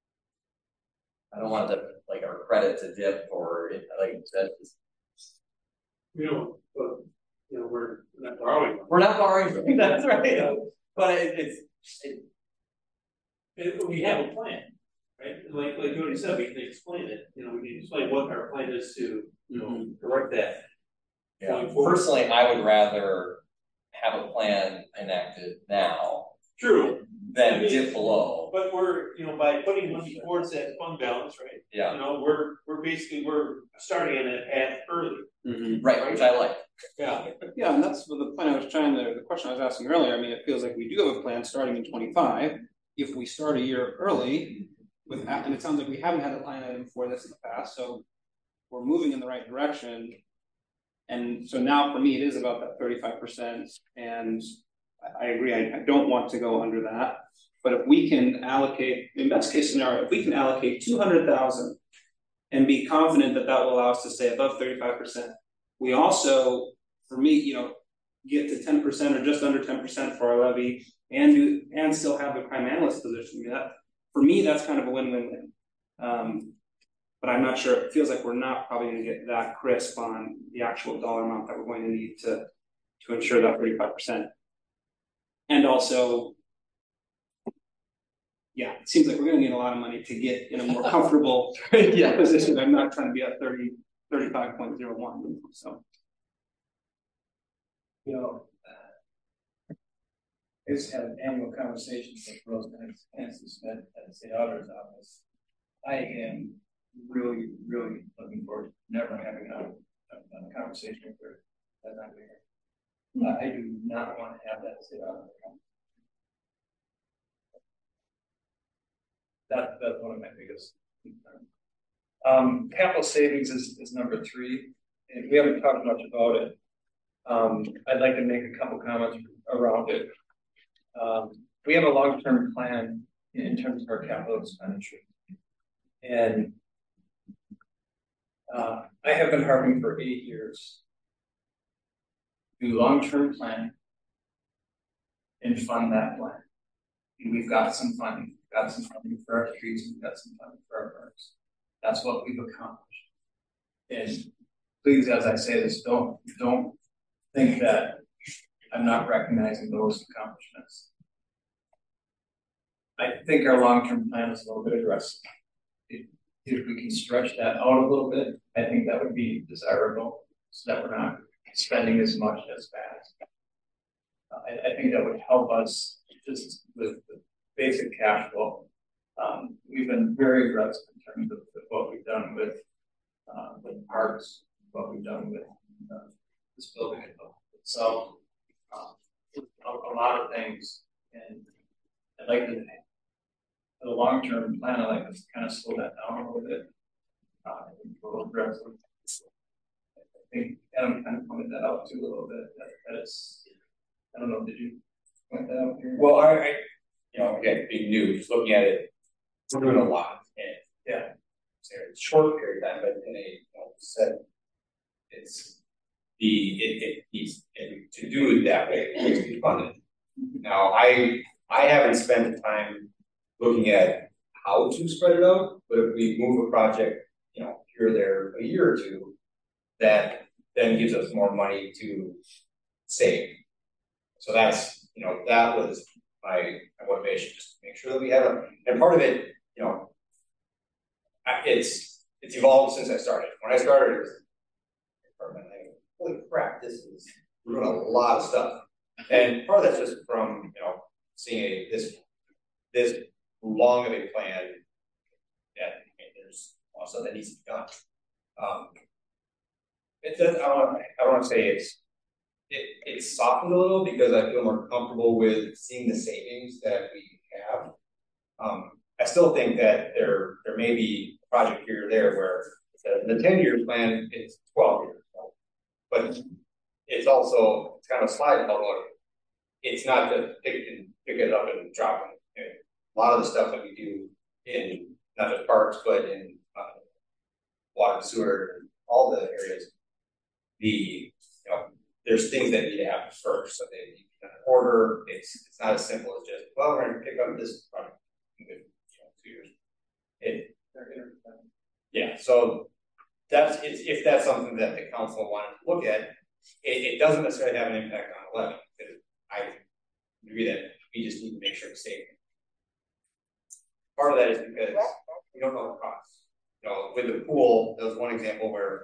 I don't want the like our credit to dip or like that. You know, but, you know, we're not borrowing. We're not borrowing. That's right. But it, it's it, It, we have a plan, right? Like like Jody said, we can explain it. You know, we can explain what our plan is to, you know, correct that. yeah. Personally, I would rather have a plan enacted now True. than I mean, dip below. But we're, you know, by putting money towards that fund balance, right? Yeah. You know, we're we're basically we're starting in that path early. Mm-hmm. Right, which I like. Yeah. Yeah, and that's the point I was trying to, the question I was asking earlier. I mean, it feels like we do have a plan starting in twenty-five. If we start a year early with, and it sounds like we haven't had a line item for this in the past, so we're moving in the right direction. And so now for me, it is about that thirty-five percent. And I agree, I, I don't want to go under that. But if we can allocate, in best case scenario, if we can allocate two hundred thousand and be confident that that will allow us to stay above thirty-five percent, we also, for me, you know, get to ten percent or just under ten percent for our levy and do and still have the crime analyst position. That for me, that's kind of a win-win-win. Um, but I'm not sure. It feels like we're not probably going to get that crisp on the actual dollar amount that we're going to need to to ensure that thirty-five percent. And also, yeah, it seems like we're going to need a lot of money to get in a more comfortable yeah. position. I'm not trying to be at thirty, thirty-five point zero one. So, you know, uh, I just had an annual conversation with Rose Nancy Smith at the state auditor's office. I am really, really looking forward to never having a, a, a conversation with her as I'm here. Uh, I do not want to have that state auditor. That, that's one of my biggest concerns. Um, capital savings is, is number three. and we haven't talked much about it. Um, I'd like to make a couple comments around it. Um, we have a long-term plan in terms of our capital expenditure. And uh, I have been harping for eight years. Do long-term plan and fund that plan. And we've got some funding. We've got some funding for our streets. We've got some funding for our parks. That's what we've accomplished. And please, as I say this, don't don't think that I'm not recognizing those accomplishments. I think our long-term plan is a little bit aggressive. If, if we can stretch that out a little bit, I think that would be desirable, so that we're not spending as much as fast. Uh, I, I think that would help us just with the basic cash flow. Um, we've been very aggressive in terms of, of what we've done with uh, with parks, what we've done with uh, this building itself. Um, a, a lot of things, and I'd like to, for the long-term plan, I'd like to kind of slow that down a little bit. Uh, a little aggressive. I think Adam kind of pointed that out too a little bit. That, that it's, I don't know, did you point that out here? Well, I, I you know, again, being new, just looking at it, we're doing a lot, and yeah, it's a short period of time, but in a, you know, said, it's the it, it needs it, to do it that way. It needs to be funded. Now, I I haven't spent the time looking at how to spread it out, but if we move a project, you know, here or there a year or two, that then gives us more money to save. So that's, you know, that was my, my motivation, just to make sure that we have a, and part of it, you know, it's it's evolved since I started. When I started, it was, like, holy crap, this is, we're doing a lot of stuff. And part of that's just from, you know, seeing a, this, this long of a plan that, I mean, there's a lot of stuff that needs to be done. Um, it does, I don't want, I don't want to say it's, it, it's softened a little because I feel more comfortable with seeing the savings that we have. Um, I still think that there, there may be a project here or there where the, the ten year plan is twelve years. But it's also, it's kind of a slide level. It's not to pick it and pick it up and drop it. And a lot of the stuff that we do in not just parks, but in uh, water and sewer, and all the areas, the, you know, there's things that need to happen first. So they need to be in order. It's it's not as simple as just, well, we're going to pick up this project in you know, two years. It, yeah, so that's it's, if that's something that the council wanted to look at, it, it doesn't necessarily have an impact on eleven. I agree that we just need to make sure it's safe. Part of that is because we don't know the cost. You know, with the pool, there was one example where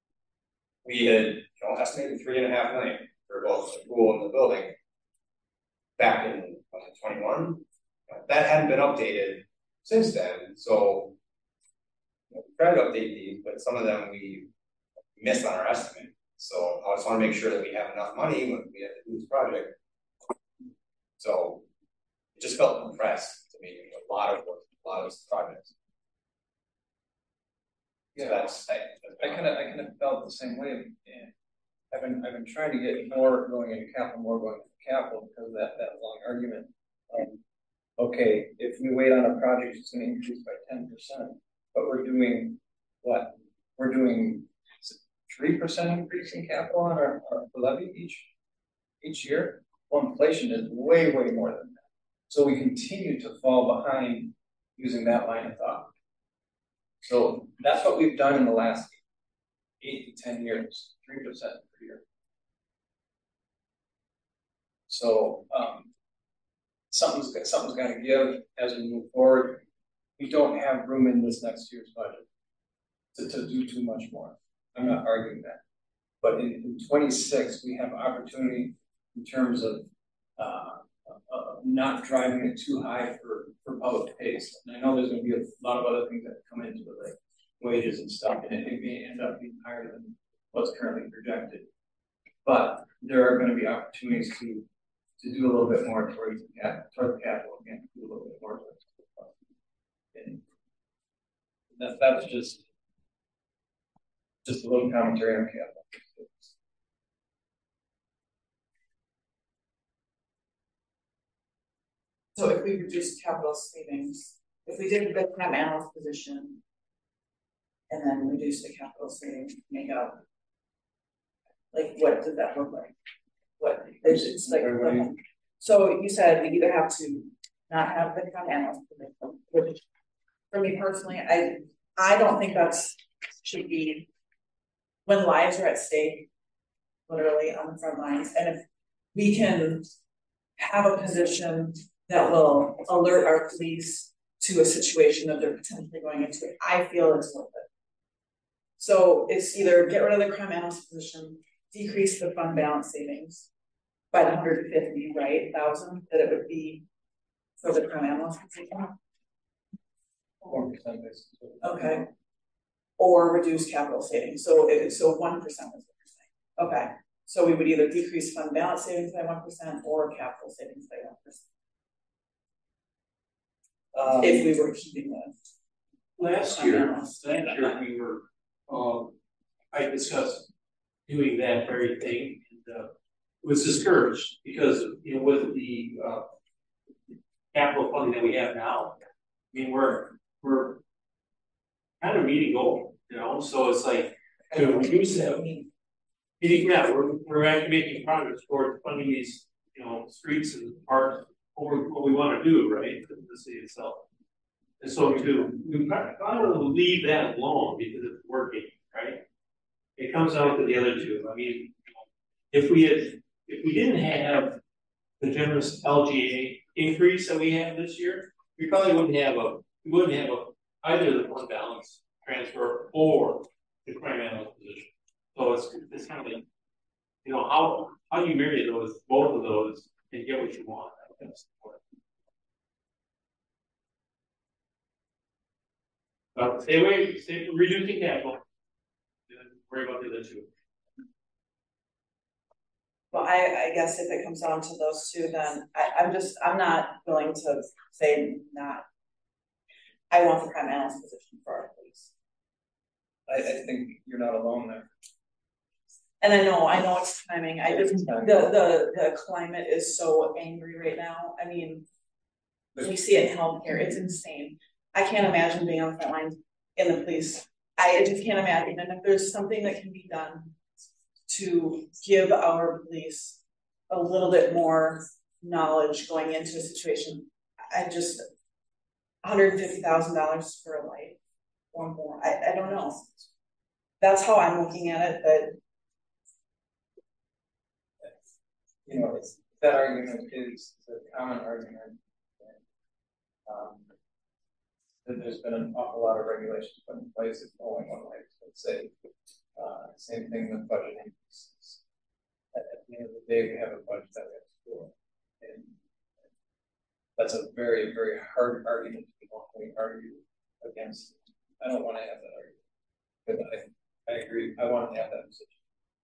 we had, you know, estimated three and a half million for both the pool and the building back in twenty-one. That hadn't been updated since then, so you know, we tried to update these, but some of them we missed on our estimate. So I just want to make sure that we have enough money when we have to do this project. So it just felt compressed to me. A lot of work, a lot of projects. Yeah, so that's, I, I kind of, I kind of felt the same way. And I've been, I've been trying to get more going into capital, more going into capital because of that, that long argument. Um, okay, if we wait on a project, it's going to increase by ten percent, but we're doing what? We're doing three percent increase in capital on our, our levy each each year. Well, inflation is way, way more than that. So we continue to fall behind using that line of thought. So that's what we've done in the last eight to ten years, three percent per year. So um, something's something's got to give as we move forward. We don't have room in this next year's budget to, to do too much more. I'm not arguing that, but in, in twenty-six we have opportunity in terms of uh, uh, not driving it too high for, for public pace. And I know there's going to be a lot of other things that come into it, like wages and stuff, and it may end up being higher than what's currently projected. But there are going to be opportunities to to do a little bit more towards the cap, towards the capital again, do a little bit more towards the and that, that's just Just a little commentary on capital. So if we reduce capital savings, if we did the crime analyst position. And then reduce the capital savings, to make up. Like, what does that look like? What, it's, it's like, so you said we either have to not have the crime analyst position, which for me personally, I, I don't think that's, should be, when lives are at stake, literally on the front lines, and if we can have a position that will alert our police to a situation that they're potentially going into, I feel it's worth it. So it's either get rid of the crime analyst position, decrease the fund balance savings by the one hundred fifty, right, thousand that it would be for the crime analyst position. Four percent basically. Okay. Or reduce capital savings. So it, so one percent is what you're saying. Okay. So we would either decrease fund balance savings by one percent or capital savings by one percent. Um, if we were keeping those. Last year, last year we were, um, I discussed doing that very thing, and uh, was discouraged because, you know, with the uh, capital funding that we have now, I mean, we're we're kind of meeting goal, you know. So it's like to reduce that. Yeah, we're we're actually making progress towards funding these, you know, streets and parks. What, what we want to do, right, for the city itself. And so to we kind of leave that alone because it's working, right? It comes down to the other two. I mean, if we had, if we didn't have the generous L G A increase that we have this year, we probably wouldn't have a, we wouldn't have a, either the fund balance transfer or the crime analyst position. So it's it's kind of like, you know, how how do you marry those, both of those, and get what you want? I think that's important. Uh, stay away, stay reducing capital. Worry about the other two. Well, I, I guess if it comes down to those two, then I, I'm just, I'm not willing to say not. I want the crime analyst position for our police. I, I think you're not alone there. And I know, I know it's timing. I just, the, the, the climate is so angry right now. I mean, we see it in healthcare, it's insane. I can't imagine being on the front lines in the police. I just can't imagine. And if there's something that can be done to give our police a little bit more knowledge going into a situation, I just, one hundred fifty thousand dollars for a life or more. I, I don't know. That's how I'm looking at it, but. You know, it's, that argument is a common argument. Um, that there's been an awful lot of regulations put in place. It's only one way. Let's say, uh, same thing with budget increases. At, at the end of the day, we have a budget that we have to do, and that's a very, very hard argument to be argue against. I don't want to have that argument, but I, I agree. I want to have that position.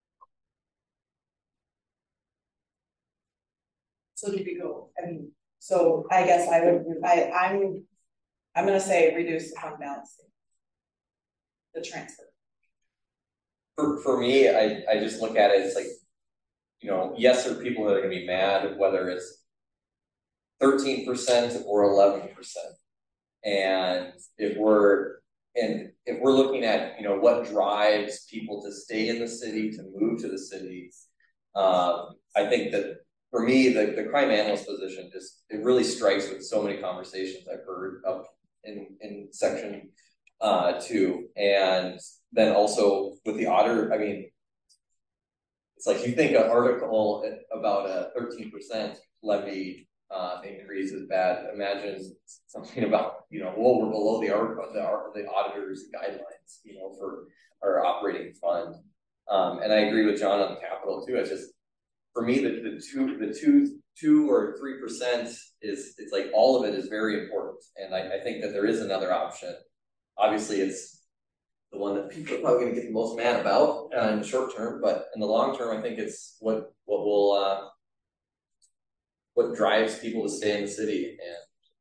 So do we go? I mean, so I guess I would. I I'm. I'm going to say reduce the fund balance, the transfer. For for me, I I just look at it. It's like, you know, yes, there are people that are going to be mad whether it's thirteen percent or eleven percent, and if we're and if we're looking at, you know, what drives people to stay in the city, to move to the city, um, I think that. For me, the, the crime analyst position just, it really strikes with so many conversations I've heard up in, in section uh, two. And then also with the auditor, I mean, it's like you think an article about a thirteen percent levy uh, increase is bad. Imagine something about, you know, well, we're below the, the, the auditor's guidelines, you know, for our operating fund. Um, and I agree with John on the capital too. It's just, for me, the, the two, the two, two or three percent is, it's like all of it is very important, and I, I think that there is another option. Obviously, it's the one that people are probably going to get the most mad about uh, in the short term, but in the long term, I think it's what what will uh, what drives people to stay in the city.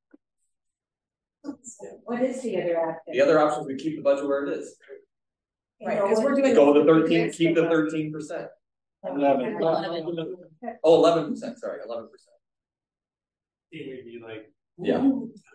And what is the other option? The other option is we keep the budget where it is. Right, because we're doing. Go with the thirteen, keep the thirteen percent. Eleven. Oh, eleven percent, sorry, eleven percent. It would be like. Yeah.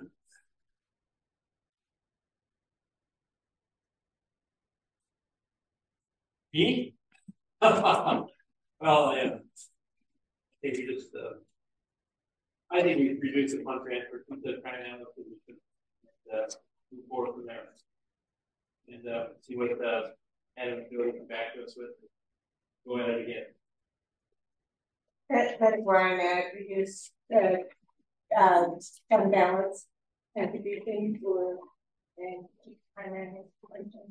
Me? Well, yeah. Maybe just uh I think we reduce the fund transfer to the dynamic position and uh move forward from there. And uh see what uh Adam can come back to us with. Go ahead again. That, that's where I'm at, reduce the, uh, fund balance contribution for, and keep primary prevention.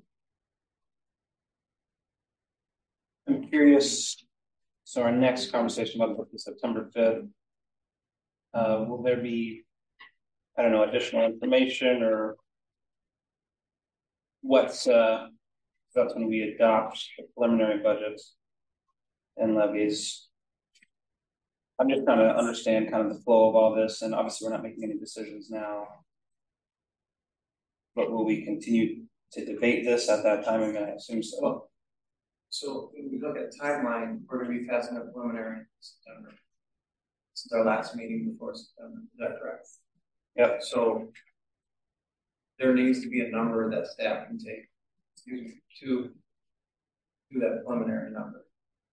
I'm curious, so our next conversation about the September fifth, uh, will there be, I don't know, additional information or what's, uh, that's when we adopt the preliminary budgets and levies. I'm just trying to understand kind of the flow of all this, and obviously we're not making any decisions now. But will we continue to debate this at that time? I mean, I assume so. So if we look at timeline, we're gonna be passing a preliminary in September. This is our last meeting before September, is that correct? Yep. So there needs to be a number that staff can take, excuse me, to do that preliminary number.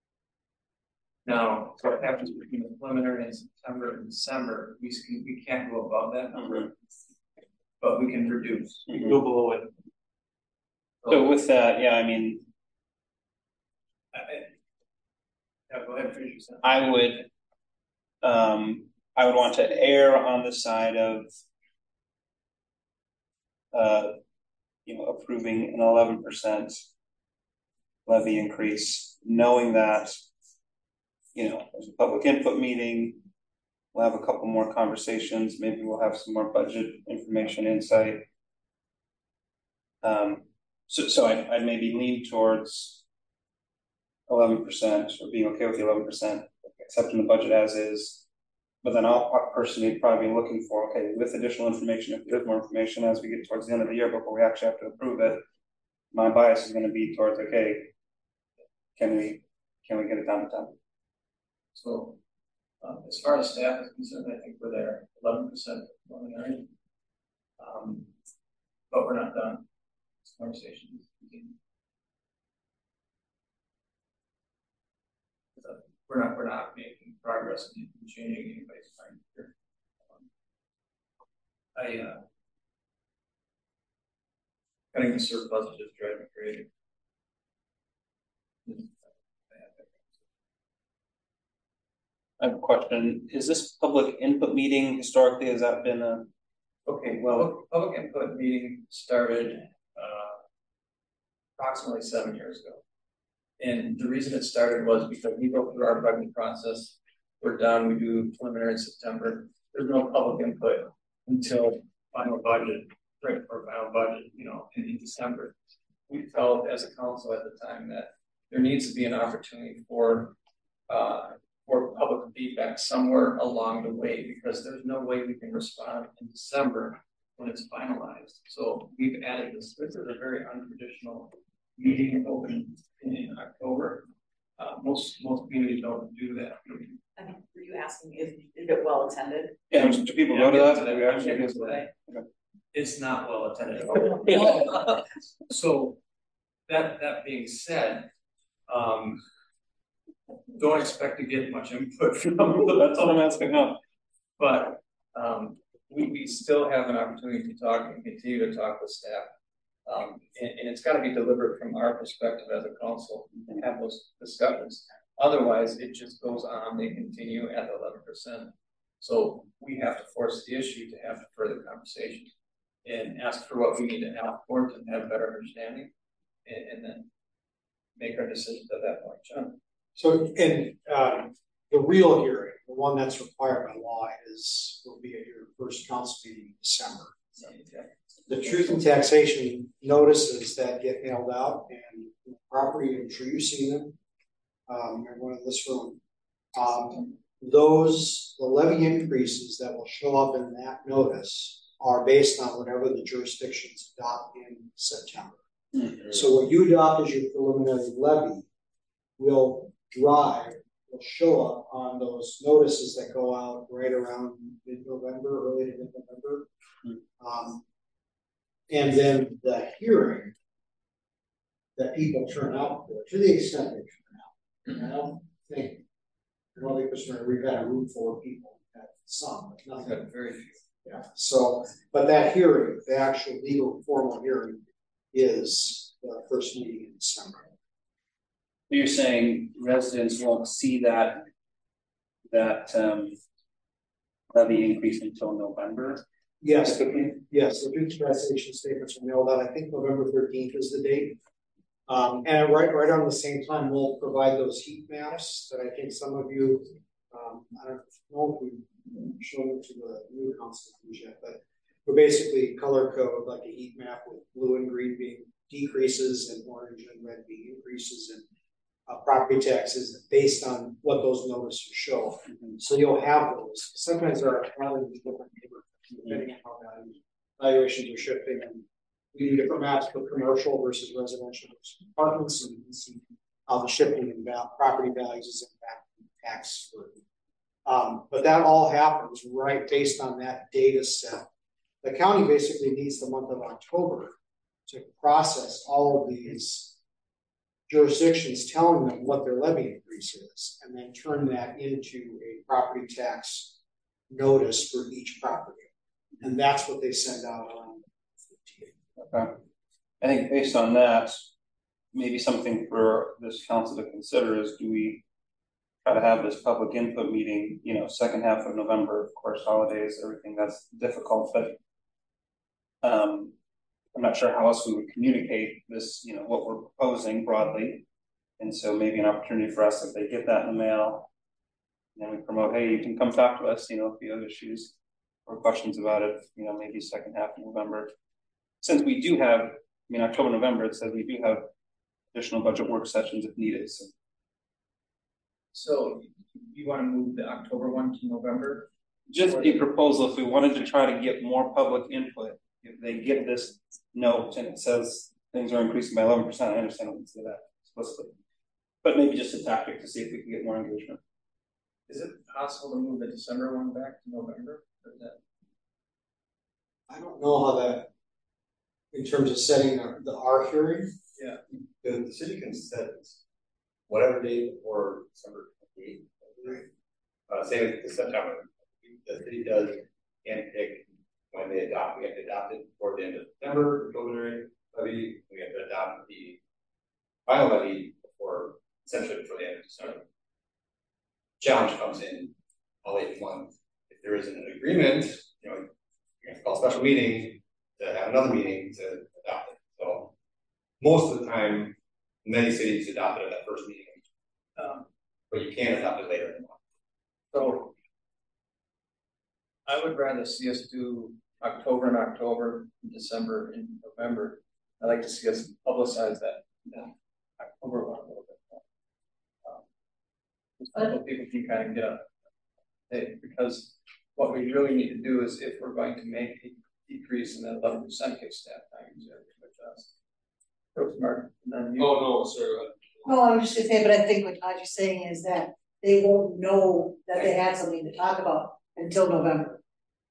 Now, what happens between the preliminary in September and December, we can, we can't go above that number, but we can reduce. We can go below it. So with that, yeah, I mean, I, yeah, go ahead and finish your sentence. I would, um, I would want to err on the side of, uh, you know, approving an eleven percent levy increase, knowing that, you know, there's a public input meeting, we'll have a couple more conversations, maybe we'll have some more budget information insight. Um, so, so I, I'd maybe lean towards eleven percent or being okay with the eleven percent, accepting the budget as is. But then I'll, I'll personally probably be looking for, okay, with additional information, if there's more information as we get towards the end of the year before we actually have to approve it, my bias is going to be towards, okay, can we, can we get it down to ten? So, um, as far as staff is concerned, I think we're there, eleven percent preliminary. Um, but we're not done. This conversation is continuing. We're not, we're not making progress in changing anybody's mind here. Um, I, uh, cutting the surplus is just driving me crazy. I have a question. Is this public input meeting historically, has that been a? Okay, well, public input meeting started uh, approximately seven years ago. And the reason it started was because we go through our budget process. We're done, we do preliminary in September. There's no public input until final budget, right, or final budget, you know, in, in December. We felt as a council at the time that there needs to be an opportunity for uh, for public feedback somewhere along the way, because there's no way we can respond in December when it's finalized. So we've added this. This is a very untraditional meeting open in October. Uh, most most communities don't do that. I mean, were you asking, is, is it well attended? Yeah, do people Yeah, go to I'll that? get to Do we that. actually I'll get get to to that. that? Okay. It's not well attended at all. So that that being said, um, don't expect to get much input from them. That's what I'm asking now. But um, we, we still have an opportunity to talk and continue to talk with staff. Um, and, and it's got to be deliberate from our perspective as a council and have those discussions. Otherwise, it just goes on, they continue at the eleven percent. So we have to force the issue to have further conversation and ask for what we need to ask for to have a better understanding, and, and then make our decisions at that point. John? So, and uh, the real hearing, the one that's required by law, is will be at your first council meeting in December. The truth in taxation notices that get mailed out, and property, I'm sure you've seen them, um, everyone in this room. Um, those, the levy increases that will show up in that notice are based on whatever the jurisdictions adopt in September. Mm-hmm. So what you adopt as your preliminary levy will drive, will show up on those notices that go out right around mid-November, early to mid-November. Mm-hmm. Um, and then the hearing that people turn out for, to the extent they turn out. Mm-hmm. I don't think, I don't think there's we've had a room full of people, we've had some, but nothing. Very few. Yeah. So, but that hearing, the actual legal formal hearing, is the first meeting in December. You're saying residents won't see that that um, levy increase until November? Yes, yes. The due taxation statements are mailed out. I think November thirteenth is the date. Um, and right, right on the same time, we'll provide those heat maps that I think some of you, um, I don't know if we've shown them to the new council yet, but we're basically color code like a heat map with blue and green being decreases and orange and red being increases in uh, property taxes based on what those notices show. Mm-hmm. So you'll have those. Sometimes there are different neighborhoods depending on how values, valuations are shifting, and we do different maps for commercial versus residential versus apartments, and you can see how the shifting in val property values is impacting tax burden. Um, but that all happens right based on that data set. The county basically needs the month of October to process all of these jurisdictions telling them what their levy increase is, and then turn that into a property tax notice for each property. And that's what they send out around the fifteenth. Okay. I think based on that, maybe something for this council to consider is, do we try to have this public input meeting, you know, second half of November, of course, holidays, everything that's difficult, but um, I'm not sure how else we would communicate this, you know, what we're proposing broadly. And so maybe an opportunity for us, if they get that in the mail, and then we promote, hey, you can come talk to us, you know, if you have issues or questions about it, you know, maybe second half of November. Since we do have, I mean, October, November, it says we do have additional budget work sessions if needed. So, so you want to move the October one to November? Just a proposal, if we wanted to try to get more public input, if they get this note and it says things are increasing by eleven percent, I understand we can say that explicitly. But maybe just a tactic to see if we can get more engagement. Is it possible to move the December one back to November? Or is that... I don't know how that, in terms of setting the, the R hearing. Yeah. The, the city can set whatever day before December twenty-eighth. Right. Uh, same as the September. The city does can pick when they adopt. We have to adopt it before the end of September, preliminary levy. We have to adopt the final levy before, essentially before the end of December. Challenge comes in all eight months. If there isn't an agreement, you know, you have to call a special meeting to have another meeting to adopt it. So most of the time, many cities adopt it at that first meeting, um, but you can adopt it later in the month. So I would rather see us do October and October, December and November. I'd like to see us publicize that, that October one a little bit more. Um, so people can kind of get up, because what we really need to do is, if we're going to make a decrease in that eleven percent give staff time to adjust. Mark, and then you. Oh no, sorry. No, I'm just gonna say, but I think what Todd is saying is that they won't know that they had something to talk about until November.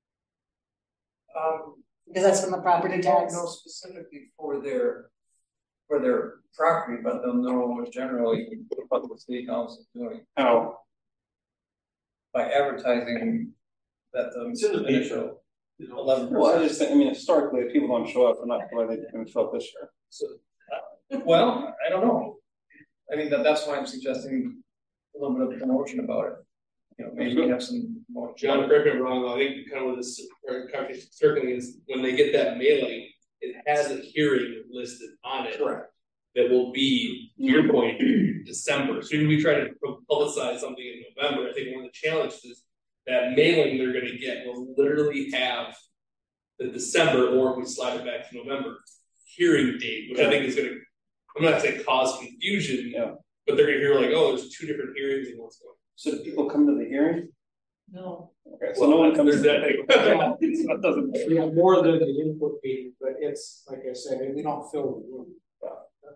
Um, because that's when the property tax. They don't know specifically for their for their property, but they'll know generally what the city council is doing. How? By advertising that the initial eleven percent. Well, I just think, I mean, historically, if people don't show up, I'm not sure why they're going to show up this year. So, uh, well, I don't know. I mean, that that's why I'm suggesting a little bit of promotion about it. You know, maybe we have some more. John, correct me if I'm wrong, I think kind of what this conversation circling is, when they get that mailing, it has a hearing listed on it. Correct. That will be, to your point, December. So when we try to publicize something in November, I think one of the challenges is that mailing they're going to get will literally have the December, or if we slide it back to November, hearing date, which yeah. I think is going to, I'm not going to say cause confusion, yeah. but they're going to hear like, oh, there's two different hearings and what's going on. So do people come to the hearing? No. Okay, so well, no one comes to that. That doesn't. We have more than the input meeting, but it's like I said, we don't fill the room.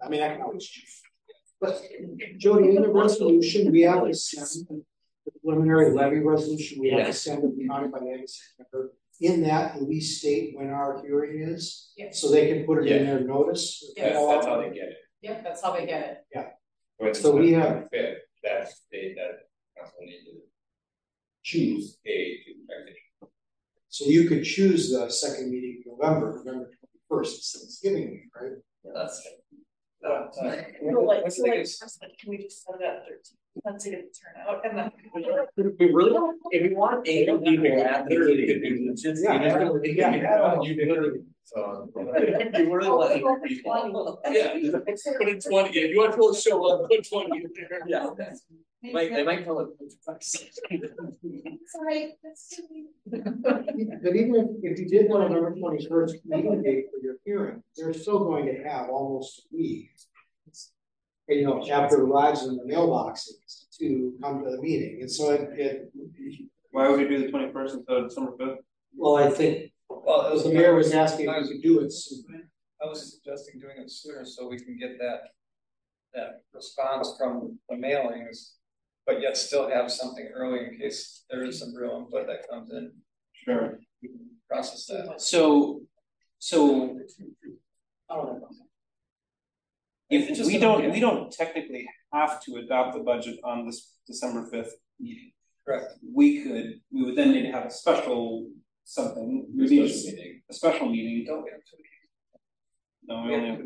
I mean, I can always choose. But Jody, in the resolution, we have to send the preliminary levy resolution, we have to send it county by the end of September. In that, do we state when our hearing is? Yes. So they can put it in Yeah. their notice? Yes. That's, that's how they get it. Yep, that's how they get it. Yeah. But So we have- Fifth, that's the, that council needs to choose. pay to taxation. So you could choose the second meeting in November, November twenty-first, it's Thanksgiving week, right? Yeah, that's. But, uh, So like, so like, can we just set it at thirteen? Let's get the turnout and then. We really, if you want eight people at the meeting, it's just. Yeah, you know, yeah. You literally. So. You really like people. Yeah, put in twenty, if you want people to show up, put twenty in there. Yeah. Like, they might call it. Sorry, that's silly. But even if, if you did want November twenty-first meeting date for your hearing, they're still going to have almost a week. And, you know, after it arrives in the mailboxes to come to the meeting, and so it, it. Why would we do the twenty first instead of December fifth? Well, I think, well, it was the mayor was asking if we could do it soon. I was suggesting doing it sooner so we can get that. That response from the mailings, but yet still have something early in case there is some real input that comes in. Sure. We can process that. So, so It's if just we an don't, idea. we don't technically have to adopt the budget on this December fifth meeting. Correct. We could, we would then need to have a special something, we need Special meeting. a special meeting. Don't get too. No, we only have,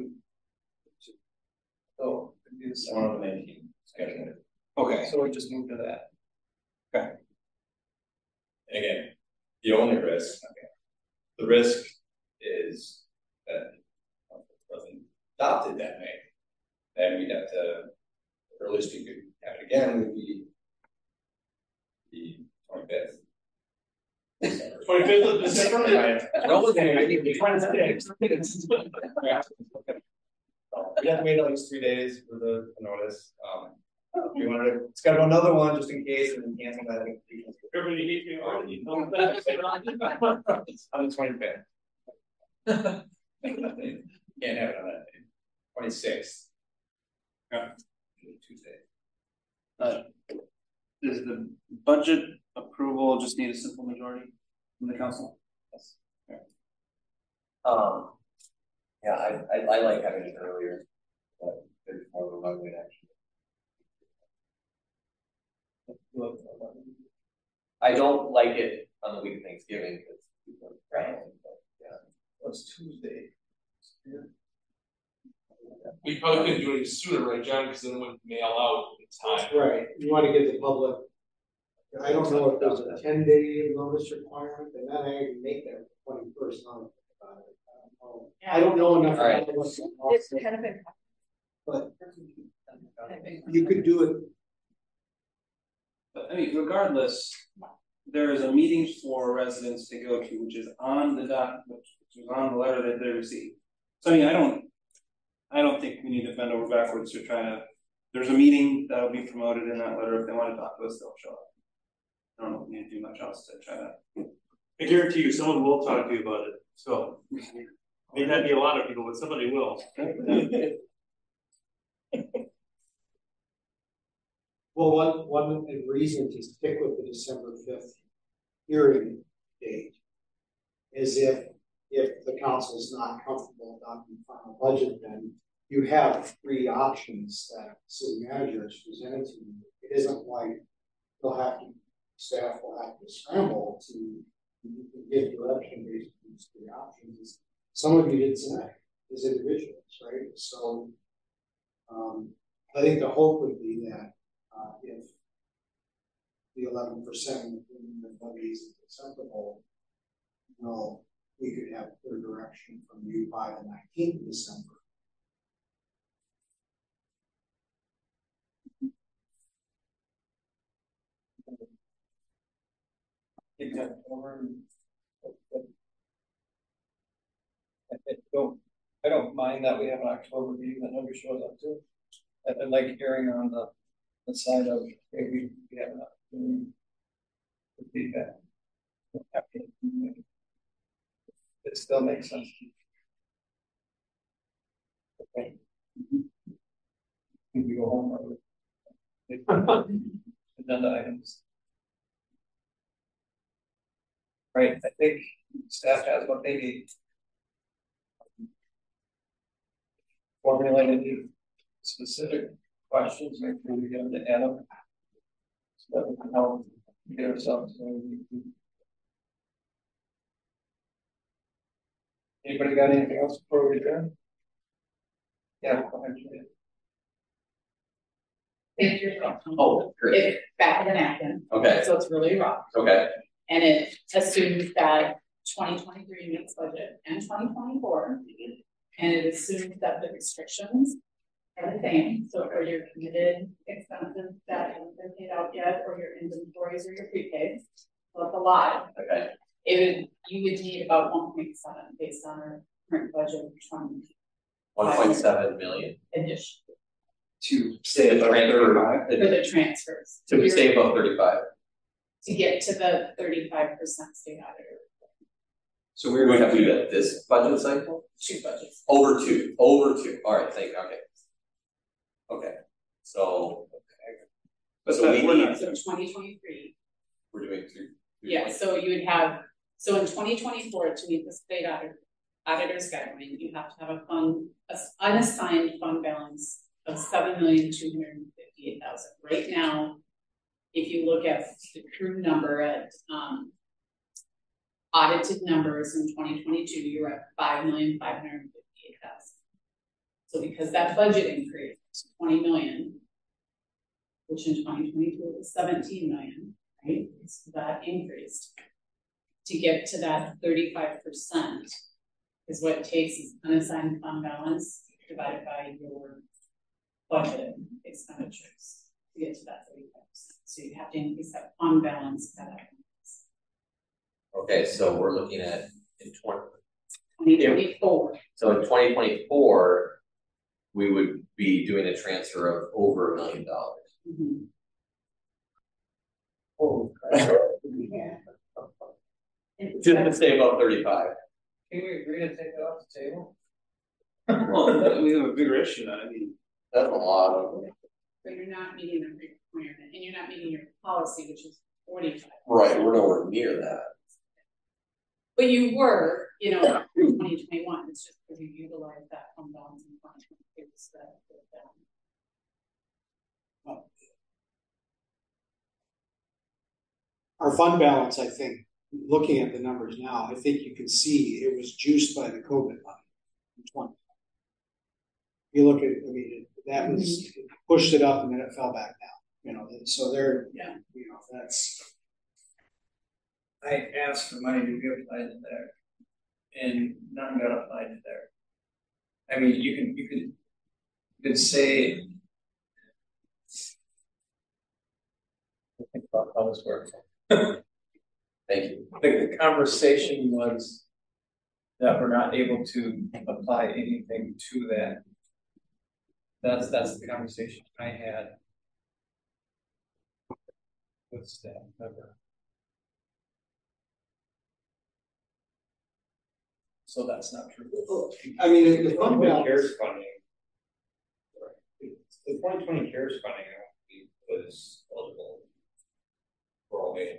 So, it'd be the same. One of the nineteen schedule. okay, So we just move to that. okay. And again, the only risk, okay, the risk is that if it wasn't adopted that May, then we'd have to, the earliest we could have it again would be the twenty-fifth. Twenty-fifth of December? No, twenty-sixth. We have to wait at least three days for the the notice, um, we wanted to schedule another one just in case and then cancel that. Everybody hate me already. On the twenty-fifth. Can't have it on that day. Twenty-sixth. Yeah. Tuesday. Uh, does the budget approval just need a simple majority from the council? Yes. Um. Yeah, I, I, I like having it earlier, but there's more of a runway actually. I don't like it on the week of Thanksgiving because people are traveling, but yeah. It's Tuesday. We probably couldn't do it sooner, right, John, because then it wouldn't mail out in time. Right, you want to give the public, I don't know if there's a ten day notice requirement, and then I can make that twenty-first, not about it. I don't know. I don't know enough All right. about what's. It's kind of been. But you could do it. But I mean, regardless, there is a meeting for residents to go to, which is on the doc, which is on the letter that they received. So I mean, I don't, I don't think we need to bend over backwards to try to. There's a meeting that'll be promoted in that letter. If they want to talk to us, they'll show up. I don't know if we need to do much else to try to. I guarantee you, someone will talk to you about it, so. May not be a lot of people, but somebody will. Well, one, one reason to stick with the December fifth hearing date is if, if the council is not comfortable adopting the final budget, then you have three options that the city manager has presented to you. It isn't like they'll have to, staff will have to scramble to give direction based on these three options. Some of you did tonight as individuals, right? So um, I think the hope would be that uh, if the eleven percent in the levies is acceptable, you know, we could have clear direction from you by the nineteenth of December. Take that over and. I don't, I don't mind that we have an October meeting that nobody shows up to. I, I like hearing on the, the side of, hey, we, we have an opportunity to feedback. It still makes sense. Okay. Can we go home? Agenda items. Right, I think staff has what they need. Formulated specific questions, make sure we get them to Adam. So that we can help get ourselves. Anybody got anything else before we adjourn? Yeah, go ahead, Julia. If you're Oh, great. It's back of the napkin. Okay. So it's really rough. Okay. And it assumes that twenty twenty-three meets budget and twenty twenty-four. And it assumes that the restrictions are the same. So for your committed expenses that haven't been paid out yet, or your inventories or your prepaids, so it's a lot. Okay. It would, you would need about one point seven based on our current budget of twenty. one point seven million. Addition. To stay above thirty-five. For the transfers. To we stay above thirty-five. To get to the thirty-five percent state auditor. So we're going to do that this budget cycle? Two budgets. Over two, over two. All right, thank you. Okay. Okay. So, okay. So we need, So twenty twenty-three. we're doing two. Yeah, so you would have, so in twenty twenty-four, to meet the state auditor, auditor's guideline, you have to have a fund, a unassigned fund balance of seven million two hundred fifty-eight thousand. Right now, if you look at the true number at um, audited numbers in twenty twenty-two, you're at five million five hundred fifty-eight thousand. So because that budget increased twenty million, which in twenty twenty-two was seventeen million, right? So that increased. To get to that thirty-five percent is what it takes is unassigned fund balance divided by your budget expenditures to get to that thirty-five percent. So you have to increase that fund balance by that. Okay, so we're looking at in twenty twenty-four. So in twenty twenty-four, we would be doing a transfer of over a million dollars. Mm-hmm. Oh, yeah. Just to stay above thirty-five. Can we agree to take it off the table? Well, we have a bigger issue then. I mean, that's a lot of. But you're not meeting the requirement, and you're not meeting your policy, which is forty-five. Right, we're nowhere near that. But you were, you know, in twenty twenty-one. It's just because you utilized that fund balance in twenty twenty-two. So that down. Our fund balance, I think, looking at the numbers now, I think you can see it was juiced by the COVID money in twenty. You look at, I mean, that was mm-hmm. pushed it up and then it fell back down. You know, so there, yeah, you know, that's. I asked for money to be applied to there, and none got applied to there. I mean, you can you can you could say. Think about how this works. Thank you. I think the conversation was that we're not able to apply anything to that. That's that's the conversation I had with staff member. So that's not true. I mean, the fund balance CARES funding. The twenty twenty CARES funding was eligible for all aid.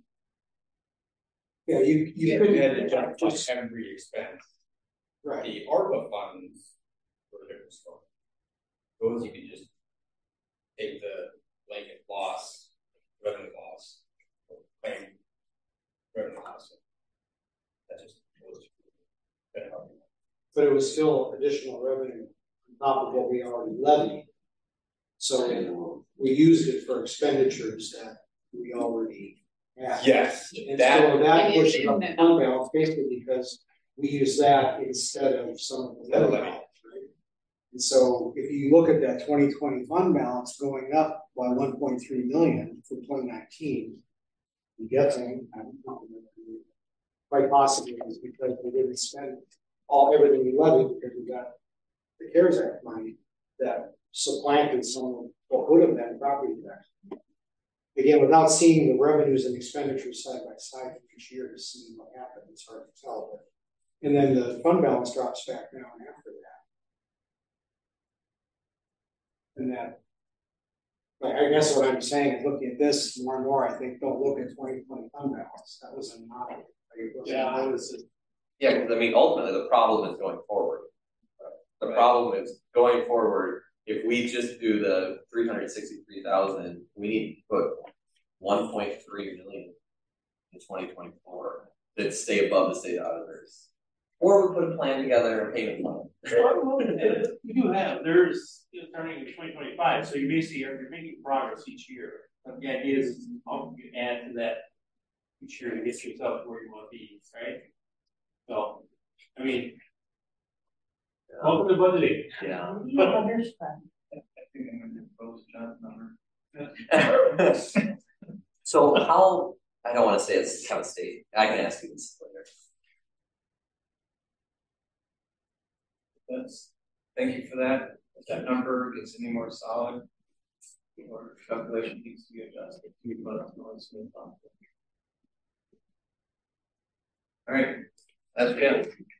Yeah, you you yeah, could had to jump just every expense. Right. The ARPA funds were a different story. Those you can just take the blanket loss, revenue loss, or claim revenue loss. That just was better. But it was still additional revenue on top of what we already levied. So we used it for expenditures that we already had. Yes. And that, so that pushes up the fund balance basically because we use that instead of some of the other balance, right? And so if you look at that twenty twenty fund balance going up by one point three million for twenty nineteen, I'm guessing, I don't know, quite possibly is because we didn't spend all everything we levied because we got the CARES Act money that supplanted some of what would have been property tax. Again, without seeing the revenues and expenditures side by side each year to see what happened, it's hard to tell. But and then the fund balance drops back down after And that. But I guess what I'm saying is looking at this more and more, I think don't look at twenty twenty fund balance. That was a not. Yeah, that was. Yeah, because I mean, ultimately, the problem is going forward. The problem is going forward, if we just do the three hundred sixty-three thousand, we need to put one point three million in twenty twenty-four that stay above the state auditors. Or we put a plan together, a payment plan. You do have, there's, you know, turning into twenty twenty-five, so you basically are, you're making progress each year. But the idea is, how you add to that each year to get yourself where you want to be, right? So, I mean, Yeah. welcome to budgeting. Yeah. But I think I'm gonna propose John's number. So how, I don't want to say it's kind of state, I can ask you this later. That's, thank you for that. If that number gets any more solid, or calculation needs to be adjusted, we can let us know as soon as possible. All right, that's good.